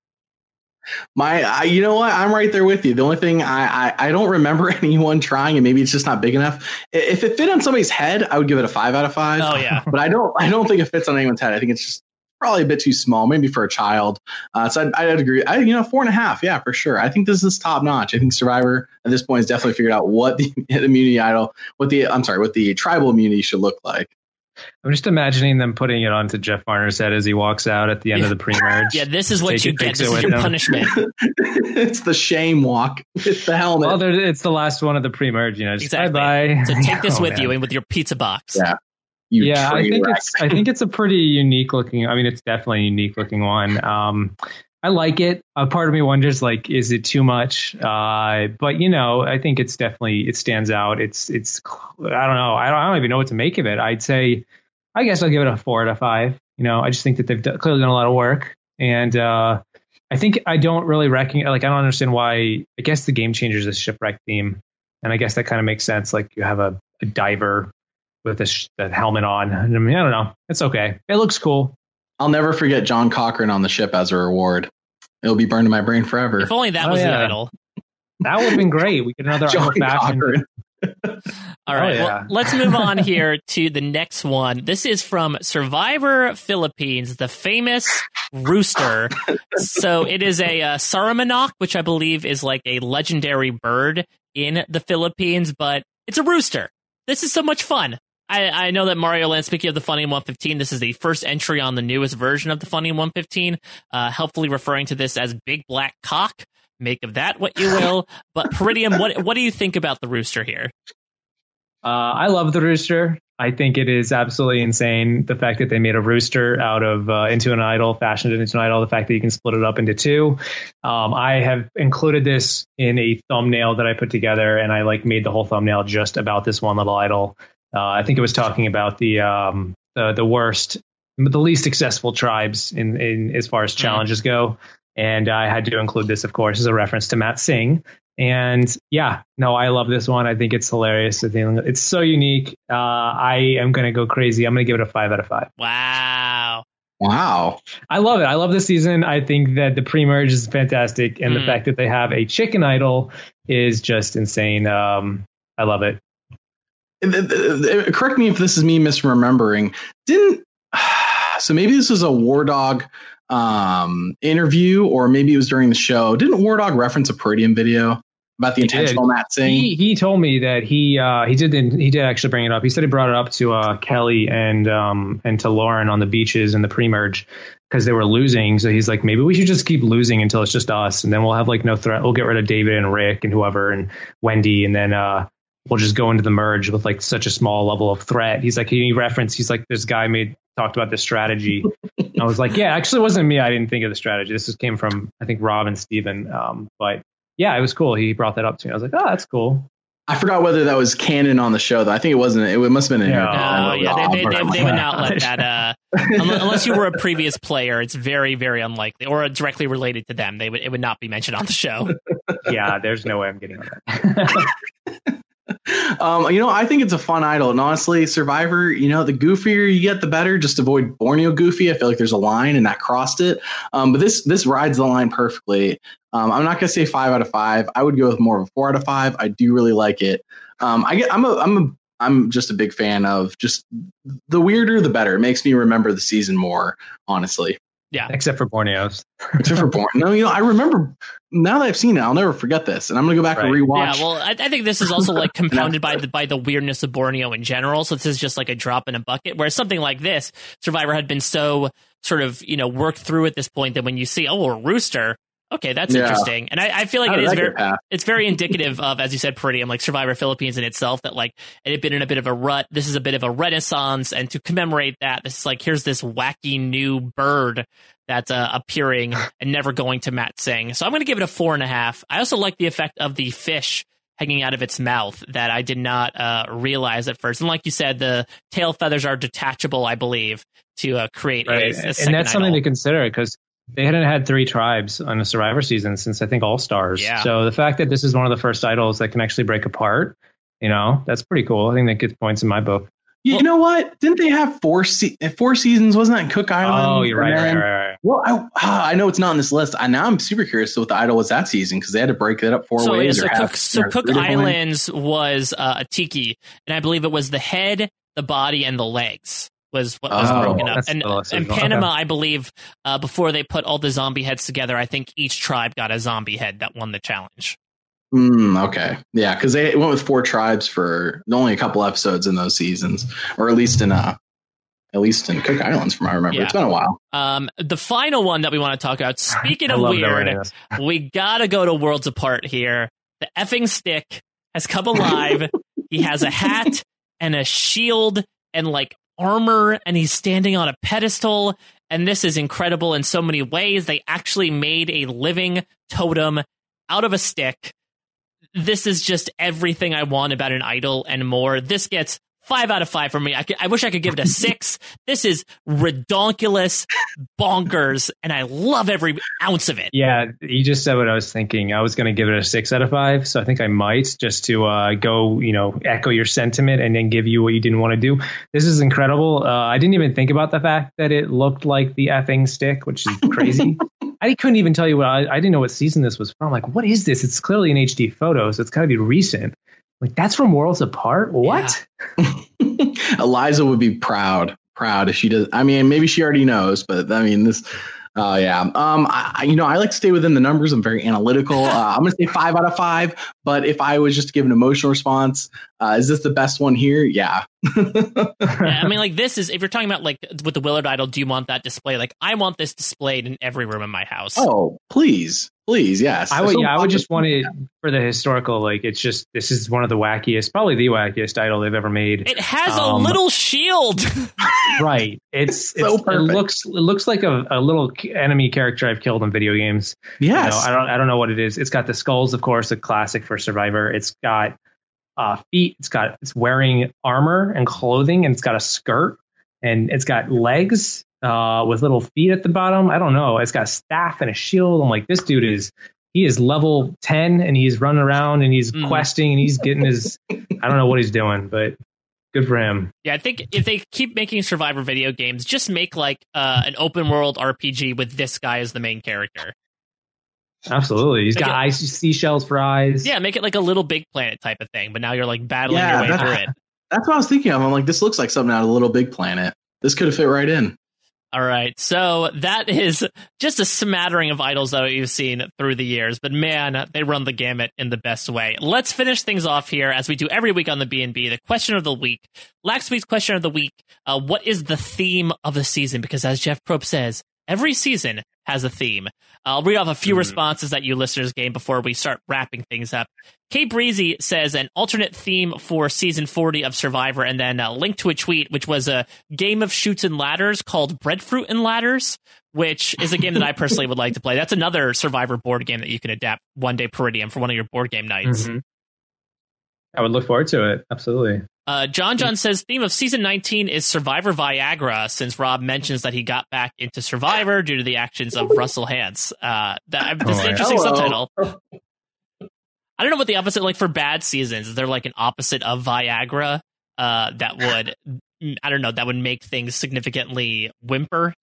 I: You know what? I'm right there with you. The only thing I don't remember anyone trying, and maybe it's just not big enough. If it fit on somebody's head, I would give it a 5 out of 5.
G: Oh yeah,
I: but I don't think it fits on anyone's head. I think it's just probably a bit too small, maybe for a child. So I'd agree. 4.5. Yeah, for sure. I think this is top notch. I think Survivor at this point has definitely figured out what the immunity idol, what the tribal immunity should look like.
H: I'm just imagining them putting it onto Jeff Varner's head as he walks out at the end of the pre-merge.
G: Yeah, this is what you get. This is your punishment.
I: It's the shame walk with the helmet.
H: Well, it's the last one of the pre-merge. Just
G: exactly.
H: Bye-bye.
G: So take this with you and with your pizza box.
I: Yeah.
H: I think it's a pretty unique looking. I mean, it's definitely a unique looking one. I like it. A part of me wonders, like, is it too much? But I think it stands out. It's I don't know. I don't even know what to make of it. I guess I'll give it a 4 out of 5. I just think that they've clearly done a lot of work, and I think I don't really recognize. Like, I don't understand why. I guess the Game Changers is a shipwreck theme, and I guess that kind of makes sense. Like, you have a diver with a helmet on. I mean, I don't know. It's okay. It looks cool.
I: I'll never forget John Cochran on the ship as a reward. It'll be burned in my brain forever.
G: If only that was the idol.
H: That would have been great. We get another
I: John Cochran.
G: All right. Well, let's move on here to the next one. This is from Survivor Philippines, the famous rooster. So it is a Saramanok, which I believe is like a legendary bird in the Philippines, but it's a rooster. This is so much fun. I know that Mario Land, speaking of the Funny 115, this is the first entry on the newest version of the Funny 115, helpfully referring to this as Big Black Cock. Make of that what you will. But Peridium, what do you think about the rooster here?
H: I love the rooster. I think it is absolutely insane. The fact that they made a rooster out of into an idol, fashioned it into an idol, the fact that you can split it up into two. I have included this in a thumbnail that I put together, and I made the whole thumbnail just about this one little idol. I think it was talking about the worst, the least successful tribes in as far as challenges go. And I had to include this, of course, as a reference to Matt Singh. And I love this one. I think it's hilarious. I think it's so unique. I am going to go crazy. I'm going to give it a 5 out of 5.
G: Wow.
H: I love it. I love this season. I think that the pre-merge is fantastic. And the fact that they have a chicken idol is just insane. I love it.
I: Correct me if this is me misremembering. So maybe this was a War Dog interview, or maybe it was during the show. Didn't War Dog reference a Peridium video about the intentional Matt Singh?
H: He told me that he did actually bring it up. He said he brought it up to Kelly and to Lauren on the beaches in the pre-merge because they were losing. So he's like, maybe we should just keep losing until it's just us, and then we'll have no threat. We'll get rid of David and Rick and whoever and Wendy, and then we'll just go into the merge with such a small level of threat. He's like, this guy talked about this strategy. I was like, yeah, actually it wasn't me. I didn't think of the strategy. This came from, I think, Rob and Steven. But yeah, it was cool. He brought that up to me. I was like, oh, that's cool.
I: I forgot whether that was canon on the show, though. I think it wasn't. It must have been in here.
G: They would not let that. Unless you were a previous player, it's very, very unlikely, or directly related to them. It would not be mentioned on the show.
H: Yeah, there's no way I'm getting on that.
I: I think it's a fun idol, and honestly, Survivor, the goofier you get, the better. Just avoid Borneo goofy. I feel like there's a line, and that crossed it. But this rides the line perfectly. I'm not gonna say 5 out of 5. I would go with more of a 4 out of 5. I do really like it. I'm just a big fan of just the weirder the better. It makes me remember the season more, honestly.
G: Yeah.
H: Except for Borneo's.
I: Except for Borneo. No, I remember, now that I've seen it, I'll never forget this. And I'm going to go back and rewatch.
G: Yeah, well, I think this is also compounded by the weirdness of Borneo in general. So this is just a drop in a bucket. Whereas something like this, Survivor had been so sort of, worked through at this point that when you see, a rooster, okay, that's interesting. And I feel like it's very indicative of, as you said, Peridium, Survivor Philippines in itself, that it had been in a bit of a rut. This is a bit of a renaissance. And to commemorate that, this is here's this wacky new bird that's appearing and never going to Matt Singh. So I'm going to give it a 4.5. I also like the effect of the fish hanging out of its mouth that I did not realize at first. And like you said, the tail feathers are detachable, I believe, to create a second
H: and that's something
G: idol.
H: to consider, because they hadn't had 3 tribes on a Survivor season since, I think, All Stars.
G: Yeah.
H: So the fact that this is one of the first idols that can actually break apart, that's pretty cool. I think that gets points in my book.
I: You know what? Didn't they have 4 seasons? Wasn't that in Cook Island?
H: Oh, you're right.
I: Well, I know it's not on this list. Now I'm super curious to what the idol was that season, because they had to break it up 4 ways.
G: So Cook Islands was a tiki, and I believe it was the head, the body, and the legs was what was broken up. And Panama, I believe, before they put all the zombie heads together, I think each tribe got a zombie head that won the challenge.
I: Okay. Yeah, because they went with 4 tribes for only a couple episodes in those seasons, or at least in at least in Cook Islands, from what I remember.
G: Yeah.
I: It's been a while.
G: The final one that we want to talk about, speaking of
H: love that
G: weird,
H: right now.
G: we gotta go to Worlds Apart here. The effing stick has come alive. He has a hat and a shield and like armor, and he's standing on a pedestal. And this is incredible in so many ways. They actually made a living totem out of a stick. This is just everything I want about an idol and more. This gets 5 out of 5 for me. I wish I could give it a 6. This is redonkulous, bonkers, and I love every ounce of it.
H: Yeah, you just said what I was thinking. I was going to give it a 6 out of 5, so I think I might, just to go, echo your sentiment and then give you what you didn't want to do. This is incredible. I didn't even think about the fact that it looked like the effing stick, which is crazy. I couldn't even tell you I didn't know what season this was from. Like, what is this? It's clearly an HD photo, so it's got to be recent. Like, that's from Worlds Apart? What?
I: Yeah. Eliza would be proud if she does. I mean, maybe she already knows, but I mean, this. Yeah. I like to stay within the numbers. I'm very analytical. I'm going to say 5 out of 5. But if I was just to give an emotional response, is this the best one here? Yeah.
G: Yeah, I mean, like, this is, if you're talking about like with the Willard idol, do you want that display? Like, I want this displayed in every room in my house.
I: Oh, please, yes.
H: I would just want it for the historical. Like, it's just, this is one of the wackiest, probably the wackiest idol they've ever made.
G: It has a little shield.
H: Right. It's
I: so
H: it looks like a little enemy character I've killed in video games.
I: Yes.
H: I don't know what it is. It's got the skulls, of course, a classic for Survivor. It's got feet. It's wearing armor and clothing, and it's got a skirt, and it's got legs with little feet at the bottom. I don't know. It's got a staff and a shield. I'm like, this dude is level 10, and he's running around and he's questing and he's getting his. I don't know what he's doing, but good for him.
G: Yeah, I think if they keep making Survivor video games, just make like an open world RPG with this guy as the main character.
H: Absolutely. He's got ice seashells for eyes.
G: Yeah, make it like a Little Big Planet type of thing, but now you're like battling your way through it.
I: That's what I was thinking of. I'm like, this looks like something out of Little Big Planet. This could have fit right in.
G: All right, so that is just a smattering of idols that you've seen through the years, but man, they run the gamut in the best way. Let's finish things off here, as we do every week on the B&B, the question of the week. Last week's question of the week, what is the theme of the season? Because as Jeff Probst says, every season has a theme. I'll read off a few responses that you listeners gave before we start wrapping things up. Kay Breezy says an alternate theme for season 40 of Survivor, and then a link to a tweet, which was a game of shoots and ladders called Breadfruit and Ladders, which is a game that I personally would like to play. That's another Survivor board game that you can adapt one day per diem for one of your board game nights.
H: Mm-hmm. I would look forward to it. Absolutely.
G: John says theme of season 19 is Survivor Viagra, since Rob mentions that he got back into Survivor due to the actions of Russell Hantz. That's an interesting subtitle. I don't know what the opposite, like for bad seasons, is there like an opposite of Viagra that would, I don't know, that would make things significantly whimper?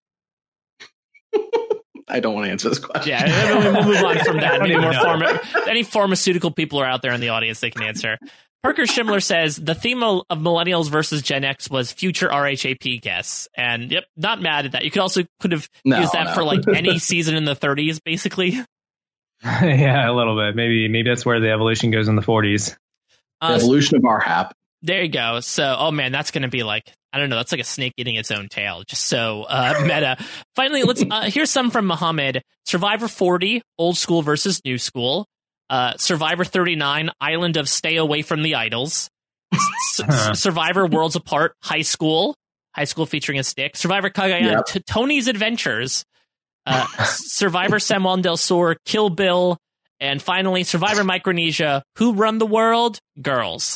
I: I don't want to answer this question.
G: Yeah, we'll move on from that. Maybe more any pharmaceutical people are out there in the audience, they can answer. Parker Schimler says the theme of Millennials versus Gen X was future RHAP guests. And yep, not mad at that. You could have used that for like any season in the 30s, basically.
H: Yeah, a little bit. Maybe that's where the evolution goes in the 40s.
I: The evolution of our hap.
G: There you go. So, oh man, that's going to be like, I don't know, that's like a snake eating its own tail. Just so meta. Finally, let's here's some from Muhammad. Survivor 40, old school versus new school. Survivor 39, Island of Stay Away from the Idols. Survivor Worlds Apart, high school featuring a stick. Survivor Cagayan, Tony's Adventures. Survivor San Juan del Sur, Kill Bill. And finally, Survivor Micronesia, Who Run the World? Girls.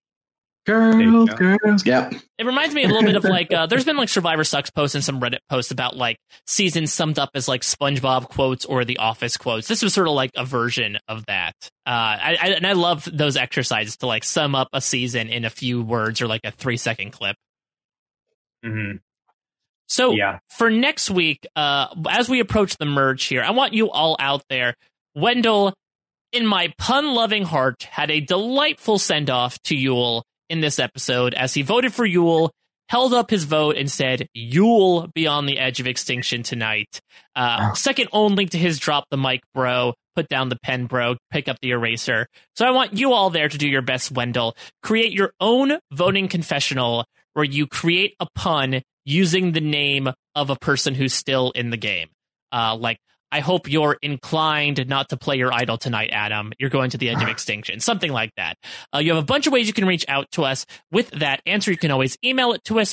I: Girls. Yep.
G: It reminds me a little bit of like, there's been like Survivor Sucks posts and some Reddit posts about like seasons summed up as like SpongeBob quotes or The Office quotes. This was sort of like a version of that. I love those exercises to like sum up a season in a few words or like a 3-second clip.
H: Mm-hmm.
G: So for next week, as we approach the merge here, I want you all out there. Wendell, in my pun-loving heart, had a delightful send-off to Yul in this episode as he voted for Yul, held up his vote, and said, "You'll be on the edge of extinction tonight." Second only to his drop the mic, bro, put down the pen, bro, pick up the eraser. So I want you all there to do your best, Wendell. Create your own voting confessional where you create a pun using the name of a person who's still in the game. Like, I hope you're inclined not to play your idol tonight, Adam. You're going to the edge of extinction. Something like that. You have a bunch of ways you can reach out to us with that answer. You can always email it to us,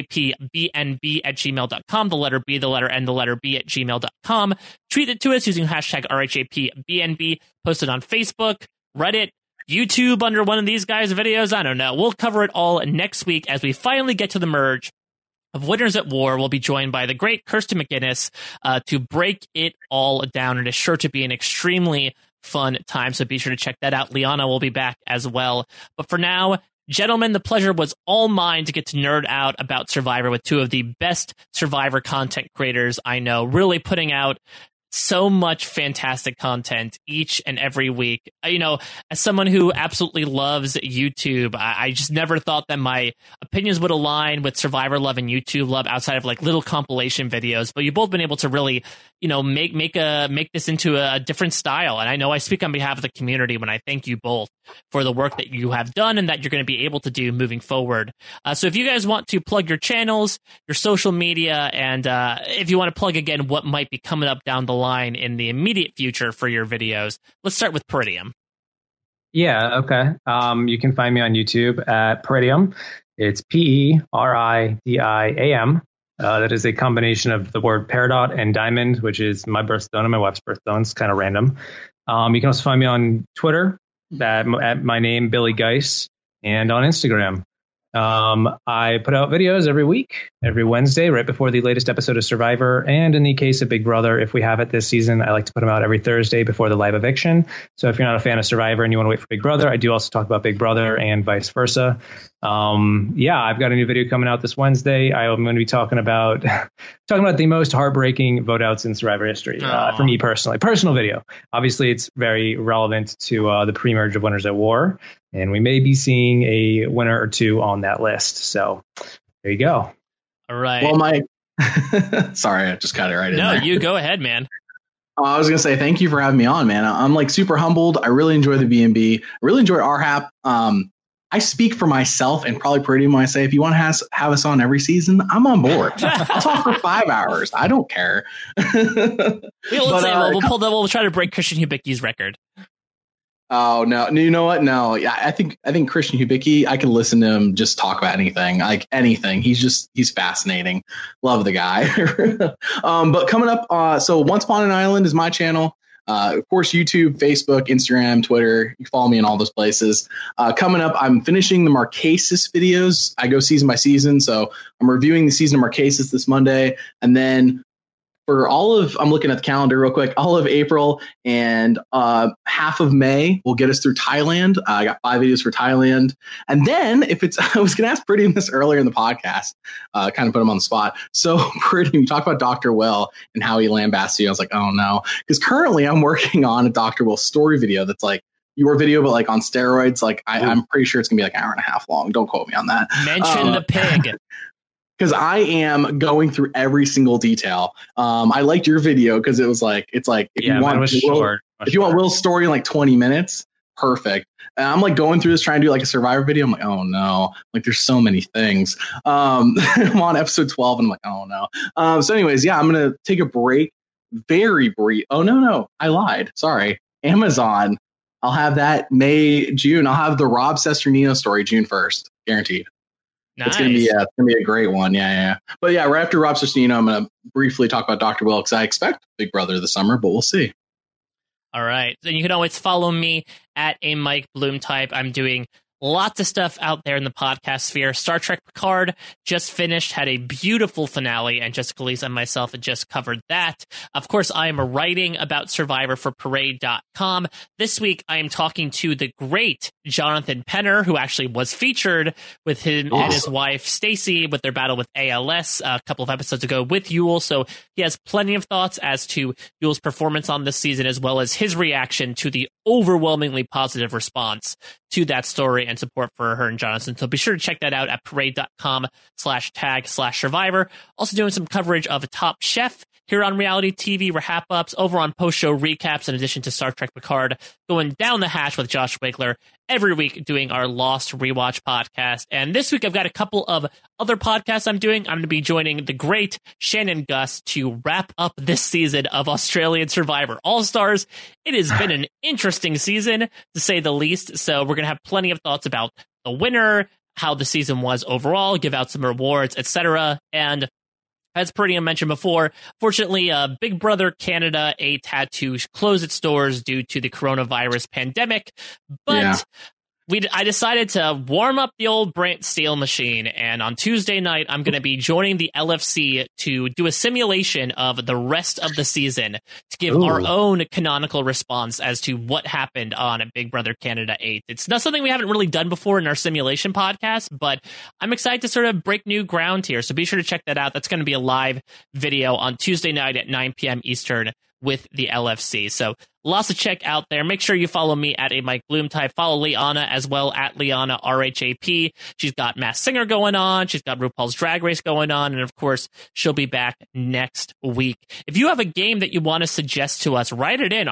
G: rhapbnb@gmail.com, the letter B, the letter N, the letter B @gmail.com. Tweet it to us using hashtag rhapbnb. Post it on Facebook, Reddit, YouTube under one of these guys' videos. I don't know. We'll cover it all next week as we finally get to the merge of Winners at War. We'll be joined by the great Kirsten McGinnis to break it all down. It is sure to be an extremely fun time, so be sure to check that out. Liana will be back as well. But for now, gentlemen, the pleasure was all mine to get to nerd out about Survivor with two of the best Survivor content creators I know, really putting out so much fantastic content each and every week. You know, as someone who absolutely loves YouTube, I just never thought that my opinions would align with Survivor love and YouTube love outside of like little compilation videos. But you've both been able to really, you know, make this into a different style. And I know I speak on behalf of the community when I thank you both for the work that you have done and that you're going to be able to do moving forward. So if you guys want to plug your channels, your social media, and if you want to plug again what might be coming up down the line in the immediate future for your videos, let's start with Peridium.
H: Yeah, okay. You can find me on YouTube at Peridium. It's Peridiam. That is a combination of the word peridot and diamond, which is my birthstone and my wife's birthstone. It's kind of random. You can also find me on Twitter at my name, Billy Geis, and on Instagram. I put out videos every week, every Wednesday, right before the latest episode of Survivor. And in the case of Big Brother, if we have it this season, I like to put them out every Thursday before the live eviction. So if you're not a fan of Survivor and you want to wait for Big Brother, I do also talk about Big Brother and vice versa. I've got a new video coming out this Wednesday. I'm going to be talking about the most heartbreaking vote outs in Survivor history for me personally. Personal video. Obviously, it's very relevant to the pre-merge of Winners at War. And we may be seeing a winner or two on that list. So there you go.
G: All right.
I: Well, sorry, I just cut it right in there.
G: No, you go ahead, man.
I: I was going to say, thank you for having me on, man. I'm like super humbled. I really enjoy the B&B. I really enjoy RHAP. I speak for myself and probably Peridium when I say, if you want to have us on every season, I'm on board. I'll talk for 5 hours. I don't care.
G: We'll try to break Christian Hubicki's record.
I: Oh, no. You know what? No. Yeah, I think Christian Hubicki, I can listen to him just talk about anything, like anything. He's fascinating. Love the guy. But coming up, so Once Upon an Island is my channel. Of course, YouTube, Facebook, Instagram, Twitter. You follow me in all those places. Coming up, I'm finishing the Marquesas videos. I go season by season. So I'm reviewing the season of Marquesas this Monday. And then for I'm looking at the calendar real quick, all of April and half of May will get us through Thailand. I got 5 videos for Thailand. And then I was going to ask Peridium this earlier in the podcast, kind of put him on the spot. So Peridium, talk about Dr. Will and how he lambasted you. I was like, oh no. Because currently I'm working on a Dr. Will story video that's like your video, but like on steroids. Like I'm pretty sure it's going to be like an hour and a half long. Don't quote me on that.
G: Mention the pig.
I: Because I am going through every single detail. I liked your video because it was like, if you want Will's story in like 20 minutes, perfect. And I'm like going through this trying to do like a Survivor video. I'm like, oh no, like there's so many things. I'm on episode 12 and I'm like, oh no. So anyways, yeah, I'm gonna take a break. Very brief. Oh no, I lied. Sorry. Amazon. I'll have that June. I'll have the Rob Cesternino story June 1st, guaranteed.
G: Nice.
I: It's gonna be a great one. Yeah. But yeah, right after Rob Cesternino, I'm gonna briefly talk about Dr. Will because I expect Big Brother this summer, but we'll see.
G: All right. Then you can always follow me at a Mike Bloom type. I'm doing lots of stuff out there in the podcast sphere. Star Trek Picard just finished, had a beautiful finale, and Jessica Lisa and myself had just covered that. Of course, I am writing about Survivor for Parade.com. This week, I am talking to the great Jonathan Penner, who actually was featured with him and his wife, Stacy, with their battle with ALS a couple of episodes ago with Yul. So he has plenty of thoughts as to Yul's performance on this season, as well as his reaction to the overwhelmingly positive response to that story and support for her and Jonathan. So be sure to check that out at parade.com/tag/survivor. Also doing some coverage of Top Chef here on Reality TV, wrap-ups, over on post-show recaps, in addition to Star Trek Picard, going down the hatch with Josh Wigler every week doing our Lost Rewatch podcast. And this week I've got a couple of other podcasts I'm doing. I'm going to be joining the great Shannon Gus to wrap up this season of Australian Survivor All-Stars. It has been an interesting season, to say the least, so we're going to have plenty of thoughts about the winner, how the season was overall, give out some rewards, etc. And as Perineum mentioned before, fortunately, Big Brother Canada 8 had to close its doors due to the coronavirus pandemic. But I decided to warm up the old Brant Steele machine. And on Tuesday night, I'm going to be joining the LFC to do a simulation of the rest of the season to give our own canonical response as to what happened on Big Brother Canada 8. It's not something we haven't really done before in our simulation podcast, but I'm excited to sort of break new ground here. So be sure to check that out. That's going to be a live video on Tuesday night at 9 p.m. Eastern with the LFC. So lots to check out there. Make sure you follow me at a Mike Bloom type. Follow Liana as well at Liana RHAP. She's got Masked Singer going on. She's got RuPaul's Drag Race going on. And of course, she'll be back next week. If you have a game that you want to suggest to us, write it in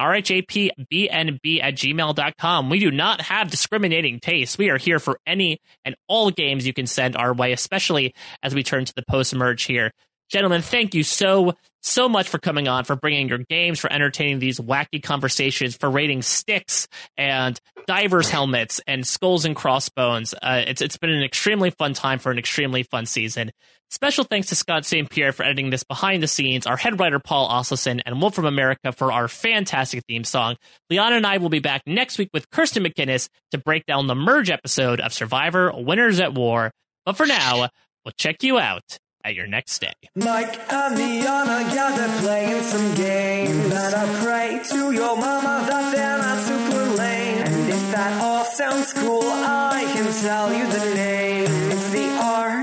G: rhapbnb@gmail.com. We do not have discriminating tastes. We are here for any and all games you can send our way, especially as we turn to the post-merge here. Gentlemen, thank you so much for coming on, for bringing your games, for entertaining these wacky conversations, for rating sticks and divers helmets and skulls and crossbones. It's been an extremely fun time for an extremely fun season. Special thanks to Scott St. Pierre for editing this behind the scenes, our head writer Paul Osselson, and Wolf from America for our fantastic theme song. Liana and I will be back next week with Kirsten McInnes to break down the merge episode of Survivor Winners at War. But for now, we'll check you out at your next stay.
F: Mike and Liana, yeah, they're playing some games. And I pray to your mama that they're not super lame. And if that all sounds cool, I can tell you the name. It's the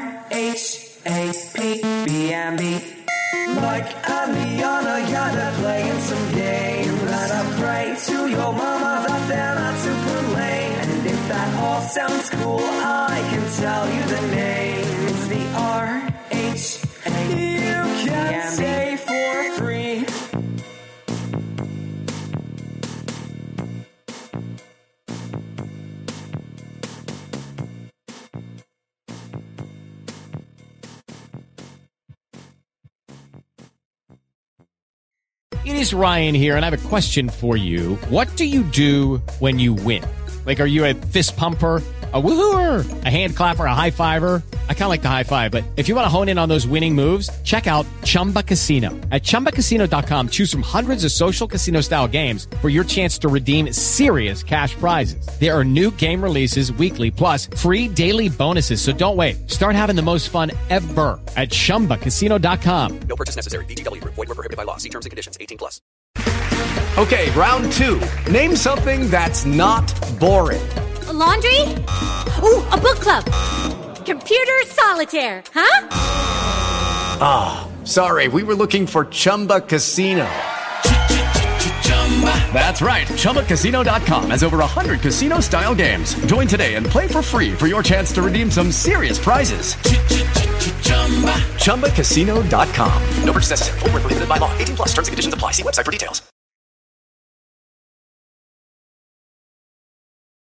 F: RHAPBNB. Mike and Liana, yeah, they're playing some games. And I pray to your mama that they're not super lame. And if that all sounds cool, I can tell you the name. It's the you can stay for free.
K: It is Ryan here, and I have a question for you. What do you do when you win? Like, are you a fist pumper, a woo-hooer, a hand clapper, a high fiver? I kind of like the high five, but if you want to hone in on those winning moves, check out Chumba Casino. At ChumbaCasino.com, choose from hundreds of social casino-style games for your chance to redeem serious cash prizes. There are new game releases weekly, plus free daily bonuses. So don't wait. Start having the most fun ever at ChumbaCasino.com.
L: No purchase necessary. VGW. Void where prohibited by law. See terms and conditions. 18+. Okay, round two. Name something that's not boring.
M: A laundry? Ooh, a book club. Computer solitaire, huh?
L: Ah, sorry, we were looking for Chumba Casino. That's right, ChumbaCasino.com has over 100 casino-style games. Join today and play for free for your chance to redeem some serious prizes. ChumbaCasino.com. No purchase necessary. Void where prohibited by law. 18+. Terms and conditions apply. See website for details.